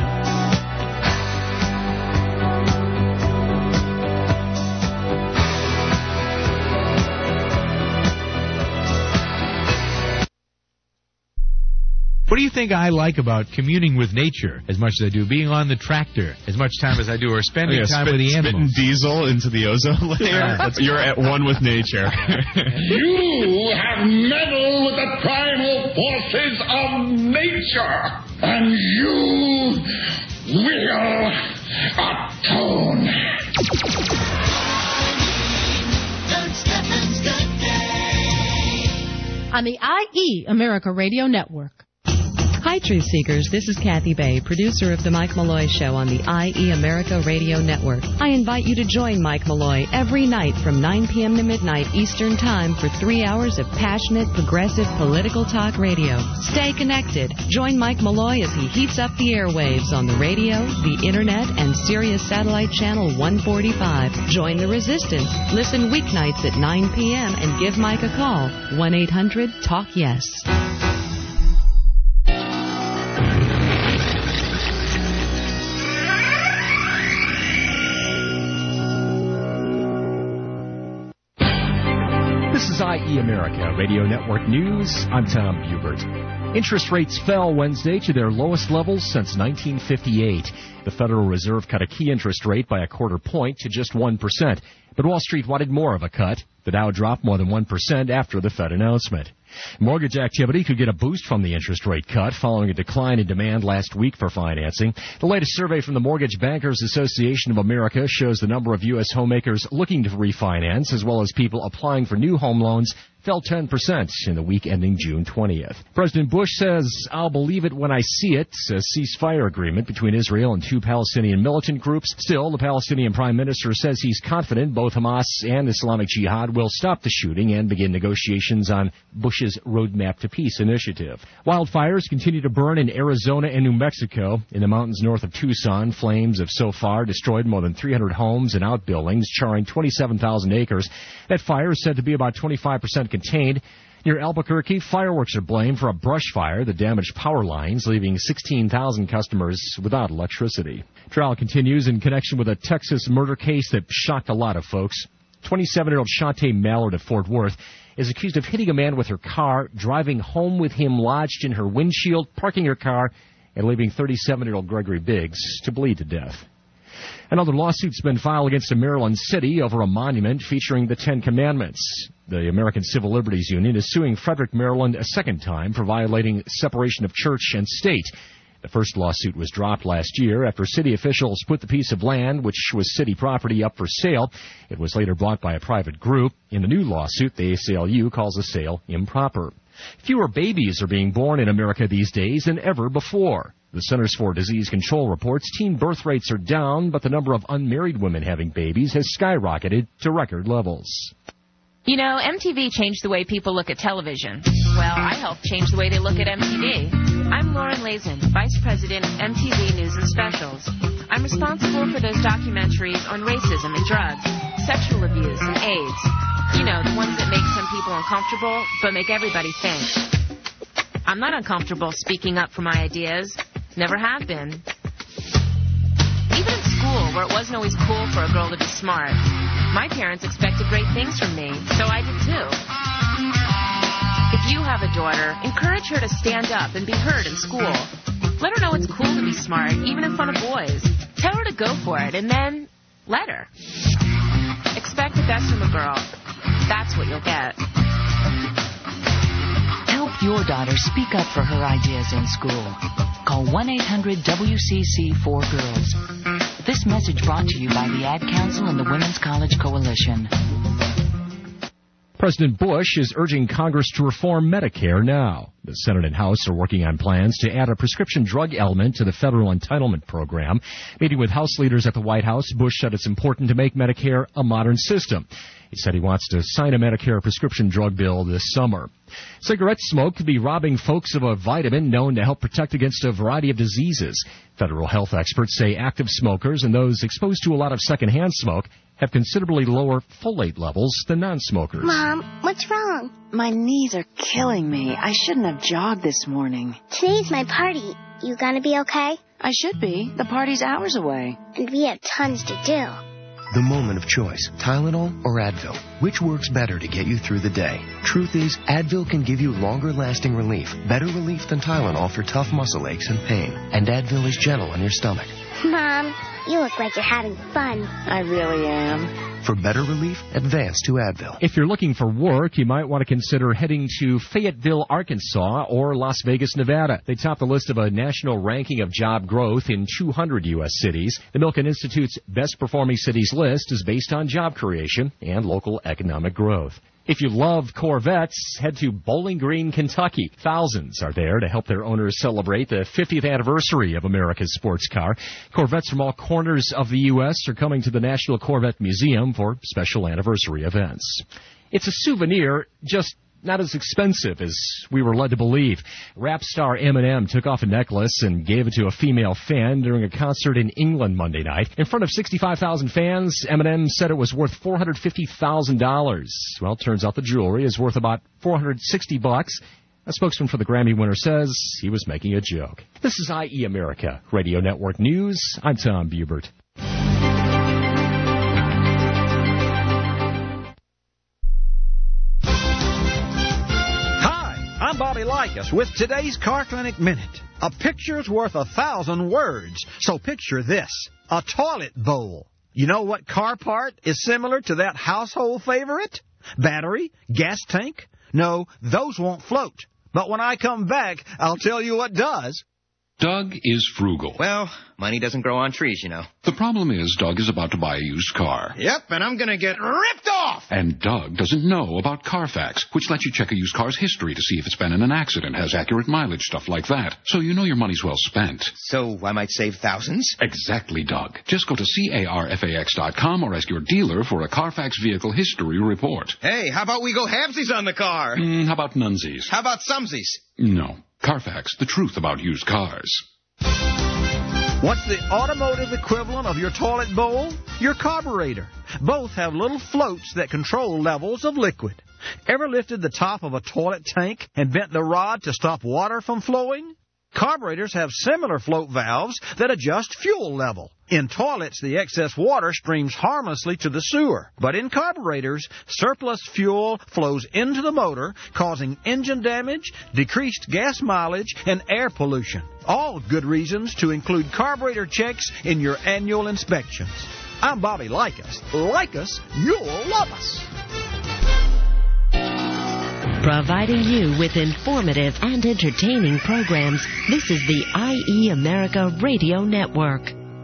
Speaker 11: What do you think I like about communing with nature as much as I do being on the tractor as much time as I do, or spending time with the animals?
Speaker 13: Spitting diesel into the ozone layer. You're at one with nature.
Speaker 16: You have meddled with the primal forces of nature, and you will atone.
Speaker 17: On the IE America Radio Network.
Speaker 25: Hi, Truth Seekers. This is Kathy Bay, producer of The Mike Malloy Show on the IE America Radio Network. I invite you to join Mike Malloy every night from 9 p.m. to midnight Eastern Time for 3 hours of passionate, progressive, political talk radio. Stay connected. Join Mike Malloy as he heats up the airwaves on the radio, the internet, and Sirius Satellite Channel 145. Join the resistance. Listen weeknights at 9 p.m. and give Mike a call. 1-800-TALK-YES.
Speaker 2: This is IE America Radio Network News. I'm Tom Bubert. Interest rates fell Wednesday to their lowest levels since 1958. The Federal Reserve cut a key interest rate by a quarter point to just 1%. But Wall Street wanted more of a cut. The Dow dropped more than 1% after the Fed announcement. Mortgage activity could get a boost from the interest rate cut following a decline in demand last week for financing. The latest survey from the Mortgage Bankers Association of America shows the number of U.S. homemakers looking to refinance, as well as people applying for new home loans, fell 10% in the week ending June 20th. President Bush says, "I'll believe it when I see it," says ceasefire agreement between Israel and two Palestinian militant groups. Still, the Palestinian Prime Minister says he's confident both Hamas and Islamic Jihad will stop the shooting and begin negotiations on Bush's Roadmap to Peace initiative. Wildfires continue to burn in Arizona and New Mexico. In the mountains north of Tucson, flames have so far destroyed more than 300 homes and outbuildings, charring 27,000 acres. That fire is said to be about 25% contained. Near Albuquerque, fireworks are blamed for a brush fire that damaged power lines, leaving 16,000 customers without electricity. Trial continues in connection with a Texas murder case that shocked a lot of folks. 27-year-old Shantae Mallard of Fort Worth is accused of hitting a man with her car, driving home with him lodged in her windshield, parking her car, and leaving 37-year-old Gregory Biggs to bleed to death. Another lawsuit's been filed against a Maryland city over a monument featuring the Ten Commandments. The American Civil Liberties Union is suing Frederick, Maryland a second time for violating separation of church and state. The first lawsuit was dropped last year after city officials put the piece of land, which was city property, up for sale. It was later bought by a private group. In the new lawsuit, the ACLU calls the sale improper. Fewer babies are being born in America these days than ever before. The Centers for Disease Control reports teen birth rates are down, but the number of unmarried women having babies has skyrocketed to record levels.
Speaker 5: You know, MTV changed the way people look at television. Well, I helped change the way they look at MTV. I'm Lauren Lazen, Vice President of MTV News and Specials. I'm responsible for those documentaries on racism and drugs, sexual abuse and AIDS. You know, the ones that make some people uncomfortable, but make everybody think. I'm not uncomfortable speaking up for my ideas. Never have been. Even in school, where it wasn't always cool for a girl to be smart, my parents expected great things from me, so I did too. If you have a daughter, encourage her to stand up and be heard in school. Let her know it's cool to be smart, even in front of boys. Tell her to go for it, and then let her. Expect the best from a girl. That's what you'll get.
Speaker 17: Help your daughter speak up for her ideas in school. Call 1-800-WCC4GIRLS. This message brought to you by the Ad Council and the Women's College Coalition.
Speaker 2: President Bush is urging Congress to reform Medicare now. The Senate and House are working on plans to add a prescription drug element to the federal entitlement program. Meeting with House leaders at the White House, Bush said it's important to make Medicare a modern system. He said he wants to sign a Medicare prescription drug bill this summer. Cigarette smoke could be robbing folks of a vitamin known to help protect against a variety of diseases. Federal health experts say active smokers and those exposed to a lot of secondhand smoke have considerably lower folate levels than non-smokers.
Speaker 19: Mom, what's wrong?
Speaker 21: My knees are killing me. I shouldn't have jogged this morning.
Speaker 19: Today's my party. You gonna be okay?
Speaker 21: I should be. The party's hours away.
Speaker 19: And we have tons to do.
Speaker 8: The moment of choice, Tylenol or Advil. Which works better to get you through the day? Truth is, Advil can give you longer-lasting relief, better relief than Tylenol for tough muscle aches and pain. And Advil is gentle on your stomach.
Speaker 19: Mom, you look like you're having fun.
Speaker 21: I really am.
Speaker 8: For better relief, advance to Advil.
Speaker 2: If you're looking for work, you might want to consider heading to Fayetteville, Arkansas, or Las Vegas, Nevada. They top the list of a national ranking of job growth in 200 U.S. cities. The Milken Institute's Best Performing Cities list is based on job creation and local economic growth. If you love Corvettes, head to Bowling Green, Kentucky. Thousands are there to help their owners celebrate the 50th anniversary of America's sports car. Corvettes from all corners of the U.S. are coming to the National Corvette Museum for special anniversary events. It's a souvenir, just not as expensive as we were led to believe. Rap star Eminem took off a necklace and gave it to a female fan during a concert in England Monday night. In front of 65,000 fans, Eminem said it was worth $450,000. Well, it turns out the jewelry is worth about $460. A spokesman for the Grammy winner says he was making a joke. This is IE America Radio Network News. I'm Tom Bubert.
Speaker 3: I'm Bobby Likas with today's Car Clinic Minute. A picture's worth 1,000 words. So picture this, a toilet bowl. You know what car part is similar to that household favorite? Battery? Gas tank? No, those won't float. But when I come back, I'll tell you what does.
Speaker 4: Doug is frugal.
Speaker 6: Well, money doesn't grow on trees, you know.
Speaker 4: The problem is Doug is about to buy a used car.
Speaker 6: Yep, and I'm going to get ripped off!
Speaker 4: And Doug doesn't know about Carfax, which lets you check a used car's history to see if it's been in an accident, has accurate mileage, stuff like that. So you know your money's well spent.
Speaker 6: So I might save thousands?
Speaker 4: Exactly, Doug. Just go to carfax.com or ask your dealer for a Carfax vehicle history report.
Speaker 6: Hey, how about we go halvesies on the car?
Speaker 4: How about nunsies?
Speaker 6: How about sumsies?
Speaker 4: No. Carfax, the truth about used cars.
Speaker 3: What's the automotive equivalent of your toilet bowl? Your carburetor. Both have little floats that control levels of liquid. Ever lifted the top of a toilet tank and bent the rod to stop water from flowing? Carburetors have similar float valves that adjust fuel level. In toilets, the excess water streams harmlessly to the sewer. But in carburetors, surplus fuel flows into the motor, causing engine damage, decreased gas mileage, and air pollution. All good reasons to include carburetor checks in your annual inspections. I'm Bobby Likas. Like us, you'll love us.
Speaker 15: Providing you with informative and entertaining programs, this is the IE America Radio Network.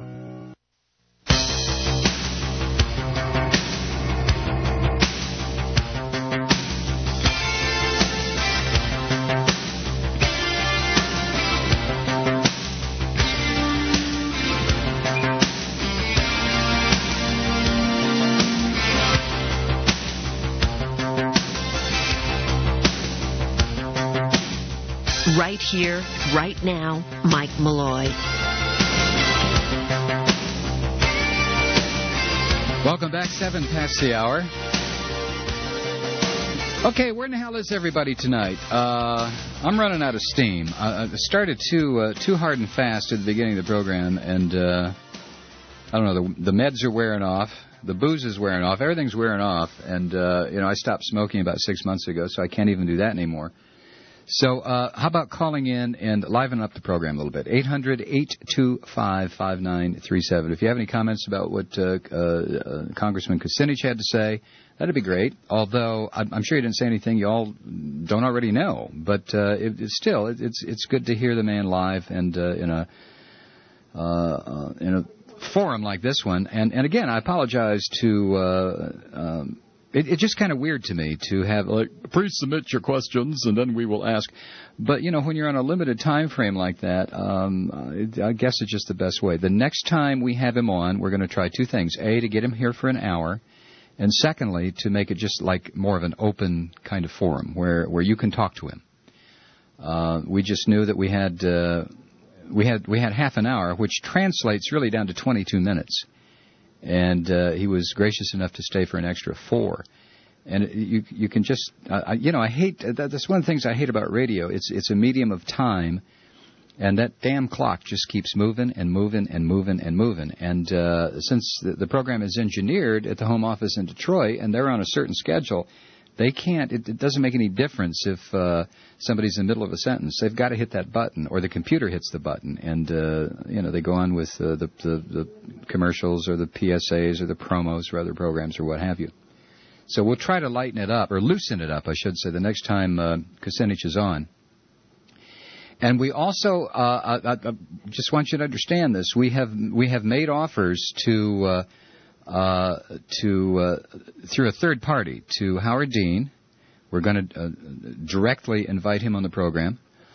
Speaker 15: Right here, right now, Mike Malloy.
Speaker 14: Welcome back, 7 past the hour. Okay, where in the hell is everybody tonight? I'm running out of steam. I started too hard and fast at the beginning of the program, and I don't know, the meds are wearing off. The booze is wearing off. Everything's wearing off, and I stopped smoking about 6 months ago, so I can't even do that anymore. So how about calling in and liven up the program a little bit? 800-825-5937. If you have any comments about what Congressman Kucinich had to say, that'd be great. Although I'm sure he didn't say anything you all don't already know. But it's good to hear the man live and in a forum like this one. And again, I apologize to... It's just kind of weird to me to have, please submit your questions and then we will ask. But, when you're on a limited time frame like that, I guess it's just the best way. The next time we have him on, we're going to try two things. A, to get him here for an hour. And secondly, to make it just like more of an open kind of forum where you can talk to him. We just knew that we had half an hour, which translates really down to 22 minutes. And he was gracious enough to stay for an extra 4. And you can just, I hate, that's one of the things I hate about radio. It's a medium of time, and that damn clock just keeps moving and moving and moving and moving. And since the program is engineered at the home office in Detroit, and they're on a certain schedule, they can't, it doesn't make any difference if somebody's in the middle of a sentence. They've got to hit that button, or the computer hits the button, and, they go on with the commercials or the PSAs or the promos for other programs or what have you. So we'll try to lighten it up, or loosen it up, I should say, the next time Kucinich is on. And we also, I just want you to understand this, we have made offers to through a third party to Howard Dean. We're going to directly invite him on the program.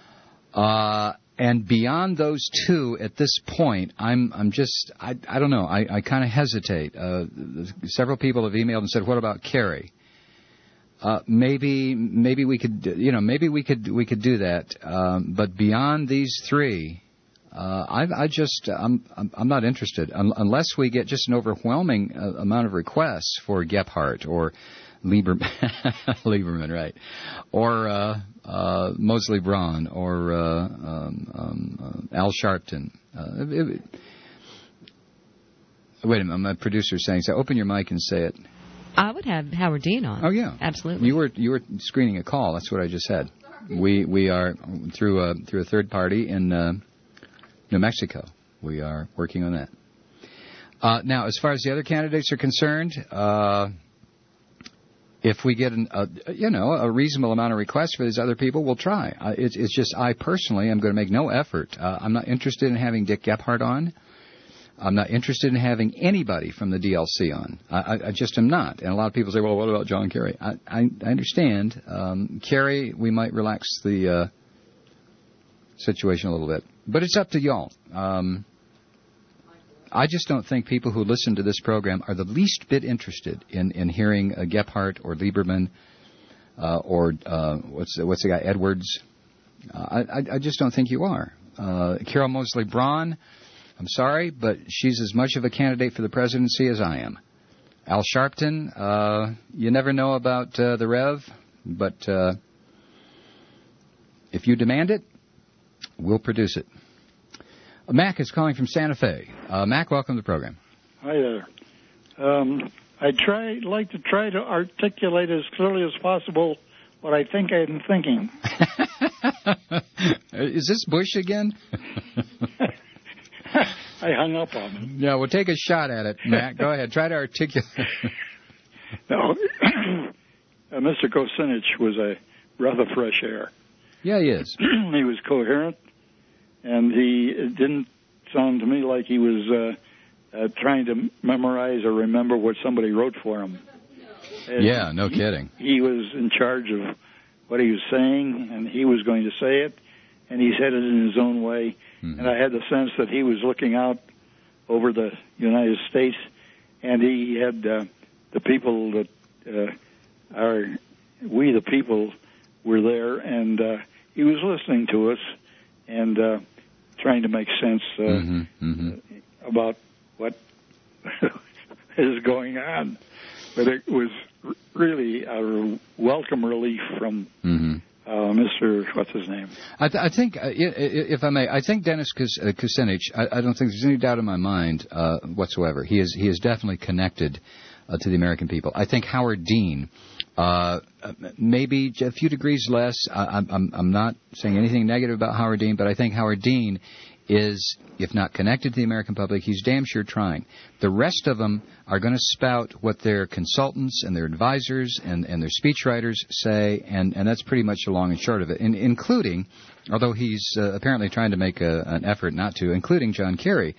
Speaker 14: And beyond those two, at this point, I don't know. I kind of hesitate. Several people have emailed and said, "What about Kerry?" Maybe we could, maybe we could do that. But beyond these three, I'm not interested unless we get just an overwhelming amount of requests for Gephardt or Lieberman, right, or Mosley Braun or Al Sharpton. Wait a minute, my producer's saying, so open your mic and say it.
Speaker 25: I would have Howard Dean on.
Speaker 14: Oh yeah,
Speaker 25: absolutely.
Speaker 14: You were screening a call. That's what I just said. We are through a third party in New Mexico. We are working on that. Now, as far as the other candidates are concerned, if we get a reasonable amount of requests for these other people, we'll try. It's just I personally am going to make no effort. I'm not interested in having Dick Gephardt on. I'm not interested in having anybody from the DLC on. I just am not. And a lot of people say, well, what about John Kerry? I understand. Kerry, we might relax the situation a little bit. But it's up to y'all. I just don't think people who listen to this program are the least bit interested in hearing Gephardt or Lieberman or what's the guy, Edwards. I just don't think you are. Carol Mosley Braun, I'm sorry, but she's as much of a candidate for the presidency as I am. Al Sharpton, you never know about the Rev, but if you demand it, we'll produce it. Mac is calling from Santa Fe. Mac, welcome to the program.
Speaker 7: Hi there. I'd like to try to articulate as clearly as possible what I think I'm thinking.
Speaker 14: Is this Bush again?
Speaker 7: I hung up on him.
Speaker 14: Yeah, we'll take a shot at it, Mac. Go ahead. Try to articulate.
Speaker 7: No, Mr. Kucinich was a breath of fresh air.
Speaker 14: Yeah, he is.
Speaker 7: He was coherent, and it didn't sound to me like he was trying to memorize or remember what somebody wrote for him. And
Speaker 14: yeah, no kidding.
Speaker 7: He was in charge of what he was saying, and he was going to say it, and he said it in his own way. Mm-hmm. And I had the sense that he was looking out over the United States, and he had the people that we the people were there, and he was listening to us and trying to make sense about what is going on. But it was really a welcome relief from Mr. What's his name?
Speaker 14: I think, if I may, I think Dennis Kucinich, I don't think there's any doubt in my mind whatsoever. He is definitely connected to the American people. I think Howard Dean, maybe a few degrees less. I'm not saying anything negative about Howard Dean, but I think Howard Dean is, if not connected to the American public, he's damn sure trying. The rest of them are going to spout what their consultants and their advisors and their speechwriters say, and that's pretty much the long and short of it, including, although he's apparently trying to make an effort not to, including John Kerry.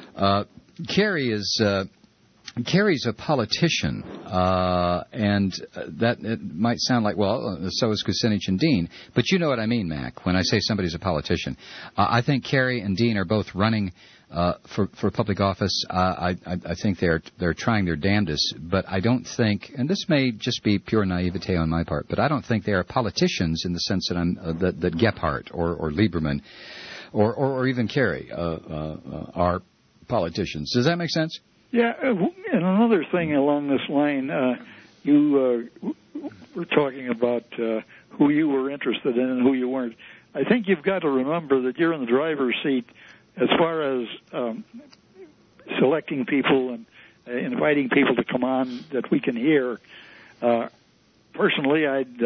Speaker 14: Kerry's a politician, and that it might sound like, well, so is Kucinich and Dean. But you know what I mean, Mac, when I say somebody's a politician. I think Kerry and Dean are both running for public office. I think they're trying their damnedest, but I don't think, and this may just be pure naivete on my part, but I don't think they are politicians in the sense that that Gephardt or Lieberman or even Kerry are politicians. Does that make sense?
Speaker 7: Yeah, and another thing along this line, you were talking about who you were interested in and who you weren't. I think you've got to remember that you're in the driver's seat as far as selecting people and inviting people to come on that we can hear. Personally, I'd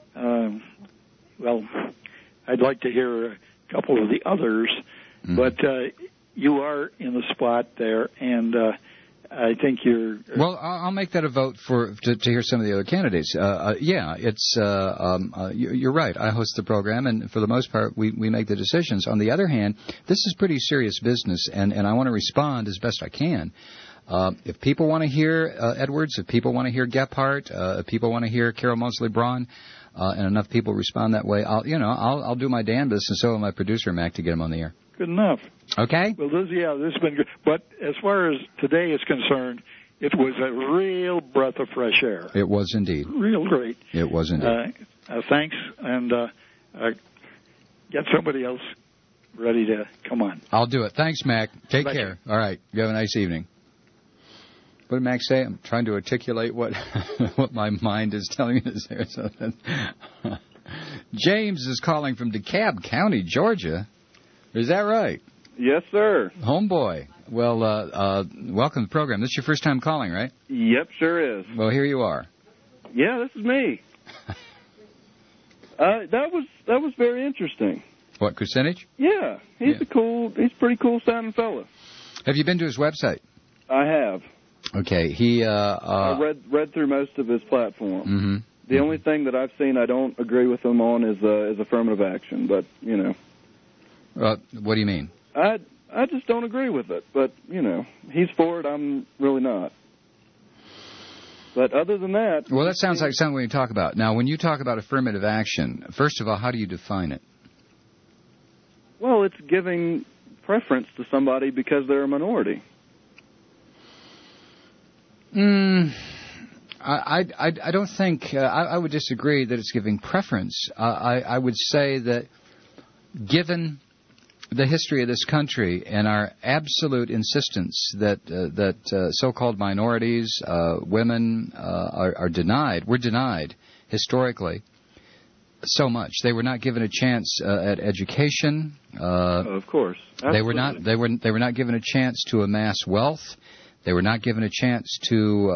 Speaker 7: like to hear a couple of the others, but you are in the spot there, and I think you're...
Speaker 14: Well, I'll make that a vote to hear some of the other candidates. You're right. I host the program, and for the most part, we make the decisions. On the other hand, this is pretty serious business, and I want to respond as best I can. If people want to hear Edwards, if people want to hear Gephardt, if people want to hear Carol Moseley Braun, and enough people respond that way, I'll do my damnedest, and so will my producer Mac, to get them on the air.
Speaker 7: Good enough.
Speaker 14: Okay.
Speaker 7: Well, this has been good. But as far as today is concerned, it was a real breath of fresh air.
Speaker 14: It was indeed.
Speaker 7: Real great.
Speaker 14: It was indeed.
Speaker 7: Thanks, and get somebody else ready to come on.
Speaker 14: I'll do it. Thanks, Mac. Take care. All right. You have a nice evening. What did Mac say? I'm trying to articulate what what my mind is telling me to say. So James is calling from DeKalb County, Georgia. Is that right?
Speaker 12: Yes, sir.
Speaker 14: Homeboy. Well, welcome to the program. This is your first time calling, right?
Speaker 12: Yep, sure is.
Speaker 14: Well, here you are.
Speaker 12: Yeah, this is me. That was very interesting.
Speaker 14: What, Kucinich?
Speaker 12: Yeah, he's a pretty cool sounding fella.
Speaker 14: Have you been to his website?
Speaker 12: I have.
Speaker 14: Okay, he.
Speaker 12: I read through most of his platform.
Speaker 14: Mm-hmm.
Speaker 12: The only thing that I've seen I don't agree with him on is affirmative action. But
Speaker 14: what do you mean?
Speaker 12: I just don't agree with it. But he's for it. I'm really not. But other than that...
Speaker 14: Well, that sounds like something we can talk about. Now, when you talk about affirmative action, first of all, how do you define it?
Speaker 12: Well, it's giving preference to somebody because they're a minority.
Speaker 14: I don't think... I would disagree that it's giving preference. I would say that given the history of this country and our absolute insistence that so-called minorities, women, are denied. We're denied historically so much. They were not given a chance at education.
Speaker 12: Of course, absolutely.
Speaker 14: They were not given a chance to amass wealth. They were not given a chance to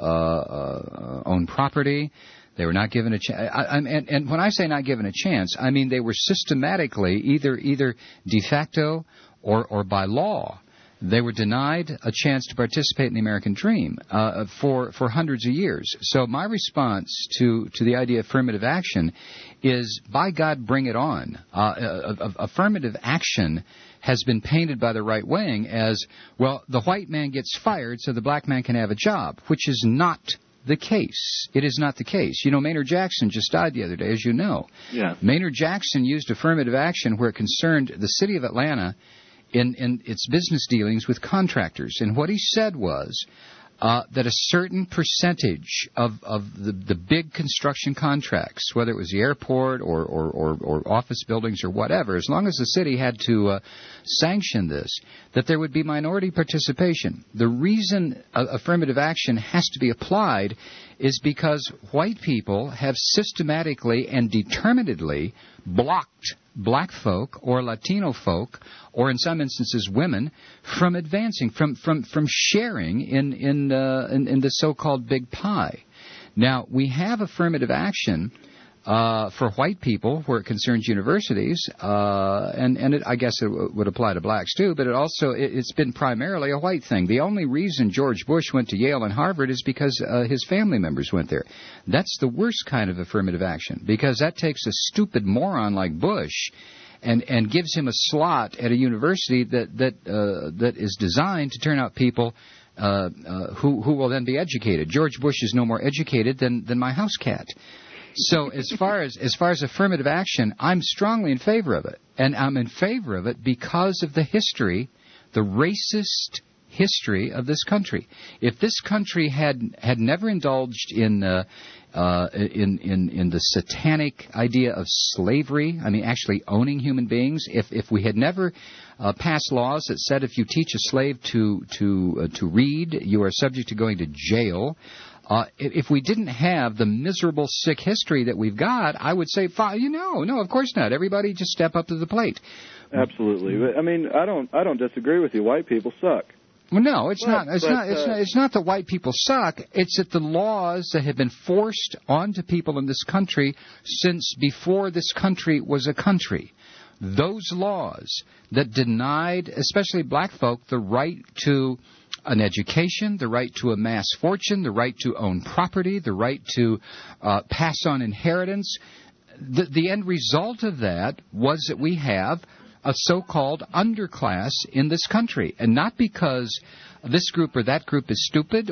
Speaker 14: own property. They were not given a chance, and when I say not given a chance, I mean they were systematically either de facto or by law. They were denied a chance to participate in the American dream for hundreds of years. So my response to the idea of affirmative action is, by God, bring it on. Affirmative action has been painted by the right wing as, well, the white man gets fired so the black man can have a job, which is not the case. It is not the case. Maynard Jackson just died the other day, as you know.
Speaker 12: Yeah.
Speaker 14: Maynard Jackson used affirmative action where it concerned the city of Atlanta in its business dealings with contractors. And what he said was that a certain percentage of the big construction contracts, whether it was the airport or office buildings or whatever, as long as the city had to sanction this, that there would be minority participation. The reason affirmative action has to be applied is because white people have systematically and determinedly blocked black folk or Latino folk, or in some instances women, from advancing, from sharing in the so-called big pie. Now, we have affirmative action for white people where it concerns universities, and I guess it would apply to blacks too, but it's been primarily a white thing. The only reason George Bush went to Yale and Harvard is because his family members went there. That's the worst kind of affirmative action, because that takes a stupid moron like Bush and gives him a slot at a university that is designed to turn out people who will then be educated. George Bush is no more educated than my house cat. So as far as affirmative action, I'm strongly in favor of it. And I'm in favor of it because of the history, the racist history of this country. If this country had never indulged in the satanic idea of slavery, I mean actually owning human beings, if we had never passed laws that said if you teach a slave to read, you are subject to going to jail. If we didn't have the miserable, sick history that we've got, I would say, no, of course not. Everybody just step up to the plate.
Speaker 12: Absolutely. But, I mean, I don't disagree with you. White people suck.
Speaker 14: Well, no, it's not. It's not that white people suck. It's that the laws that have been forced onto people in this country since before this country was a country, those laws that denied, especially black folk, the right to an education, the right to amass fortune, the right to own property, the right to pass on inheritance. The end result of that was that we have a so-called underclass in this country, and not because this group or that group is stupid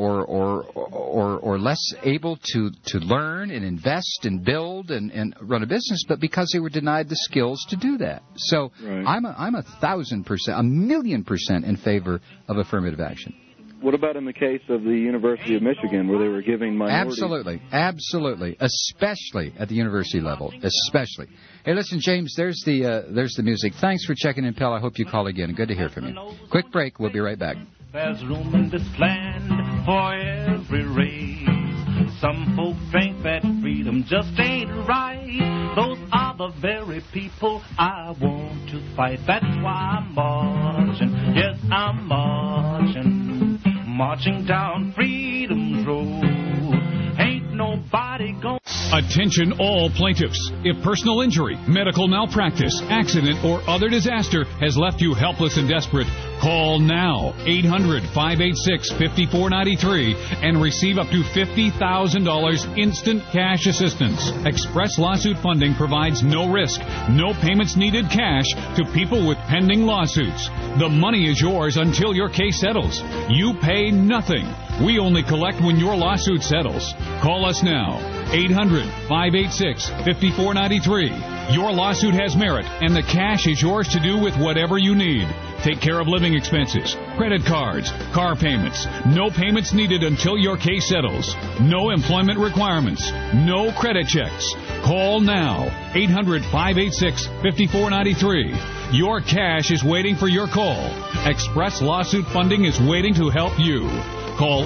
Speaker 14: or less able to learn and invest and build and run a business, but because they were denied the skills to do that. So I'm 1,000%, 1,000,000% in favor of affirmative action.
Speaker 12: What about in the case of the University of Michigan, where they were giving minorities?
Speaker 14: Absolutely, especially at the university level, especially. Hey, listen, James, there's the music. Thanks for checking in, pal. I hope you call again. Good to hear from you. Quick break. We'll be right back.
Speaker 18: There's room in this land for every race. Some folks think that freedom just ain't right. Those are the very people I want to fight. That's why I'm marching. Yes, I'm marching down Freedom's Road. Ain't nobody going.
Speaker 20: Attention all plaintiffs. If personal injury, medical malpractice, accident, or other disaster has left you helpless and desperate, call now 800-586-5493 and receive up to $50,000 instant cash assistance. Express Lawsuit Funding provides no risk, no payments needed cash to people with pending lawsuits. The money is yours until your case settles. You pay nothing. We only collect when your lawsuit settles. Call us now. 800-586-5493. Your lawsuit has merit, and the cash is yours to do with whatever you need. Take care of living expenses, credit cards, car payments. No payments needed until your case settles. No employment requirements. No credit checks. Call now. 800-586-5493. Your cash is waiting for your call. Express Lawsuit Funding is waiting to help you. Call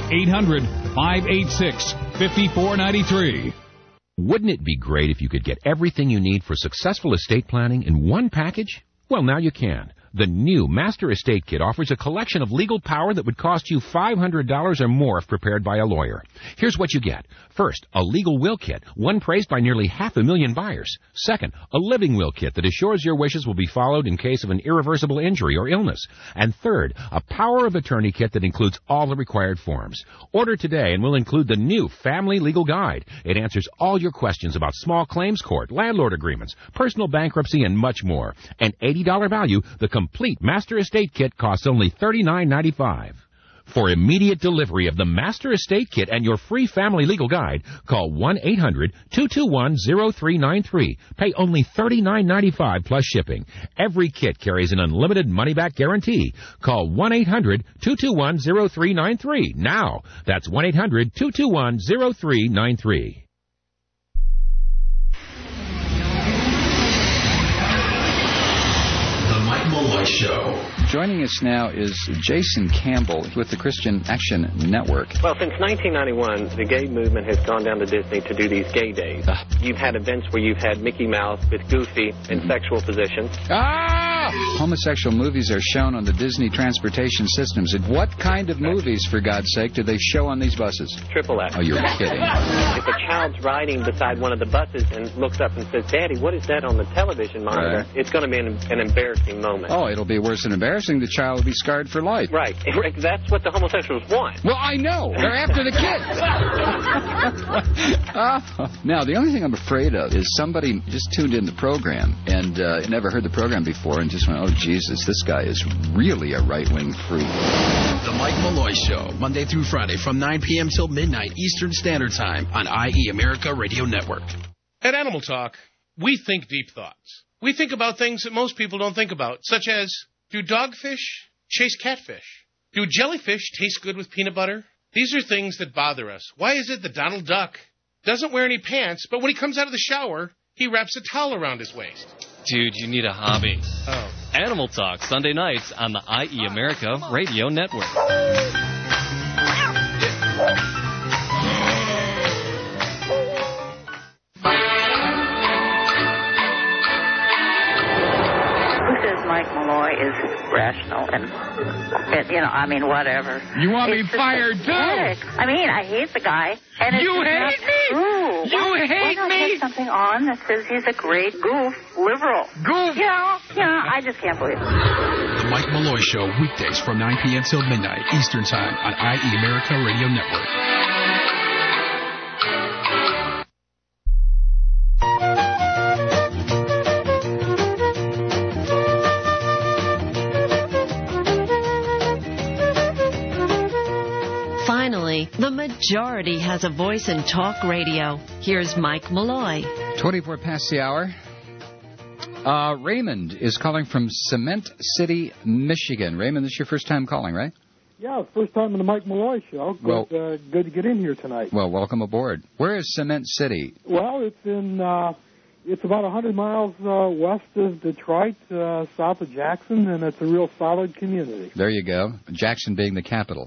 Speaker 20: 800-586-5493.
Speaker 22: Wouldn't it be great if you could get everything you need for successful estate planning in one package? Well, now you can. The new Master Estate Kit offers a collection of legal power that would cost you $500 or more if prepared by a lawyer. Here's what you get. First, a legal will kit, one praised by nearly 500,000 buyers. Second, a living will kit that assures your wishes will be followed in case of an irreversible injury or illness. And third, a power of attorney kit that includes all the required forms. Order today and we'll include the new Family Legal Guide. It answers all your questions about small claims court, landlord agreements, personal bankruptcy, and much more. An $80 value, the complete Master Estate Kit costs only $39.95. For immediate delivery of the Master Estate Kit and your free Family Legal Guide, call 1-800-221-0393. Pay only $39.95 plus shipping. Every kit carries an unlimited money-back guarantee. Call 1-800-221-0393 now. That's 1-800-221-0393.
Speaker 23: Mike Malloy Show.
Speaker 14: Joining us now is Jason Campbell with the Christian Action Network.
Speaker 24: Well, since 1991, the gay movement has gone down to Disney to do these gay days. You've had events where you've had Mickey Mouse with Goofy in sexual positions.
Speaker 14: Homosexual movies are shown on the Disney transportation systems. And what kind of movies, for God's sake, do they show on these buses?
Speaker 24: Triple X.
Speaker 14: Oh, you're kidding.
Speaker 24: If a child's riding beside one of the buses and looks up and says, "Daddy, what is that on the television monitor?"
Speaker 14: Right.
Speaker 24: It's going to be an embarrassing moment.
Speaker 14: Oh, it'll be worse than embarrassing. The child will be scarred for life.
Speaker 24: Right. That's what the homosexuals want.
Speaker 14: Well, I know. They're after the kids. Now, the only thing I'm afraid of is somebody just tuned in the program and never heard the program before and just went, "Oh, Jesus, this guy is really a right-wing freak."
Speaker 23: The Mike Malloy Show, Monday through Friday from 9 p.m. till midnight Eastern Standard Time on IE America Radio Network.
Speaker 26: At Animal Talk, we think deep thoughts. We think about things that most people don't think about, such as, do dogfish chase catfish? Do jellyfish taste good with peanut butter? These are things that bother us. Why is it that Donald Duck doesn't wear any pants, but when he comes out of the shower, he wraps a towel around his waist?
Speaker 27: Dude, you need a hobby.
Speaker 26: Oh.
Speaker 27: Animal Talk, Sunday nights on the IE America Radio Network.
Speaker 28: Mike Malloy is rational and whatever.
Speaker 29: You want me fired, too?
Speaker 28: I mean, I hate the guy. And
Speaker 29: you hate me?
Speaker 28: True.
Speaker 29: You hate me?
Speaker 28: Put something on that says he's a great goof, liberal.
Speaker 29: Goof?
Speaker 28: I just can't believe it.
Speaker 23: The Mike Malloy Show, weekdays from 9 p.m. till midnight Eastern Time on IE America Radio Network.
Speaker 15: majority has a voice in talk radio. Here's Mike Malloy.
Speaker 14: 24 past the hour. Raymond is calling from Cement City, Michigan. Raymond, this is your first time calling, right?
Speaker 1: Yeah, first time on the Mike Malloy Show. Good to get in here tonight.
Speaker 14: Well, welcome aboard. Where is Cement City?
Speaker 1: Well, it's in it's about 100 miles west of Detroit, south of Jackson, and it's a real solid community.
Speaker 14: There you go. Jackson being the capital.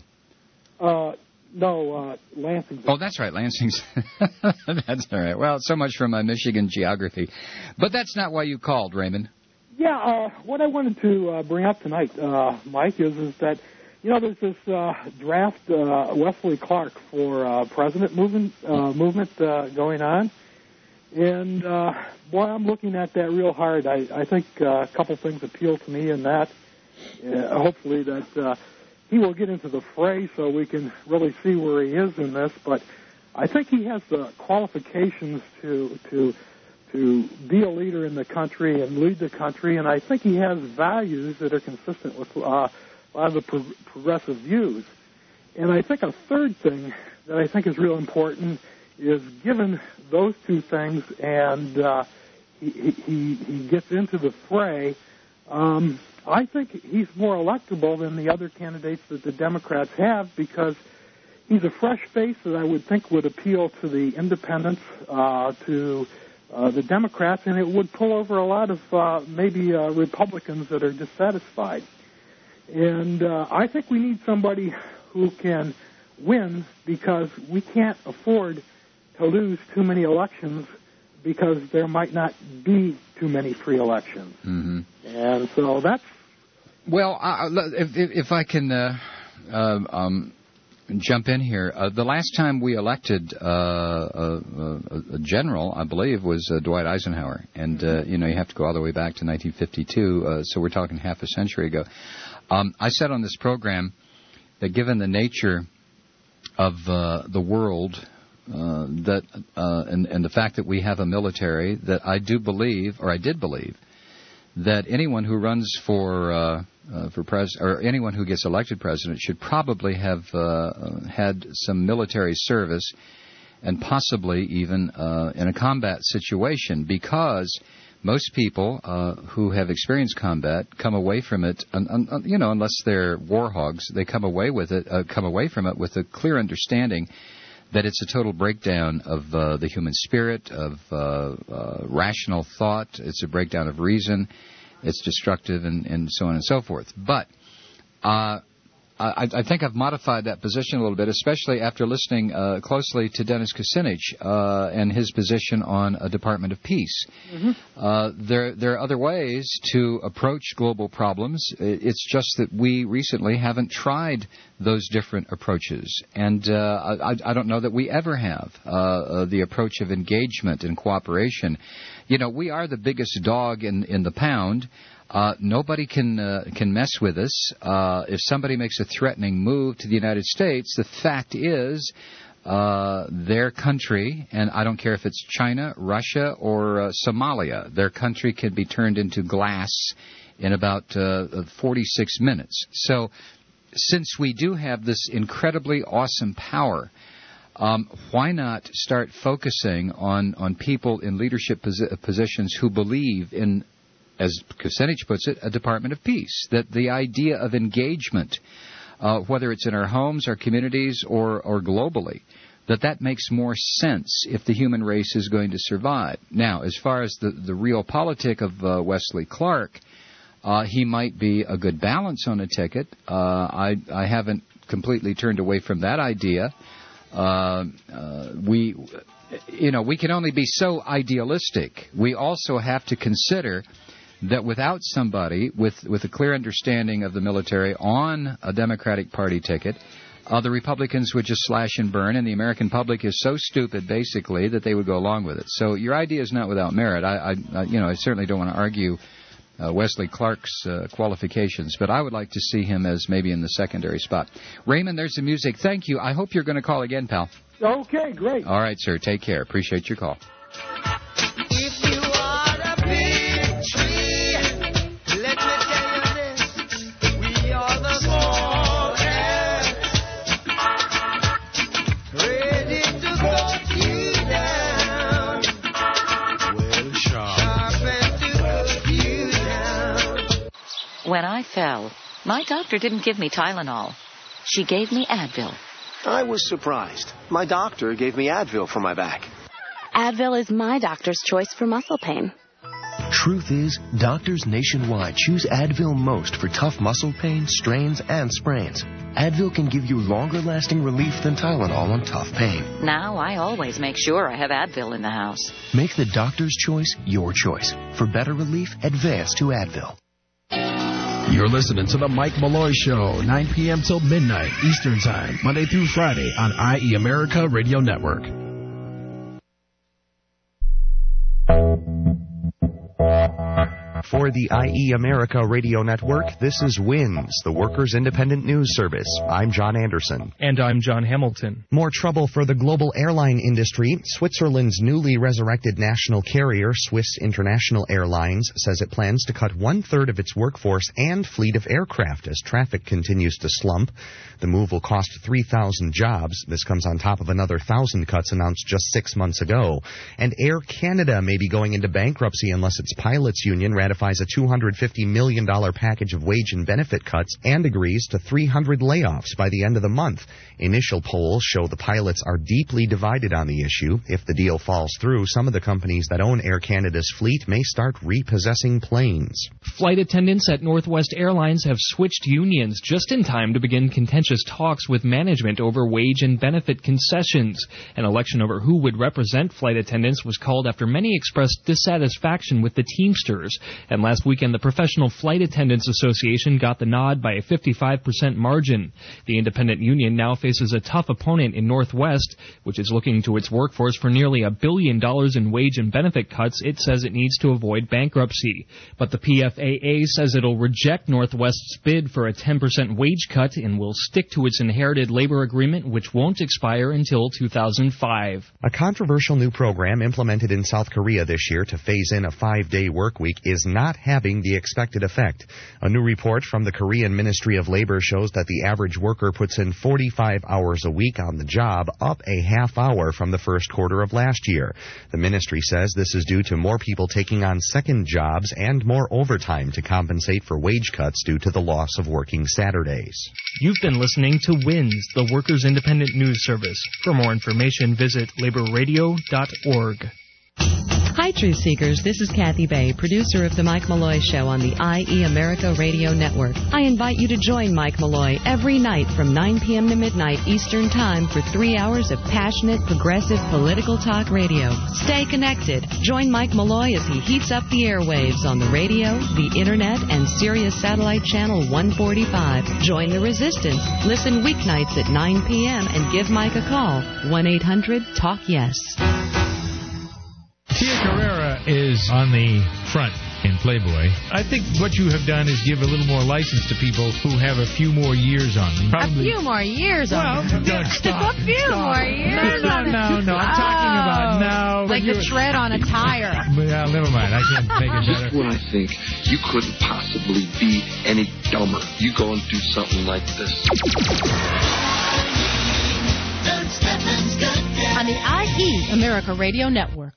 Speaker 1: No, Lansing.
Speaker 14: Oh, that's right, Lansing's. That's all right. Well, so much for my Michigan geography. But that's not why you called, Raymond.
Speaker 1: Yeah, what I wanted to bring up tonight, Mike, is that, you know, there's this draft Wesley Clark for president movement going on. And, boy, I'm looking at that real hard. I think a couple things appeal to me in that. Hopefully that he will get into the fray so we can really see where he is in this. But I think he has the qualifications to be a leader in the country and lead the country. And I think he has values that are consistent with a lot of the progressive views. And I think a third thing that I think is real important is, given those two things and he gets into the fray, I think he's more electable than the other candidates that the Democrats have, because he's a fresh face that I would think would appeal to the independents, to the Democrats, and it would pull over a lot of maybe Republicans that are dissatisfied. And I think we need somebody who can win, because we can't afford to lose too many elections, because there might not be too many free elections.
Speaker 14: Mm-hmm.
Speaker 1: And so that's...
Speaker 14: Well, if I can jump in here, the last time we elected a general, I believe, was Dwight Eisenhower. And, you know, you have to go all the way back to 1952, so we're talking half a century ago. I said on this program that given the nature of the world, that and the fact that we have a military, that I did believe that anyone who runs for president, or anyone who gets elected president, should probably have had some military service, and possibly even in a combat situation, because most people who have experienced combat come away from it, you know, unless they're war hogs, they come away from it with a clear understanding that it's a total breakdown of the human spirit, of rational thought. It's a breakdown of reason. It's destructive, and so on and so forth. But I think I've modified that position a little bit, especially after listening closely to Dennis Kucinich and his position on a Department of Peace. Mm-hmm. There are other ways to approach global problems. It's just that we recently haven't tried those different approaches. And I don't know that we ever have the approach of engagement and cooperation. You know, we are the biggest dog in the pound. Nobody can mess with us. If somebody makes a threatening move to the United States, the fact is their country, and I don't care if it's China, Russia, or Somalia, their country can be turned into glass in about 46 minutes. So since we do have this incredibly awesome power, why not start focusing on people in leadership positions who believe in, as Kucinich puts it, a Department of Peace? That the idea of engagement, whether it's in our homes, our communities, or globally, that makes more sense if the human race is going to survive. Now, as far as the real politic of Wesley Clark, he might be a good balance on a ticket. I haven't completely turned away from that idea. We can only be so idealistic. We also have to consider that without somebody with a clear understanding of the military on a Democratic Party ticket, the Republicans would just slash and burn, and the American public is so stupid, basically, that they would go along with it. So your idea is not without merit. I certainly don't want to argue Wesley Clark's qualifications, but I would like to see him as maybe in the secondary spot. Raymond, there's the music. Thank you. I hope you're going to call again, pal.
Speaker 1: Okay, great.
Speaker 14: All right, sir. Take care. Appreciate your call.
Speaker 5: If you are a big tree, let me tell you this, we are the small ants.
Speaker 8: When I fell, my doctor didn't give me Tylenol. She gave me Advil.
Speaker 9: I was surprised. My doctor gave me Advil for my back.
Speaker 10: Advil is my doctor's choice for muscle pain.
Speaker 11: Truth is, doctors nationwide choose Advil most for tough muscle pain, strains, and sprains. Advil can give you longer-lasting relief than Tylenol on tough pain.
Speaker 8: Now I always make sure I have Advil in the house.
Speaker 11: Make the doctor's choice your choice. For better relief, advance to Advil.
Speaker 23: You're listening to The Mike Malloy Show, 9 p.m. till midnight Eastern Time, Monday through Friday on IE America Radio Network.
Speaker 13: For the IE America Radio Network, this is WINS, the Workers' Independent News Service. I'm John Anderson.
Speaker 16: And I'm John Hamilton.
Speaker 13: More trouble for the global airline industry. Switzerland's newly resurrected national carrier, Swiss International Airlines, says it plans to cut 1/3 of its workforce and fleet of aircraft as traffic continues to slump. The move will cost 3,000 jobs. This comes on top of another 1,000 cuts announced just 6 months ago. And Air Canada may be going into bankruptcy unless its pilots union ratifies a $250 million package of wage and benefit cuts and agrees to 300 layoffs by the end of the month. Initial polls show the pilots are deeply divided on the issue. If the deal falls through, some of the companies that own Air Canada's fleet may start repossessing planes.
Speaker 16: Flight attendants at Northwest Airlines have switched unions just in time to begin contentious talks with management over wage and benefit concessions. An election over who would represent flight attendants was called after many expressed dissatisfaction with the Teamsters. And last weekend, the Professional Flight Attendants Association got the nod by a 55% margin. The independent union now faces a tough opponent in Northwest, which is looking to its workforce for nearly $1 billion in wage and benefit cuts it says it needs to avoid bankruptcy. But the PFAA says it'll reject Northwest's bid for a 10% wage cut and will stick to its inherited labor agreement, which won't expire until 2005.
Speaker 13: A controversial new program implemented in South Korea this year to phase in a 5-day work week is not having the expected effect. A new report from the Korean Ministry of Labor shows that the average worker puts in 45 hours a week on the job, up a half hour from the first quarter of last year. The ministry says this is due to more people taking on second jobs and more overtime to compensate for wage cuts due to the loss of working Saturdays.
Speaker 16: You've been listening to WINS, the Workers' Independent News Service. For more information, visit laborradio.org.
Speaker 25: Hi, Truth Seekers. This is Kathy Bay, producer of The Mike Malloy Show on the IE America Radio Network. I invite you to join Mike Malloy every night from 9 p.m. to midnight Eastern Time for 3 hours of passionate, progressive political talk radio. Stay connected. Join Mike Malloy as he heats up the airwaves on the radio, the Internet, and Sirius Satellite Channel 145. Join the resistance. Listen weeknights at 9 p.m. and give Mike a call. 1-800-TALK-YES.
Speaker 17: Tia Carrera is on the front in Playboy. I think what you have done is give a little more license to people who have a few more years on them. Probably.
Speaker 19: A few more years on them.
Speaker 17: Don't stop.
Speaker 19: A few more years on them.
Speaker 17: No. I'm talking about now.
Speaker 19: Like the tread on a tire.
Speaker 17: Well, never mind. I can't make it better.
Speaker 21: Just when I think you couldn't possibly be any dumber, you go and do something like this.
Speaker 19: On the IE America Radio Network.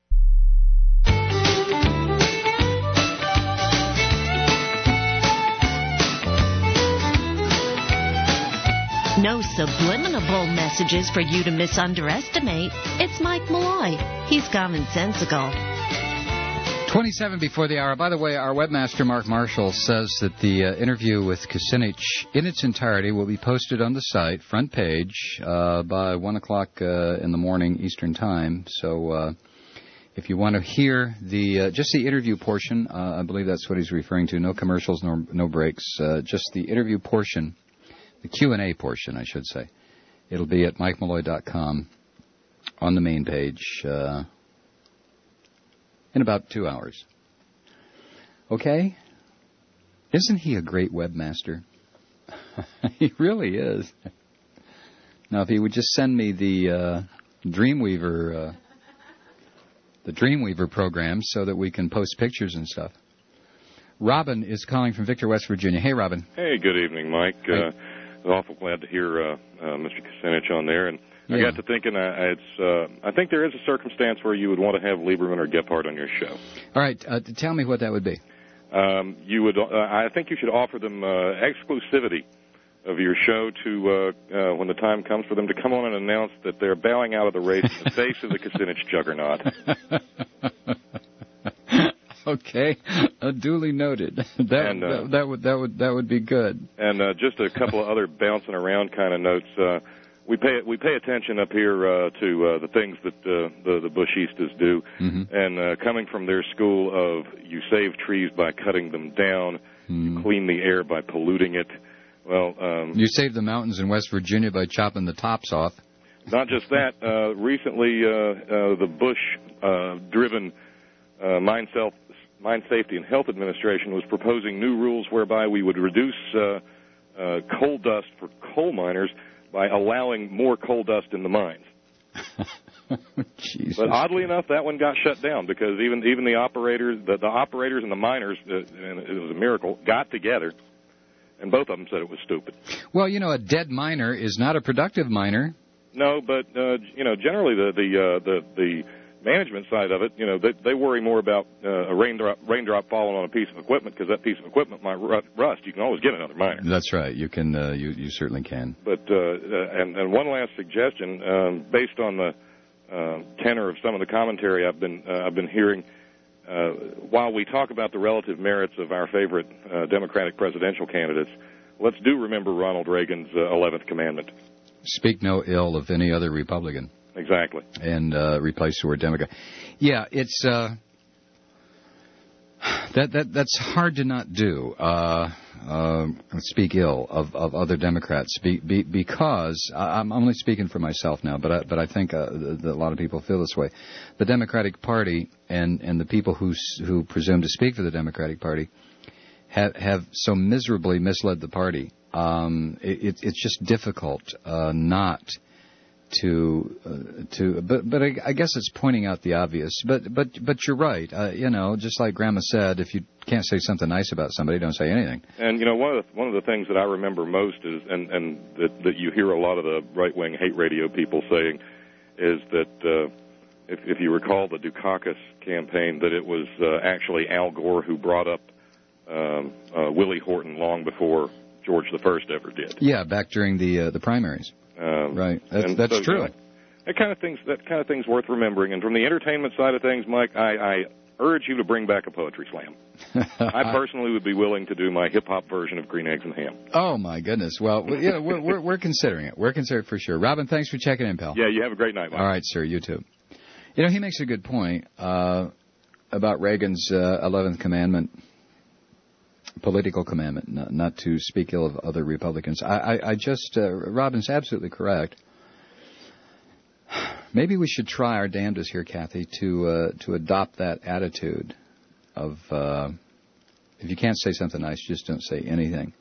Speaker 15: No subliminal messages for you to misunderestimate. It's Mike Malloy. He's commonsensical.
Speaker 14: 27 before the hour. By the way, our webmaster, Mark Marshall, says that the interview with Kucinich in its entirety will be posted on the site, front page, by 1 o'clock in the morning Eastern Time. So if you want to hear just the interview portion, I believe that's what he's referring to, no commercials, no breaks, just the interview portion, the Q&A portion, I should say. It'll be at MikeMalloy.com on the main page in about 2 hours. Okay? Isn't he a great webmaster? He really is. Now, if he would just send me the Dreamweaver program so that we can post pictures and stuff. Robin is calling from Victor, West Virginia. Hey, Robin.
Speaker 30: Hey, good evening, Mike. I was awful glad to hear Mr. Kucinich on there, and I got to thinking, I think there is a circumstance where you would want to have Lieberman or Gephardt on your show.
Speaker 14: All right, tell me what that would be.
Speaker 30: you would. I think you should offer them exclusivity of your show to when the time comes for them to come on and announce that they're bowing out of the race in the face of the Kucinich juggernaut.
Speaker 14: Okay, duly noted. That would be good.
Speaker 30: And just a couple of other bouncing around kind of notes. We pay attention up here to the things that the Bushistas do, and coming from their school of you save trees by cutting them down, you clean the air by polluting it. Well,
Speaker 14: you save the mountains in West Virginia by chopping the tops off.
Speaker 30: Not just that. Recently, the Bush-driven Mine Safety and Health Administration was proposing new rules whereby we would reduce coal dust for coal miners by allowing more coal dust in the mines.
Speaker 14: Jesus.
Speaker 30: But oddly enough, that one got shut down because even the operators, the operators and the miners, and it was a miracle, got together, and both of them said it was stupid.
Speaker 14: Well, you know, a dead miner is not a productive miner.
Speaker 30: No, but generally the management side of it, they worry more about a raindrop falling on a piece of equipment because that piece of equipment might rust. You can always get another miner.
Speaker 14: That's right. You can. You certainly can.
Speaker 30: But and one last suggestion, based on the tenor of some of the commentary I've been hearing, while we talk about the relative merits of our favorite Democratic presidential candidates, let's do remember Ronald Reagan's 11th commandment.
Speaker 14: Speak no ill of any other Republican.
Speaker 30: Exactly.
Speaker 14: And replace the word Democrat. Yeah, it's that's hard to not do. Speak ill of other Democrats because I'm only speaking for myself now, but I think that a lot of people feel this way. The Democratic Party and the people who presume to speak for the Democratic Party have so miserably misled the party. It's just difficult not to but I guess it's pointing out the obvious. But you're right. Just like Grandma said, if you can't say something nice about somebody, don't say anything.
Speaker 30: And one of the things that I remember most is, and that you hear a lot of the right wing hate radio people saying, is that if you recall the Dukakis campaign, that it was actually Al Gore who brought up Willie Horton long before George I ever did.
Speaker 14: Yeah, back during the primaries. Right, that's true.
Speaker 30: That kind of thing's worth remembering. And from the entertainment side of things, Mike, I urge you to bring back a poetry slam. I personally would be willing to do my hip hop version of Green Eggs and Ham.
Speaker 14: Oh my goodness! Well, yeah, we're considering it. We're considering it for sure. Robin, thanks for checking in, pal.
Speaker 30: Yeah, you have a great night, Mike.
Speaker 14: All right, sir. You too. He makes a good point about Reagan's 11th commandment. Political commandment, not to speak ill of other Republicans. I just, Robin's absolutely correct. Maybe we should try our damnedest here, Kathy, to adopt that attitude of if you can't say something nice, just don't say anything.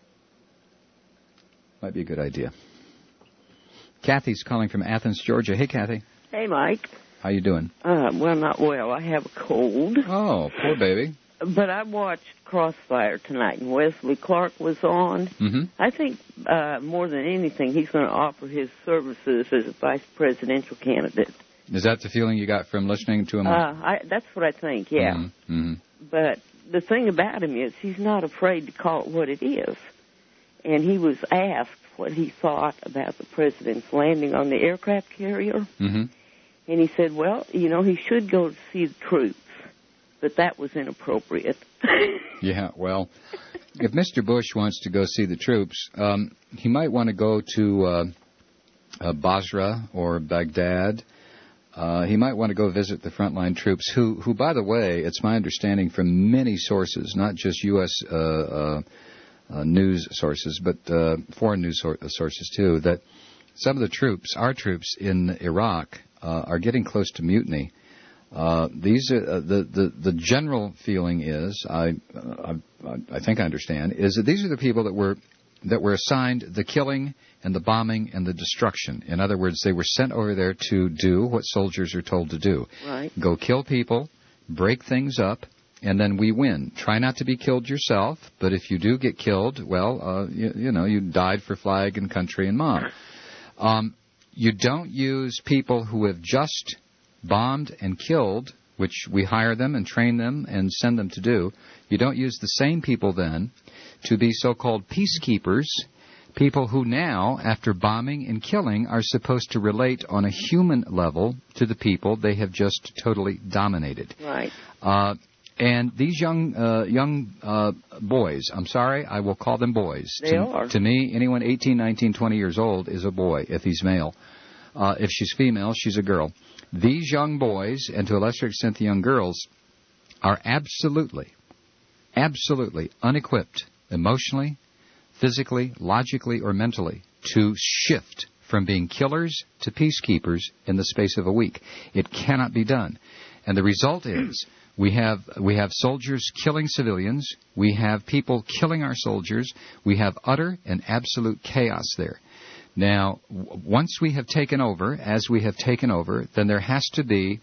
Speaker 14: Might be a good idea. Kathy's calling from Athens, Georgia. Hey, Kathy.
Speaker 2: Hey, Mike.
Speaker 14: How you doing?
Speaker 2: Well, not well. I have a cold.
Speaker 14: Oh, poor baby.
Speaker 2: But I watched Crossfire tonight, and Wesley Clark was on.
Speaker 14: Mm-hmm.
Speaker 2: I think more than anything, he's going to offer his services as a vice presidential candidate.
Speaker 14: Is that the feeling you got from listening to him?
Speaker 2: That's what I think, yeah.
Speaker 14: Mm-hmm.
Speaker 2: But the thing about him is he's not afraid to call it what it is. And he was asked what he thought about the president's landing on the aircraft carrier.
Speaker 14: Mm-hmm.
Speaker 2: And he said, well, he should go to see the troops. But that was inappropriate.
Speaker 14: Yeah, well, if Mr. Bush wants to go see the troops, he might want to go to Basra or Baghdad. He might want to go visit the frontline troops, who, by the way, it's my understanding from many sources, not just U.S. News sources, but foreign news sources too, that some of the troops, our troops in Iraq, are getting close to mutiny. These are the general feeling is I think I understand is that these are the people that were assigned the killing and the bombing and the destruction. In other words, they were sent over there to do what soldiers are told to do.
Speaker 2: Right.
Speaker 14: Go kill people, break things up, and then we win. Try not to be killed yourself, but if you do get killed, well, you died for flag and country and mom. You don't use people who have just bombed and killed which we hire them and train them and send them to do. You don't use the same people then to be so-called peacekeepers, people who now, after bombing and killing, are supposed to relate on a human level to the people they have just totally dominated.
Speaker 2: Right.
Speaker 14: And these young boys, I'm sorry, I will call them boys.
Speaker 2: They are.
Speaker 14: To me, anyone 18, 19, 20 years old is a boy if he's male. If she's female, she's a girl. These young boys, and to a lesser extent the young girls, are absolutely unequipped emotionally, physically, logically, or mentally to shift from being killers to peacekeepers in the space of a week. It cannot be done. And the result is we have soldiers killing civilians. We have people killing our soldiers. We have utter and absolute chaos there. Now, once we have taken over, as we have taken over, then there has to be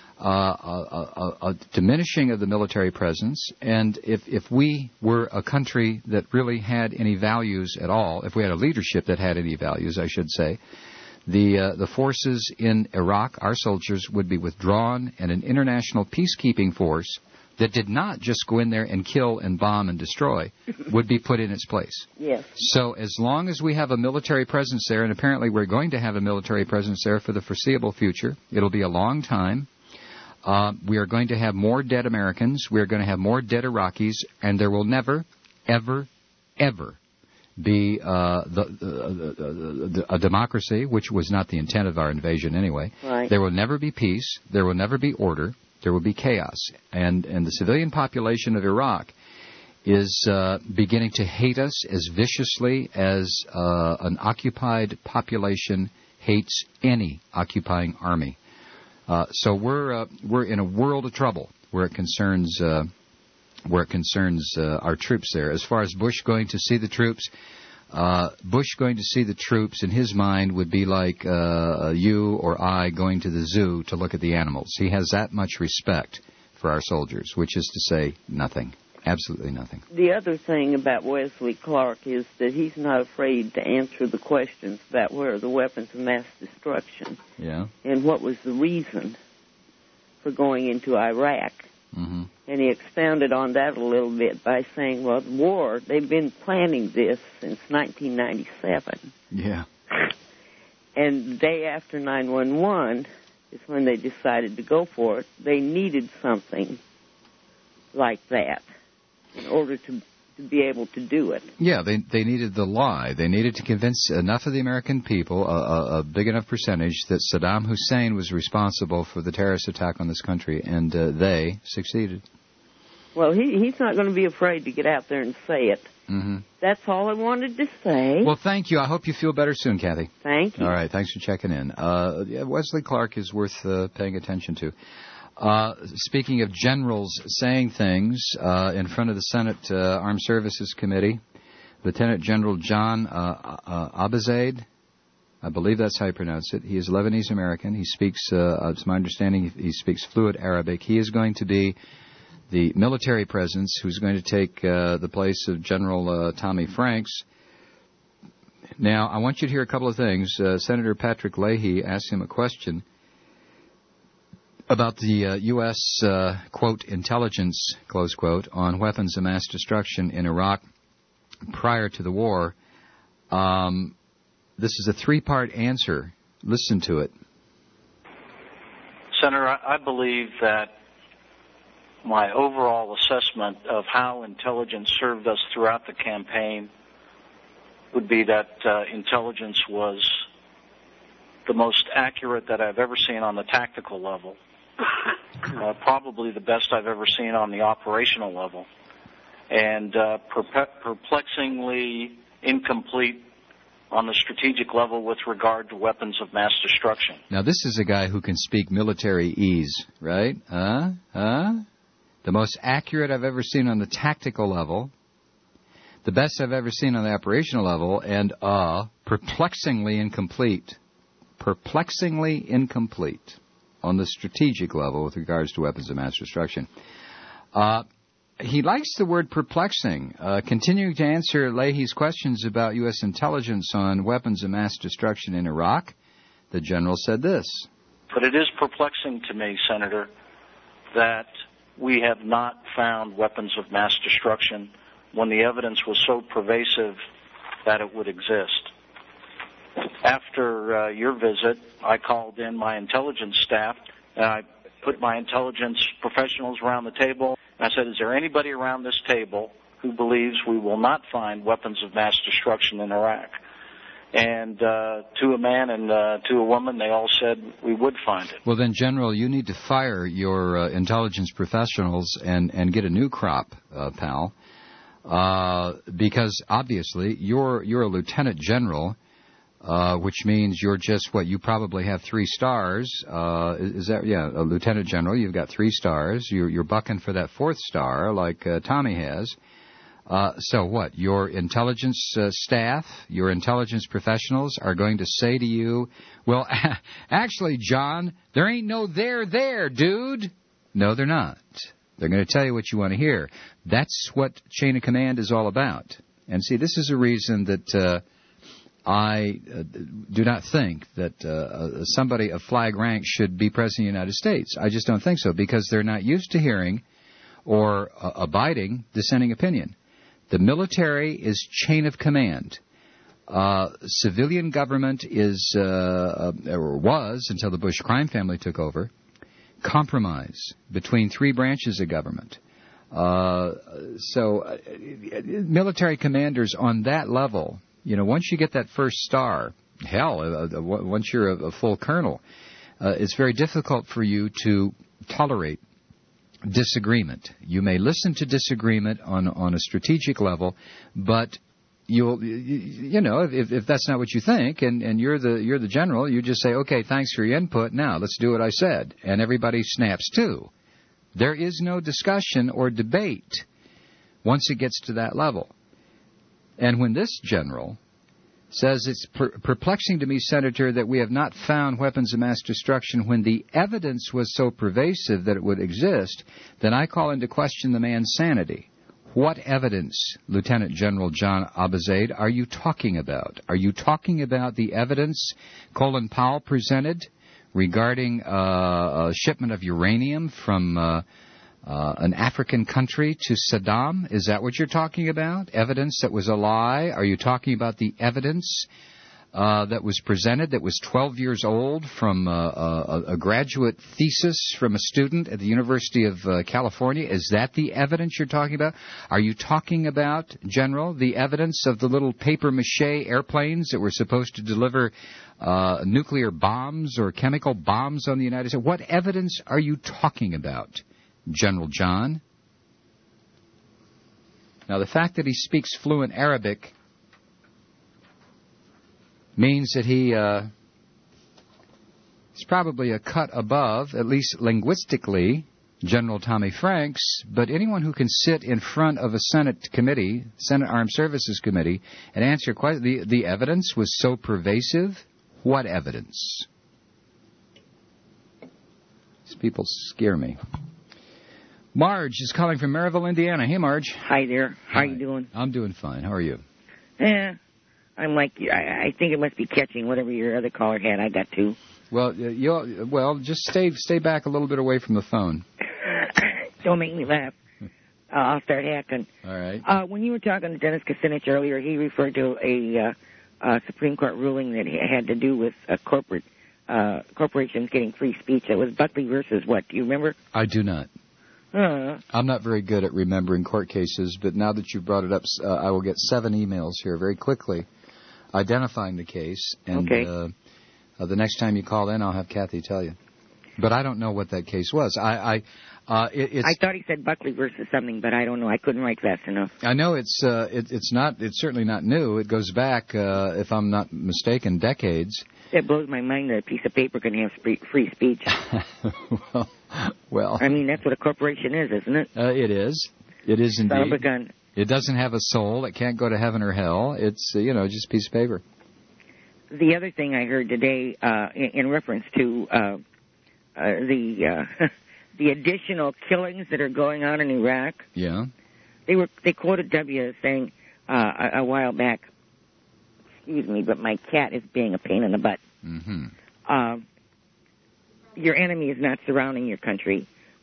Speaker 14: a diminishing of the military presence. And if we were a country that really had any values at all, if we had a leadership that had any values, I should say, the forces in Iraq, our soldiers, would be withdrawn, and an international peacekeeping force that did not just go in there and kill and bomb and destroy would be put in its place.
Speaker 2: Yes.
Speaker 14: So as long as we have a military presence there, and apparently we're going to have a military presence there for the foreseeable future, it'll be a long time. We are going to have more dead Americans. We are going to have more dead Iraqis, and there will never, ever, ever be a democracy, which was not the intent of our invasion anyway.
Speaker 2: Right.
Speaker 14: There will never be peace. There will never be order. There will be chaos. And the civilian population of Iraq is beginning to hate us as viciously as an occupied population hates any occupying army. So we're in a world of trouble where it concerns our troops there. As far as Bush going to see the troops, in his mind would be like you or I going to the zoo to look at the animals. He has that much respect for our soldiers, which is to say nothing. Absolutely nothing.
Speaker 2: The other thing about Wesley Clark is that he's not afraid to answer the questions about where are the weapons of mass destruction.
Speaker 14: Yeah.
Speaker 2: And what was the reason for going into Iraq.
Speaker 14: Mm-hmm.
Speaker 2: And he expounded on that a little bit by saying, well, the war, they've been planning this since 1997.
Speaker 14: Yeah.
Speaker 2: And the day after 9/11 is when they decided to go for it. They needed something like that in order to be able to do it.
Speaker 14: Yeah, they needed the lie. They needed to convince enough of the American people, a big enough percentage, that Saddam Hussein was responsible for the terrorist attack on this country, and they succeeded.
Speaker 2: Well, he's not going to be afraid to get out there and say it.
Speaker 14: Mm-hmm.
Speaker 2: That's all I wanted to say.
Speaker 14: Well, thank you. I hope you feel better soon, Kathy.
Speaker 2: Thank you.
Speaker 14: All right, thanks for checking in. Yeah, Wesley Clark is worth paying attention to. Speaking of generals saying things, in front of the Senate Armed Services Committee, Lieutenant General John Abizaid, I believe that's how you pronounce it. He is Lebanese American. He speaks, it's my understanding, he speaks fluent Arabic. He is going to be the military presence who's going to take the place of General Tommy Franks. Now, I want you to hear a couple of things. Senator Patrick Leahy asked him a question about the U.S., quote, intelligence, close quote, on weapons of mass destruction in Iraq prior to the war. This is a three-part answer. Listen to it.
Speaker 3: Senator, I believe that my overall assessment of how intelligence served us throughout the campaign would be that intelligence was the most accurate that I've ever seen on the tactical level. Probably the best I've ever seen on the operational level, and perplexingly incomplete on the strategic level with regard to weapons of mass destruction.
Speaker 14: Now, this is a guy who can speak military ease, right? The most accurate I've ever seen on the tactical level, the best I've ever seen on the operational level, and perplexingly incomplete. Perplexingly incomplete on the strategic level with regards to weapons of mass destruction. He likes the word perplexing. Continuing to answer Leahy's questions about U.S. intelligence on weapons of mass destruction in Iraq, the general said this.
Speaker 3: But it is perplexing to me, Senator, that we have not found weapons of mass destruction when the evidence was so pervasive that it would exist. After your visit, I called in my intelligence staff, and I put my intelligence professionals around the table, and I said, is there anybody around this table who believes we will not find weapons of mass destruction in Iraq? And to a man and to a woman, they all said we would find it.
Speaker 14: Well, then, General, you need to fire your intelligence professionals and get a new crop, pal, because obviously you're a lieutenant general, which means you're just what? You probably have 3 stars. Is that, yeah, a lieutenant general? You've got 3 stars. You're bucking for that 4th star, like Tommy has. So what? Your intelligence staff, your intelligence professionals are going to say to you, well, actually, John, there ain't no there, dude. No, they're not. They're going to tell you what you want to hear. That's what chain of command is all about. And see, this is a reason that I do not think that somebody of flag rank should be President of the United States. I just don't think so, because they're not used to hearing or abiding dissenting opinion. The military is chain of command. Civilian government is, or was until the Bush crime family took over, compromise between 3 branches of government. So military commanders on that level, you know, once you get that 1st star, hell, once you're a full colonel, it's very difficult for you to tolerate disagreement. You may listen to disagreement on a strategic level, but you know, if that's not what you think, and you're the general, you just say, okay, thanks for your input. Now let's do what I said, and everybody snaps to. There is no discussion or debate once it gets to that level. And when this general says it's perplexing to me, Senator, that we have not found weapons of mass destruction when the evidence was so pervasive that it would exist, then I call into question the man's sanity. What evidence, Lieutenant General John Abizaid, are you talking about? Are you talking about the evidence Colin Powell presented regarding a shipment of uranium from an African country to Saddam? Is that what you're talking about? Evidence that was a lie? Are you talking about the evidence that was presented that was 12 years old from a graduate thesis from a student at the University of California? Is that the evidence you're talking about? Are you talking about, General, the evidence of the little papier-mâché airplanes that were supposed to deliver nuclear bombs or chemical bombs on the United States? What evidence are you talking about, General John? Now, the fact that he speaks fluent Arabic means that he is probably a cut above, at least linguistically, General Tommy Franks, but anyone who can sit in front of a Senate committee, Senate Armed Services Committee, and answer questions, the evidence was so pervasive. What evidence? These people scare me. Marge is calling from Maryville, Indiana. Hey, Marge.
Speaker 4: Hi there. How are you doing?
Speaker 14: I'm doing fine. How are you?
Speaker 4: I'm like, I think it must be catching whatever your other caller had. I got 2.
Speaker 14: Well, just stay back a little bit away from the phone.
Speaker 4: Don't make me laugh. I'll start hacking.
Speaker 14: All right.
Speaker 4: When you were talking to Dennis Kucinich earlier, he referred to a Supreme Court ruling that had to do with corporations getting free speech. It was Buckley versus what? Do you remember?
Speaker 14: I do not. I'm not very good at remembering court cases, but now that you brought it up, I will get 7 emails here very quickly identifying the case. And
Speaker 4: okay.
Speaker 14: The next time you call in, I'll have Kathy tell you. But I don't know what that case was. I thought
Speaker 4: he said Buckley versus something, but I don't know. I couldn't write fast enough.
Speaker 14: I know it's certainly not new. It goes back, if I'm not mistaken, decades.
Speaker 4: It blows my mind that a piece of paper can have free speech.
Speaker 14: Well,
Speaker 4: I mean, that's what a corporation is, isn't it?
Speaker 14: It is. It is indeed.
Speaker 4: Son of a gun.
Speaker 14: It doesn't have a soul. It can't go to heaven or hell. It's, just a piece of paper.
Speaker 4: The other thing I heard today in reference to the additional killings that are going on in Iraq.
Speaker 14: Yeah.
Speaker 4: They quoted W as saying a while back, excuse me, but my cat is being a pain in the butt.
Speaker 14: Mm-hmm.
Speaker 4: Your enemy is not surrounding your country.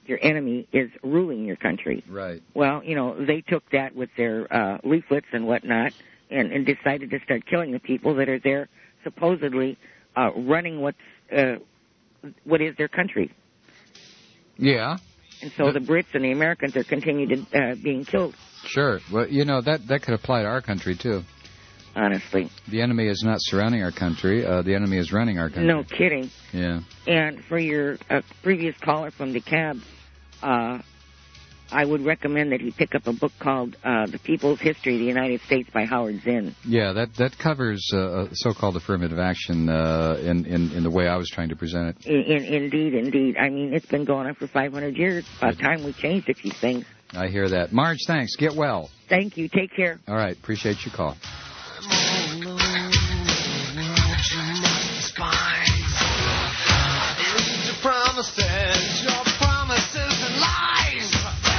Speaker 4: your enemy is ruling your country.
Speaker 14: Right.
Speaker 4: Well, they took that with their leaflets and whatnot and decided to start killing the people that are there supposedly running what is their country.
Speaker 14: Yeah.
Speaker 4: And so the Brits and the Americans are continuing to being killed.
Speaker 14: Sure. Well, that could apply to our country, too.
Speaker 4: Honestly.
Speaker 14: The enemy is not surrounding our country. The enemy is running our country.
Speaker 4: No kidding.
Speaker 14: Yeah.
Speaker 4: And for your previous caller from DeKalb, I would recommend that he pick up a book called The People's History of the United States by Howard Zinn.
Speaker 14: Yeah, that covers so-called affirmative action in the way I was trying to present it.
Speaker 4: Indeed. I mean, it's been going on for 500 years. About time we changed a few things.
Speaker 14: I hear that. Marge, thanks. Get well.
Speaker 4: Thank you. Take care.
Speaker 14: All right. Appreciate your call.
Speaker 5: Promises, your promises and lies.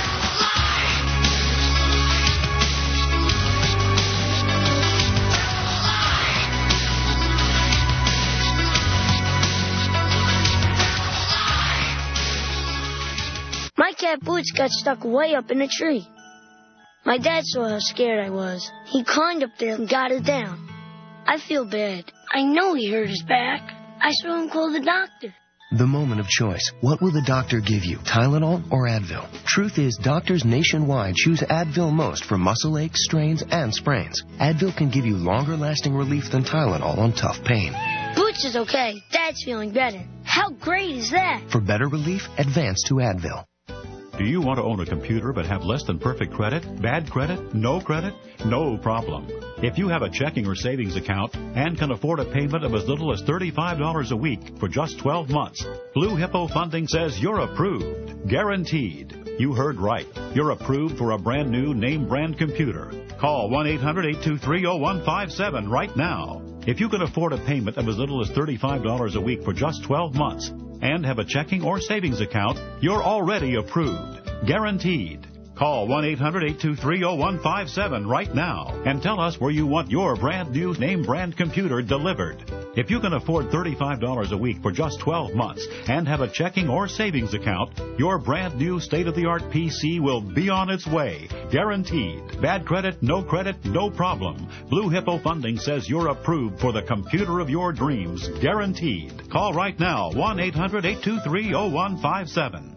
Speaker 6: My cat Boots got stuck way up in a tree. My dad saw how scared I was. He climbed up there and got it down. I feel bad. I know he hurt his back. I saw him call the doctor.
Speaker 11: The moment of choice. What will the doctor give you, Tylenol or Advil? Truth is, doctors nationwide choose Advil most for muscle aches, strains, and sprains. Advil can give you longer-lasting relief than Tylenol on tough pain.
Speaker 6: Boots is okay. Dad's feeling better. How great is that?
Speaker 11: For better relief, advance to Advil.
Speaker 7: Do you want to own a computer but have less than perfect credit? Bad credit? No credit? No problem. If you have a checking or savings account and can afford a payment of as little as $35 a week for just 12 months, Blue Hippo Funding says you're approved. Guaranteed. You heard right. You're approved for a brand new name brand computer. Call 1-800-823-0157 right now. If you can afford a payment of as little as $35 a week for just 12 months and have a checking or savings account, you're already approved. Guaranteed. Call 1-800-823-0157 right now and tell us where you want your brand new name brand computer delivered. If you can afford $35 a week for just 12 months and have a checking or savings account, your brand new state-of-the-art PC will be on its way. Guaranteed. Bad credit, no problem. Blue Hippo Funding says you're approved for the computer of your dreams. Guaranteed. Call right now, 1-800-823-0157.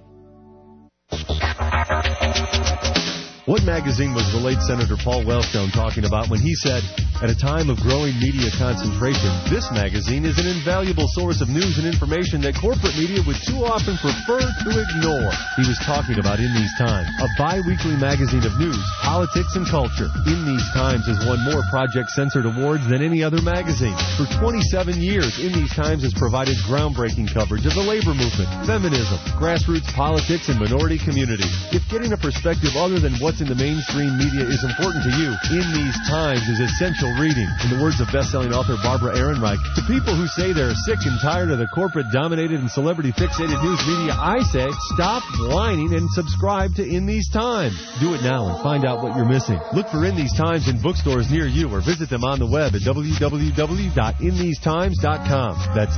Speaker 12: What magazine was the late Senator Paul Wellstone talking about when he said, at a time of growing media concentration, this magazine is an invaluable source of news and information that corporate media would too often prefer to ignore? He was talking about In These Times, a bi-weekly magazine of news, politics, and culture. In These Times has won more Project Censored awards than any other magazine. For 27 years, In These Times has provided groundbreaking coverage of the labor movement, feminism, grassroots politics, and minority communities. If getting a perspective other than what's in the mainstream media is important to you, In These Times is essential reading. In the words of best-selling author Barbara Ehrenreich, to people who say they're sick and tired of the corporate-dominated and celebrity-fixated news media, I say, stop whining and subscribe to In These Times. Do it now and find out what you're missing. Look for In These Times in bookstores near you or visit them on the web at www.inthesetimes.com. That's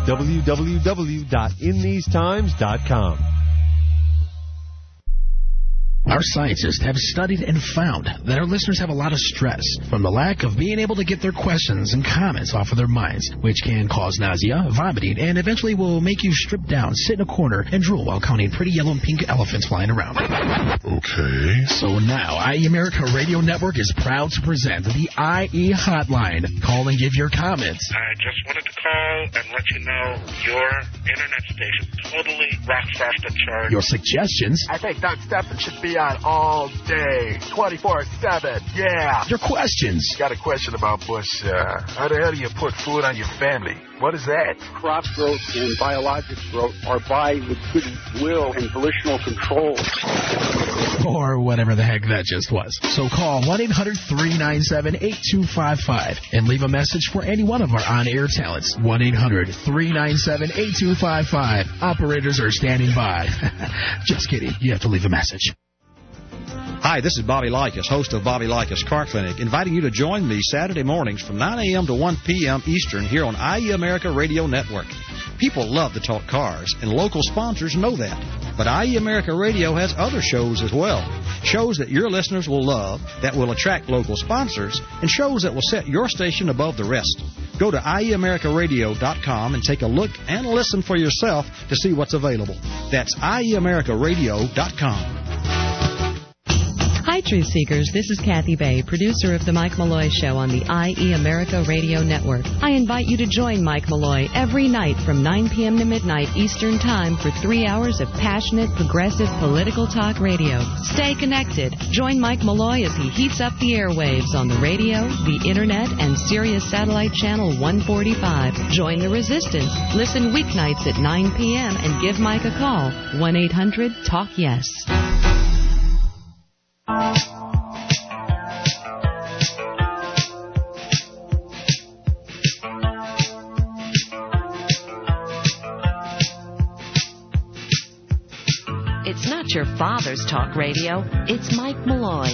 Speaker 12: www.inthesetimes.com.
Speaker 23: Our scientists have studied and found that our listeners have a lot of stress from the lack of being able to get their questions and comments off of their minds, which can cause nausea, vomiting, and eventually will make you strip down, sit in a corner, and drool while counting pretty yellow and pink elephants flying around. Okay. So now, IE America Radio Network is proud to present the IE Hotline. Call and give your comments.
Speaker 18: I just wanted to call and let you know your internet station totally rocks off the chart.
Speaker 23: Your suggestions.
Speaker 18: I think Doug Stephan should be on all day, 24/7. Yeah.
Speaker 23: Your questions.
Speaker 18: Got a question about Bush. How the hell do you put food on your family? What is that?
Speaker 20: Crop growth and biologic growth are by the goodwill and volitional control.
Speaker 23: Or whatever the heck that just was. So call 1-800-397-8255 and leave a message for any one of our on-air talents. 1-800-397-8255. Operators are standing by. Just kidding. You have to leave a message.
Speaker 1: Hi, this is Bobby Likas, host of Bobby Likas Car Clinic, inviting you to join me Saturday mornings from 9 a.m. to 1 p.m. Eastern here on IE America Radio Network. People love to talk cars, and local sponsors know that. But IE America Radio has other shows as well. Shows that your listeners will love, that will attract local sponsors, and shows that will set your station above the rest. Go to IEAmericaRadio.com and take a look and listen for yourself to see what's available. That's IEAmericaRadio.com.
Speaker 25: Hi, Truth Seekers. This is Kathy Bay, producer of The Mike Malloy Show on the IE America Radio Network. I invite you to join Mike Malloy every night from 9 p.m. to midnight Eastern Time for 3 hours of passionate, progressive, political talk radio. Stay connected. Join Mike Malloy as he heats up the airwaves on the radio, the Internet, and Sirius Satellite Channel 145. Join the resistance. Listen weeknights at 9 p.m. and give Mike a call. 1-800-TALK-YES.
Speaker 15: It's not your father's talk radio. It's Mike Malloy.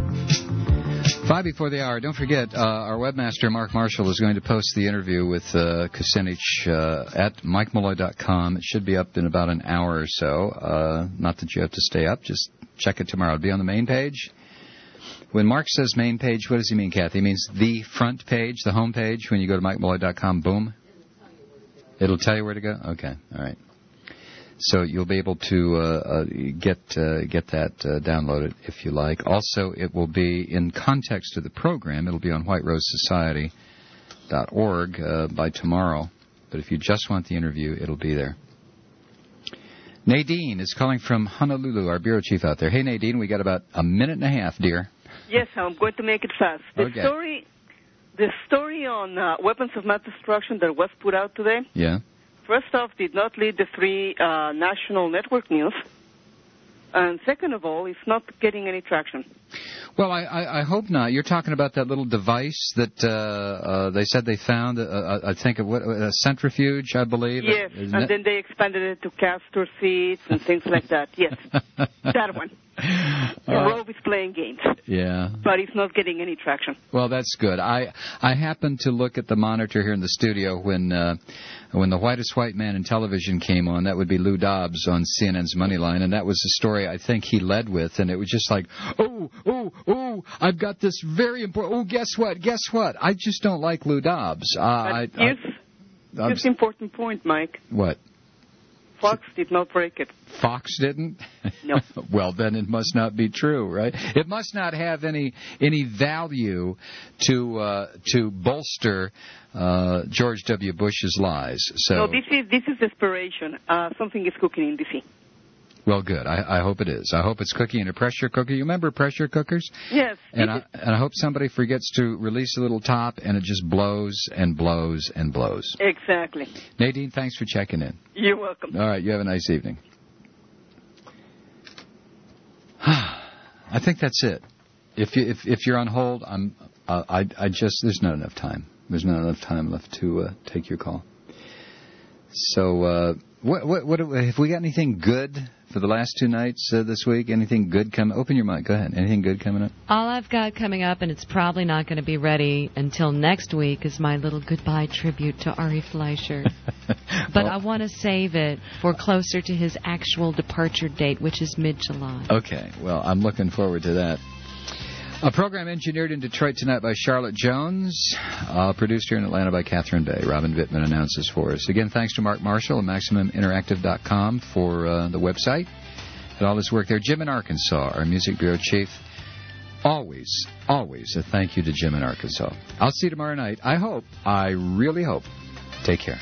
Speaker 14: 5 before the hour. Don't forget, our webmaster, Mark Marshall, is going to post the interview with Kucinich at MikeMalloy.com. It should be up in about an hour or so. Not that you have to stay up. Just check it tomorrow. It'll be on the main page. When Mark says main page, what does he mean, Kathy? He means the front page, the home page. When you go to MikeMalloy.com, boom. It'll tell you where to go? Okay. All right. So you'll be able to get that downloaded if you like. Also, it will be in context of the program. It'll be on whiterosesociety.org by tomorrow. But if you just want the interview, it'll be there. Nadine is calling from Honolulu, our bureau chief out there. Hey, Nadine, we got about a minute and a half, dear.
Speaker 8: Yes, I'm going to make it fast. The story on weapons of mass destruction that was put out today.
Speaker 14: Yeah.
Speaker 8: First off, did not lead the three national network news. And second of all, it's not getting any traction.
Speaker 14: Well, I hope not. You're talking about that little device that they said they found, I think, a centrifuge, I believe.
Speaker 8: Yes, and then they expanded it to castor seeds and things like that. Yes, that one. Rove is playing games.
Speaker 14: Yeah.
Speaker 8: But it's not getting any traction.
Speaker 14: Well, that's good. I happened to look at the monitor here in the studio when the whitest white man in television came on. That would be Lou Dobbs on CNN's Moneyline, and that was the story I think he led with, and it was just like, oh, I've got this very important, guess what? I just don't like Lou Dobbs.
Speaker 8: Just important point, Mike.
Speaker 14: What?
Speaker 8: Fox did not break it.
Speaker 14: Fox didn't?
Speaker 8: No.
Speaker 14: Well, then it must not be true, right? It must not have any value to bolster George W. Bush's lies. So
Speaker 8: no, this is desperation. Something is cooking in D.C.
Speaker 14: Well, good. I hope it is. I hope it's cooking in a pressure cooker. You remember pressure cookers?
Speaker 8: Yes.
Speaker 14: And I hope somebody forgets to release a little top, and it just blows and blows and blows.
Speaker 8: Exactly.
Speaker 14: Nadine, thanks for checking in.
Speaker 8: You're welcome.
Speaker 14: All right. You have a nice evening. I think that's it. If you're on hold, there's not enough time. There's not enough time left to take your call. So, what have we got anything good for the last two nights this week? Anything good coming? Open your mic. Go ahead. Anything good coming up?
Speaker 25: All I've got coming up, and it's probably not going to be ready until next week, is my little goodbye tribute to Ari Fleischer. But I want to save it for closer to his actual departure date, which is mid-July.
Speaker 14: Okay. Well, I'm looking forward to that. A program engineered in Detroit tonight by Charlotte Jones, produced here in Atlanta by Catherine Bay. Robin Vittman announces for us. Again, thanks to Mark Marshall at MaximumInteractive.com for the website and all his work there. Jim in Arkansas, our music bureau chief. Always a thank you to Jim in Arkansas. I'll see you tomorrow night. I really hope. Take care.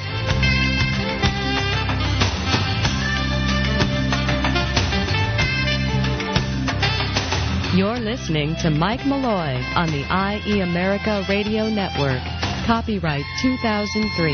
Speaker 25: You're listening to Mike Malloy on the IE America Radio Network. Copyright 2003.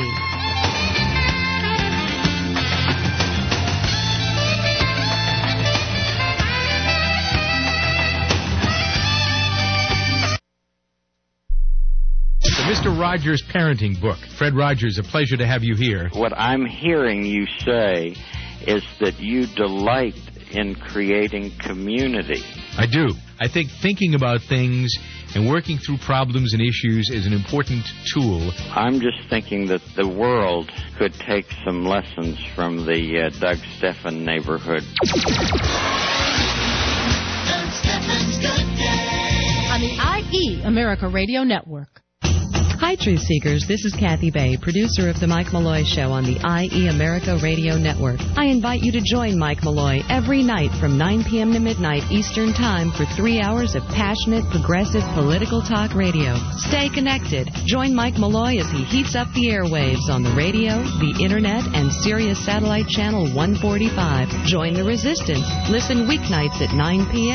Speaker 17: The Mr. Rogers Parenting Book. Fred Rogers, a pleasure to have you here.
Speaker 9: What I'm hearing you say is that you delight in creating community.
Speaker 17: I do. I think thinking about things and working through problems and issues is an important tool.
Speaker 9: I'm just thinking that the world could take some lessons from the Doug Stephan neighborhood.
Speaker 19: On the IE America Radio Network.
Speaker 25: Hi, Truth Seekers. This is Kathy Bay, producer of The Mike Malloy Show on the IE America Radio Network. I invite you to join Mike Malloy every night from 9 p.m. to midnight Eastern Time for 3 hours of passionate, progressive political talk radio. Stay connected. Join Mike Malloy as he heats up the airwaves on the radio, the internet, and Sirius Satellite Channel 145. Join the resistance. Listen weeknights at 9 p.m.